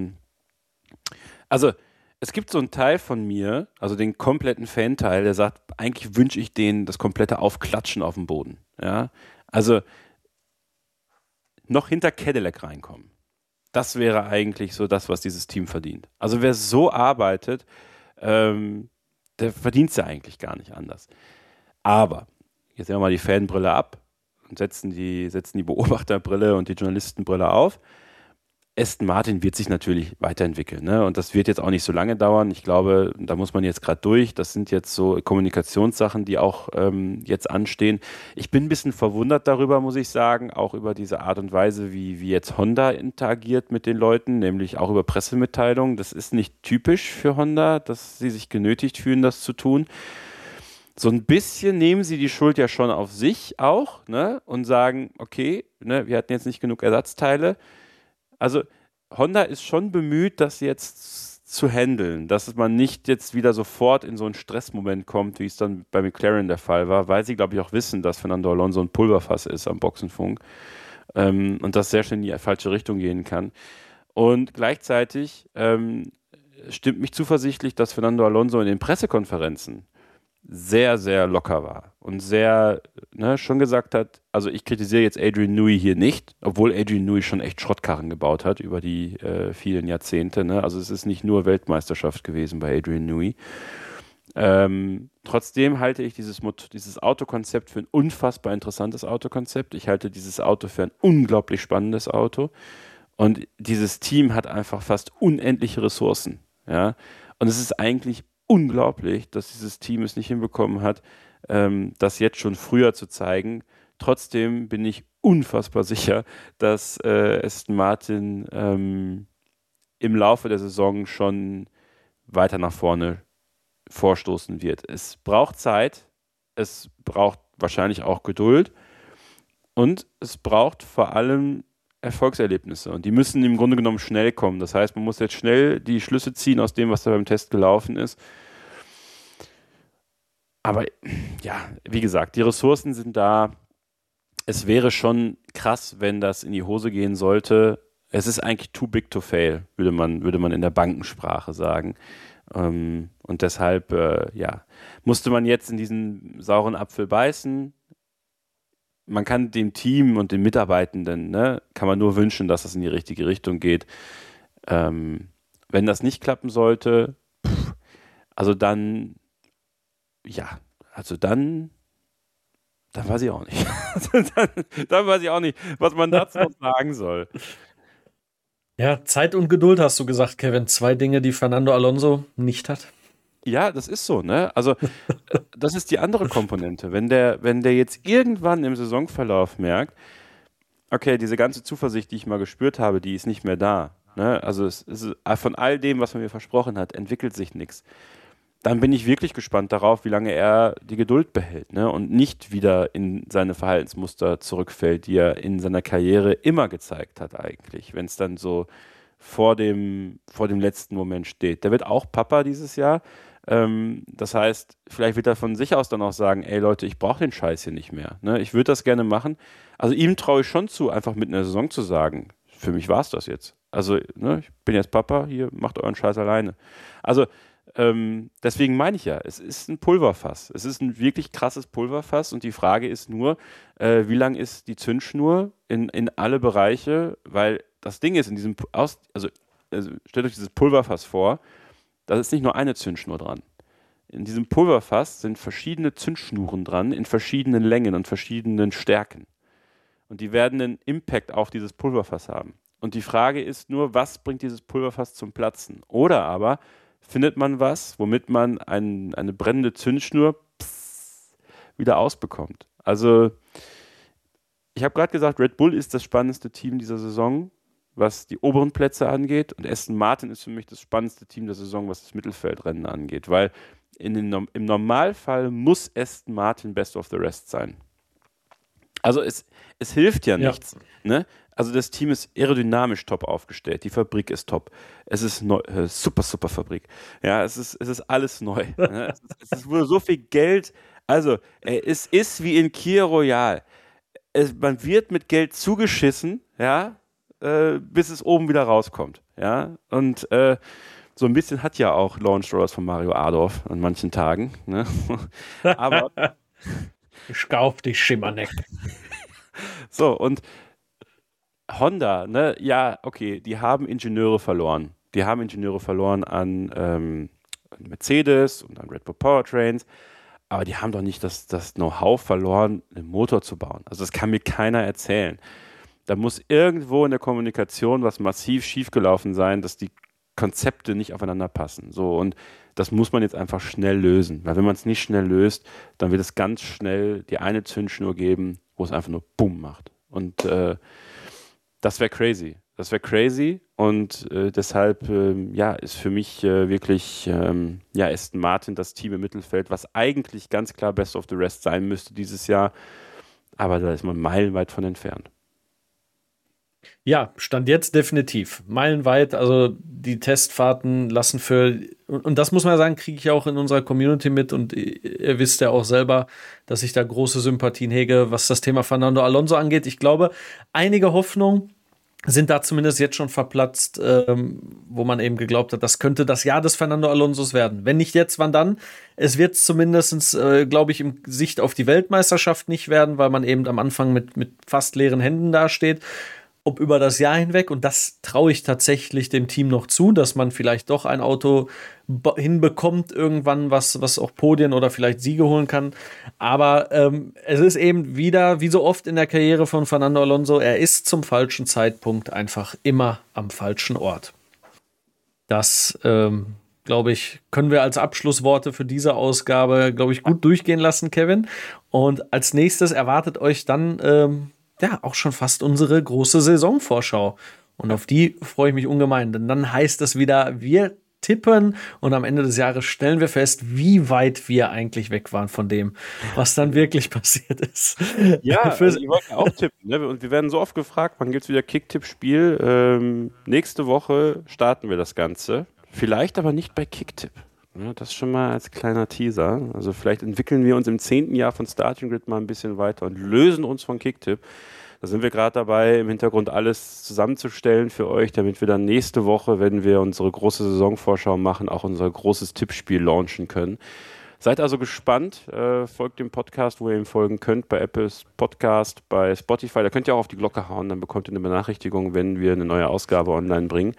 es gibt so einen Teil von mir, also den kompletten Fanteil, der sagt, eigentlich wünsche ich denen das komplette Aufklatschen auf dem Boden. Ja? Also noch hinter Cadillac reinkommen. Das wäre eigentlich so das, was dieses Team verdient. Also wer so arbeitet, der verdient es ja eigentlich gar nicht anders. Aber, jetzt nehmen wir mal die Fanbrille ab und setzen die Beobachterbrille und die Journalistenbrille auf. Aston Martin wird sich natürlich weiterentwickeln, ne? Und das wird jetzt auch nicht so lange dauern. Ich glaube, da muss man jetzt gerade durch. Das sind jetzt so Kommunikationssachen, die auch jetzt anstehen. Ich bin ein bisschen verwundert darüber, muss ich sagen, auch über diese Art und Weise, wie jetzt Honda interagiert mit den Leuten, nämlich auch über Pressemitteilungen. Das ist nicht typisch für Honda, dass sie sich genötigt fühlen, das zu tun. So ein bisschen nehmen sie die Schuld ja schon auf sich auch, ne? Und sagen, okay, ne, wir hatten jetzt nicht genug Ersatzteile. Also Honda ist schon bemüht, das jetzt zu handeln, dass man nicht jetzt wieder sofort in so einen Stressmoment kommt, wie es dann bei McLaren der Fall war, weil sie, glaube ich, auch wissen, dass Fernando Alonso ein Pulverfass ist am Boxenfunk und das sehr schnell in die falsche Richtung gehen kann. Und gleichzeitig stimmt mich zuversichtlich, dass Fernando Alonso in den Pressekonferenzen sehr, sehr locker war und sehr, schon gesagt hat, also ich kritisiere jetzt Adrian Newey hier nicht, obwohl Adrian Newey schon echt Schrottkarren gebaut hat über die vielen Jahrzehnte, ne? Also es ist nicht nur Weltmeisterschaft gewesen bei Adrian Newey. Trotzdem halte ich dieses Autokonzept für ein unfassbar interessantes Autokonzept. Ich halte dieses Auto für ein unglaublich spannendes Auto und dieses Team hat einfach fast unendliche Ressourcen, ja? Und es ist eigentlich unglaublich, dass dieses Team es nicht hinbekommen hat, das jetzt schon früher zu zeigen. Trotzdem bin ich unfassbar sicher, dass Aston Martin im Laufe der Saison schon weiter nach vorne vorstoßen wird. Es braucht Zeit, es braucht wahrscheinlich auch Geduld und es braucht vor allem Erfolgserlebnisse und die müssen im Grunde genommen schnell kommen. Das heißt, man muss jetzt schnell die Schlüsse ziehen aus dem, was da beim Test gelaufen ist. Aber ja, wie gesagt, die Ressourcen sind da. Es wäre schon krass, wenn das in die Hose gehen sollte. Es ist eigentlich too big to fail, würde man in der Bankensprache sagen. Und deshalb, musste man jetzt in diesen sauren Apfel beißen. Man kann dem Team und den Mitarbeitenden, kann man nur wünschen, dass das in die richtige Richtung geht. Wenn das nicht klappen sollte, dann weiß ich auch nicht. dann weiß ich auch nicht, was man dazu noch sagen soll. Ja, Zeit und Geduld hast du gesagt, Kevin. 2 Dinge, die Fernando Alonso nicht hat. Ja, das ist so, ne? Also, das ist die andere Komponente. Wenn der jetzt irgendwann im Saisonverlauf merkt, okay, diese ganze Zuversicht, die ich mal gespürt habe, die ist nicht mehr da. Ne? Also, es ist, von all dem, was man mir versprochen hat, entwickelt sich nichts. Dann bin ich wirklich gespannt darauf, wie lange er die Geduld behält, ne? Und nicht wieder in seine Verhaltensmuster zurückfällt, die er in seiner Karriere immer gezeigt hat eigentlich, wenn es dann so vor dem letzten Moment steht. Der wird auch Papa dieses Jahr. Das heißt, vielleicht wird er von sich aus dann auch sagen, ey Leute, ich brauche den Scheiß hier nicht mehr. Ne? Ich würde das gerne machen. Also ihm traue ich schon zu, einfach mit einer Saison zu sagen, für mich war es das jetzt. Also ich bin jetzt Papa, hier macht euren Scheiß alleine. Also deswegen meine ich ja, es ist ein Pulverfass. Es ist ein wirklich krasses Pulverfass und die Frage ist nur, wie lang ist die Zündschnur in alle Bereiche, weil das Ding ist, stellt euch dieses Pulverfass vor, da ist nicht nur eine Zündschnur dran. In diesem Pulverfass sind verschiedene Zündschnuren dran, in verschiedenen Längen und verschiedenen Stärken. Und die werden einen Impact auf dieses Pulverfass haben. Und die Frage ist nur, was bringt dieses Pulverfass zum Platzen? Oder aber findet man was, womit man eine brennende Zündschnur wieder ausbekommt. Also, ich habe gerade gesagt, Red Bull ist das spannendste Team dieser Saison, was die oberen Plätze angeht. Und Aston Martin ist für mich das spannendste Team der Saison, was das Mittelfeldrennen angeht. Weil im Normalfall muss Aston Martin Best of the Rest sein. Also es hilft ja nichts. Ne? Also das Team ist aerodynamisch top aufgestellt. Die Fabrik ist top. Es ist super, super Fabrik. Ja, es ist alles neu. Ne? Es wurde so viel Geld. Also es ist wie in Kia Royale. Man wird mit Geld zugeschissen, ja, bis es oben wieder rauskommt. Ja, und so ein bisschen hat ja auch Lawrence Stroll von Mario Adorf an manchen Tagen. Ne? Aber ich kauf dich, Schimanek. So, und Honda, ne, ja, okay, die haben Ingenieure verloren. Die haben Ingenieure verloren an Mercedes und an Red Bull Powertrains, aber die haben doch nicht das Know-how verloren, einen Motor zu bauen. Also das kann mir keiner erzählen. Da muss irgendwo in der Kommunikation was massiv schiefgelaufen sein, dass die Konzepte nicht aufeinander passen. So, und das muss man jetzt einfach schnell lösen. Weil wenn man es nicht schnell löst, dann wird es ganz schnell die eine Zündschnur geben, wo es einfach nur Bumm macht. Und das wäre crazy. Das wäre crazy. Und deshalb ist für mich wirklich Aston Martin das Team im Mittelfeld, was eigentlich ganz klar Best of the Rest sein müsste dieses Jahr. Aber da ist man meilenweit von entfernt. Ja, Stand jetzt definitiv. Meilenweit, also die Testfahrten lassen und das muss man sagen, kriege ich auch in unserer Community mit und ihr wisst ja auch selber, dass ich da große Sympathien hege, was das Thema Fernando Alonso angeht. Ich glaube, einige Hoffnungen sind da zumindest jetzt schon verplatzt, wo man eben geglaubt hat, das könnte das Jahr des Fernando Alonsos werden. Wenn nicht jetzt, wann dann? Es wird zumindest, glaube ich, im Sicht auf die Weltmeisterschaft nicht werden, weil man eben am Anfang mit fast leeren Händen dasteht. Ob über das Jahr hinweg, und das traue ich tatsächlich dem Team noch zu, dass man vielleicht doch ein Auto hinbekommt irgendwann, was auch Podien oder vielleicht Siege holen kann. Aber es ist eben wieder, wie so oft in der Karriere von Fernando Alonso, er ist zum falschen Zeitpunkt einfach immer am falschen Ort. Das glaube ich, können wir als Abschlussworte für diese Ausgabe, glaube ich, gut durchgehen lassen, Kevin. Und als nächstes erwartet euch dann auch schon fast unsere große Saisonvorschau. Und auf die freue ich mich ungemein, denn dann heißt es wieder, wir tippen und am Ende des Jahres stellen wir fest, wie weit wir eigentlich weg waren von dem, was dann wirklich passiert ist. Ja, also ich wollte auch tippen. Ne? Und wir werden so oft gefragt, wann gibt es wieder Kicktipp-Spiel? Nächste Woche starten wir das Ganze. Vielleicht aber nicht bei Kicktipp. Ja, das schon mal als kleiner Teaser. Also vielleicht entwickeln wir uns im 10. Jahr von Starting Grid mal ein bisschen weiter und lösen uns von Kicktipp. Da sind wir gerade dabei, im Hintergrund alles zusammenzustellen für euch, damit wir dann nächste Woche, wenn wir unsere große Saisonvorschau machen, auch unser großes Tippspiel launchen können. Seid also gespannt, folgt dem Podcast, wo ihr ihm folgen könnt, bei Apples Podcast, bei Spotify. Da könnt ihr auch auf die Glocke hauen, dann bekommt ihr eine Benachrichtigung, wenn wir eine neue Ausgabe online bringen.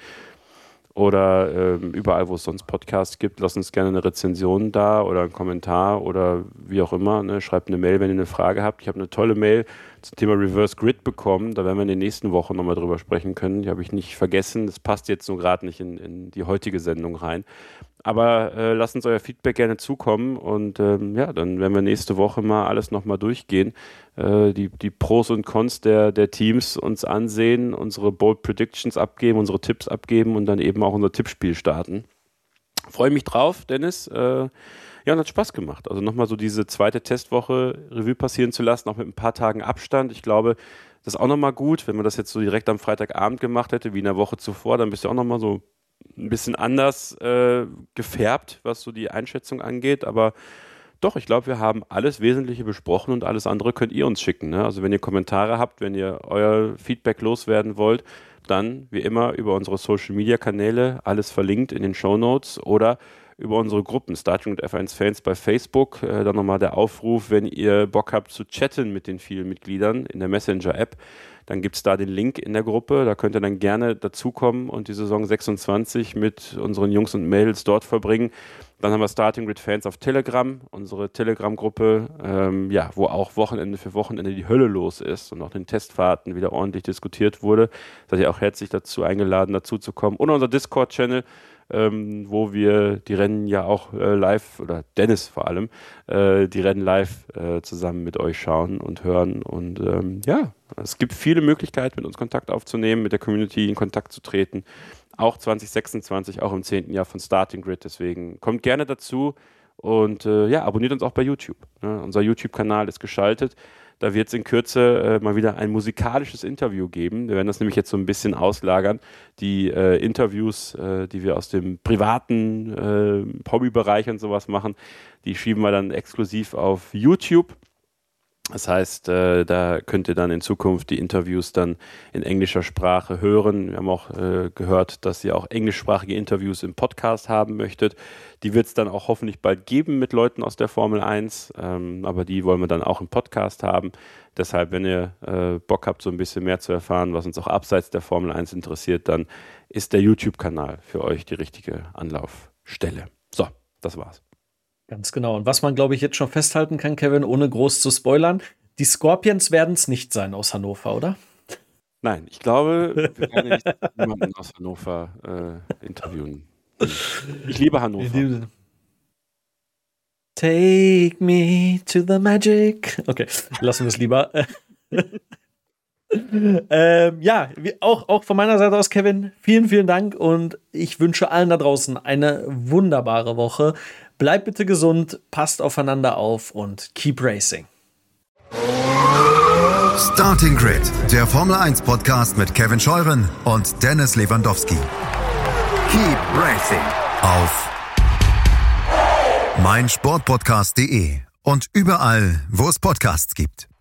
Oder überall, wo es sonst Podcasts gibt, lasst uns gerne eine Rezension da oder einen Kommentar oder wie auch immer. Ne? Schreibt eine Mail, wenn ihr eine Frage habt. Ich habe eine tolle Mail zum Thema Reverse Grid bekommen. Da werden wir in den nächsten Wochen nochmal drüber sprechen können. Die habe ich nicht vergessen. Das passt jetzt so gerade nicht in die heutige Sendung rein. Aber lasst uns euer Feedback gerne zukommen und dann werden wir nächste Woche mal alles nochmal durchgehen, die Pros und Cons der Teams uns ansehen, unsere Bold Predictions abgeben, unsere Tipps abgeben und dann eben auch unser Tippspiel starten. Freue mich drauf, Dennis. Und hat Spaß gemacht. Also nochmal so diese zweite Testwoche Revue passieren zu lassen, auch mit ein paar Tagen Abstand. Ich glaube, das ist auch nochmal gut, wenn man das jetzt so direkt am Freitagabend gemacht hätte, wie in der Woche zuvor, dann bist du auch nochmal so ein bisschen anders gefärbt, was so die Einschätzung angeht, aber doch, ich glaube, wir haben alles Wesentliche besprochen und alles andere könnt ihr uns schicken. Ne? Also wenn ihr Kommentare habt, wenn ihr euer Feedback loswerden wollt, dann wie immer über unsere Social-Media-Kanäle, alles verlinkt in den Shownotes oder über unsere Gruppen Starting mit F1 Fans bei Facebook. Dann nochmal der Aufruf, wenn ihr Bock habt zu chatten mit den vielen Mitgliedern in der Messenger-App, dann gibt es da den Link in der Gruppe. Da könnt ihr dann gerne dazukommen und die Saison 26 mit unseren Jungs und Mädels dort verbringen. Dann haben wir Starting Grid Fans auf Telegram, unsere Telegram-Gruppe, wo auch Wochenende für Wochenende die Hölle los ist und auch den Testfahrten wieder ordentlich diskutiert wurde. Seid ihr auch herzlich dazu eingeladen, dazu zu kommen. Und unser Discord-Channel, wo wir die Rennen ja auch live, oder Dennis vor allem, die Rennen live zusammen mit euch schauen und hören. Und es gibt viele Möglichkeiten, mit uns Kontakt aufzunehmen, mit der Community in Kontakt zu treten. Auch 2026, auch im 10. Jahr von Starting Grid. Deswegen kommt gerne dazu und abonniert uns auch bei YouTube. Ne? Unser YouTube-Kanal ist geschaltet. Da wird es in Kürze mal wieder ein musikalisches Interview geben. Wir werden das nämlich jetzt so ein bisschen auslagern. Die Interviews, die wir aus dem privaten Hobbybereich und sowas machen, die schieben wir dann exklusiv auf YouTube. Das heißt, da könnt ihr dann in Zukunft die Interviews dann in englischer Sprache hören. Wir haben auch gehört, dass ihr auch englischsprachige Interviews im Podcast haben möchtet. Die wird es dann auch hoffentlich bald geben mit Leuten aus der Formel 1, aber die wollen wir dann auch im Podcast haben. Deshalb, wenn ihr Bock habt, so ein bisschen mehr zu erfahren, was uns auch abseits der Formel 1 interessiert, dann ist der YouTube-Kanal für euch die richtige Anlaufstelle. So, das war's. Ganz genau. Und was man, glaube ich, jetzt schon festhalten kann, Kevin, ohne groß zu spoilern, die Scorpions werden es nicht sein aus Hannover, oder? Nein, ich glaube, wir werden nicht jemanden aus Hannover interviewen. Ich liebe Hannover. Take me to the magic. Okay, lassen wir es lieber. Auch von meiner Seite aus, Kevin, vielen, vielen Dank und ich wünsche allen da draußen eine wunderbare Woche. Bleibt bitte gesund, passt aufeinander auf und keep racing. Starting Grid, der Formel 1 Podcast mit Kevin Scheuren und Dennis Lewandowski. Keep racing auf meinsportpodcast.de und überall, wo es Podcasts gibt.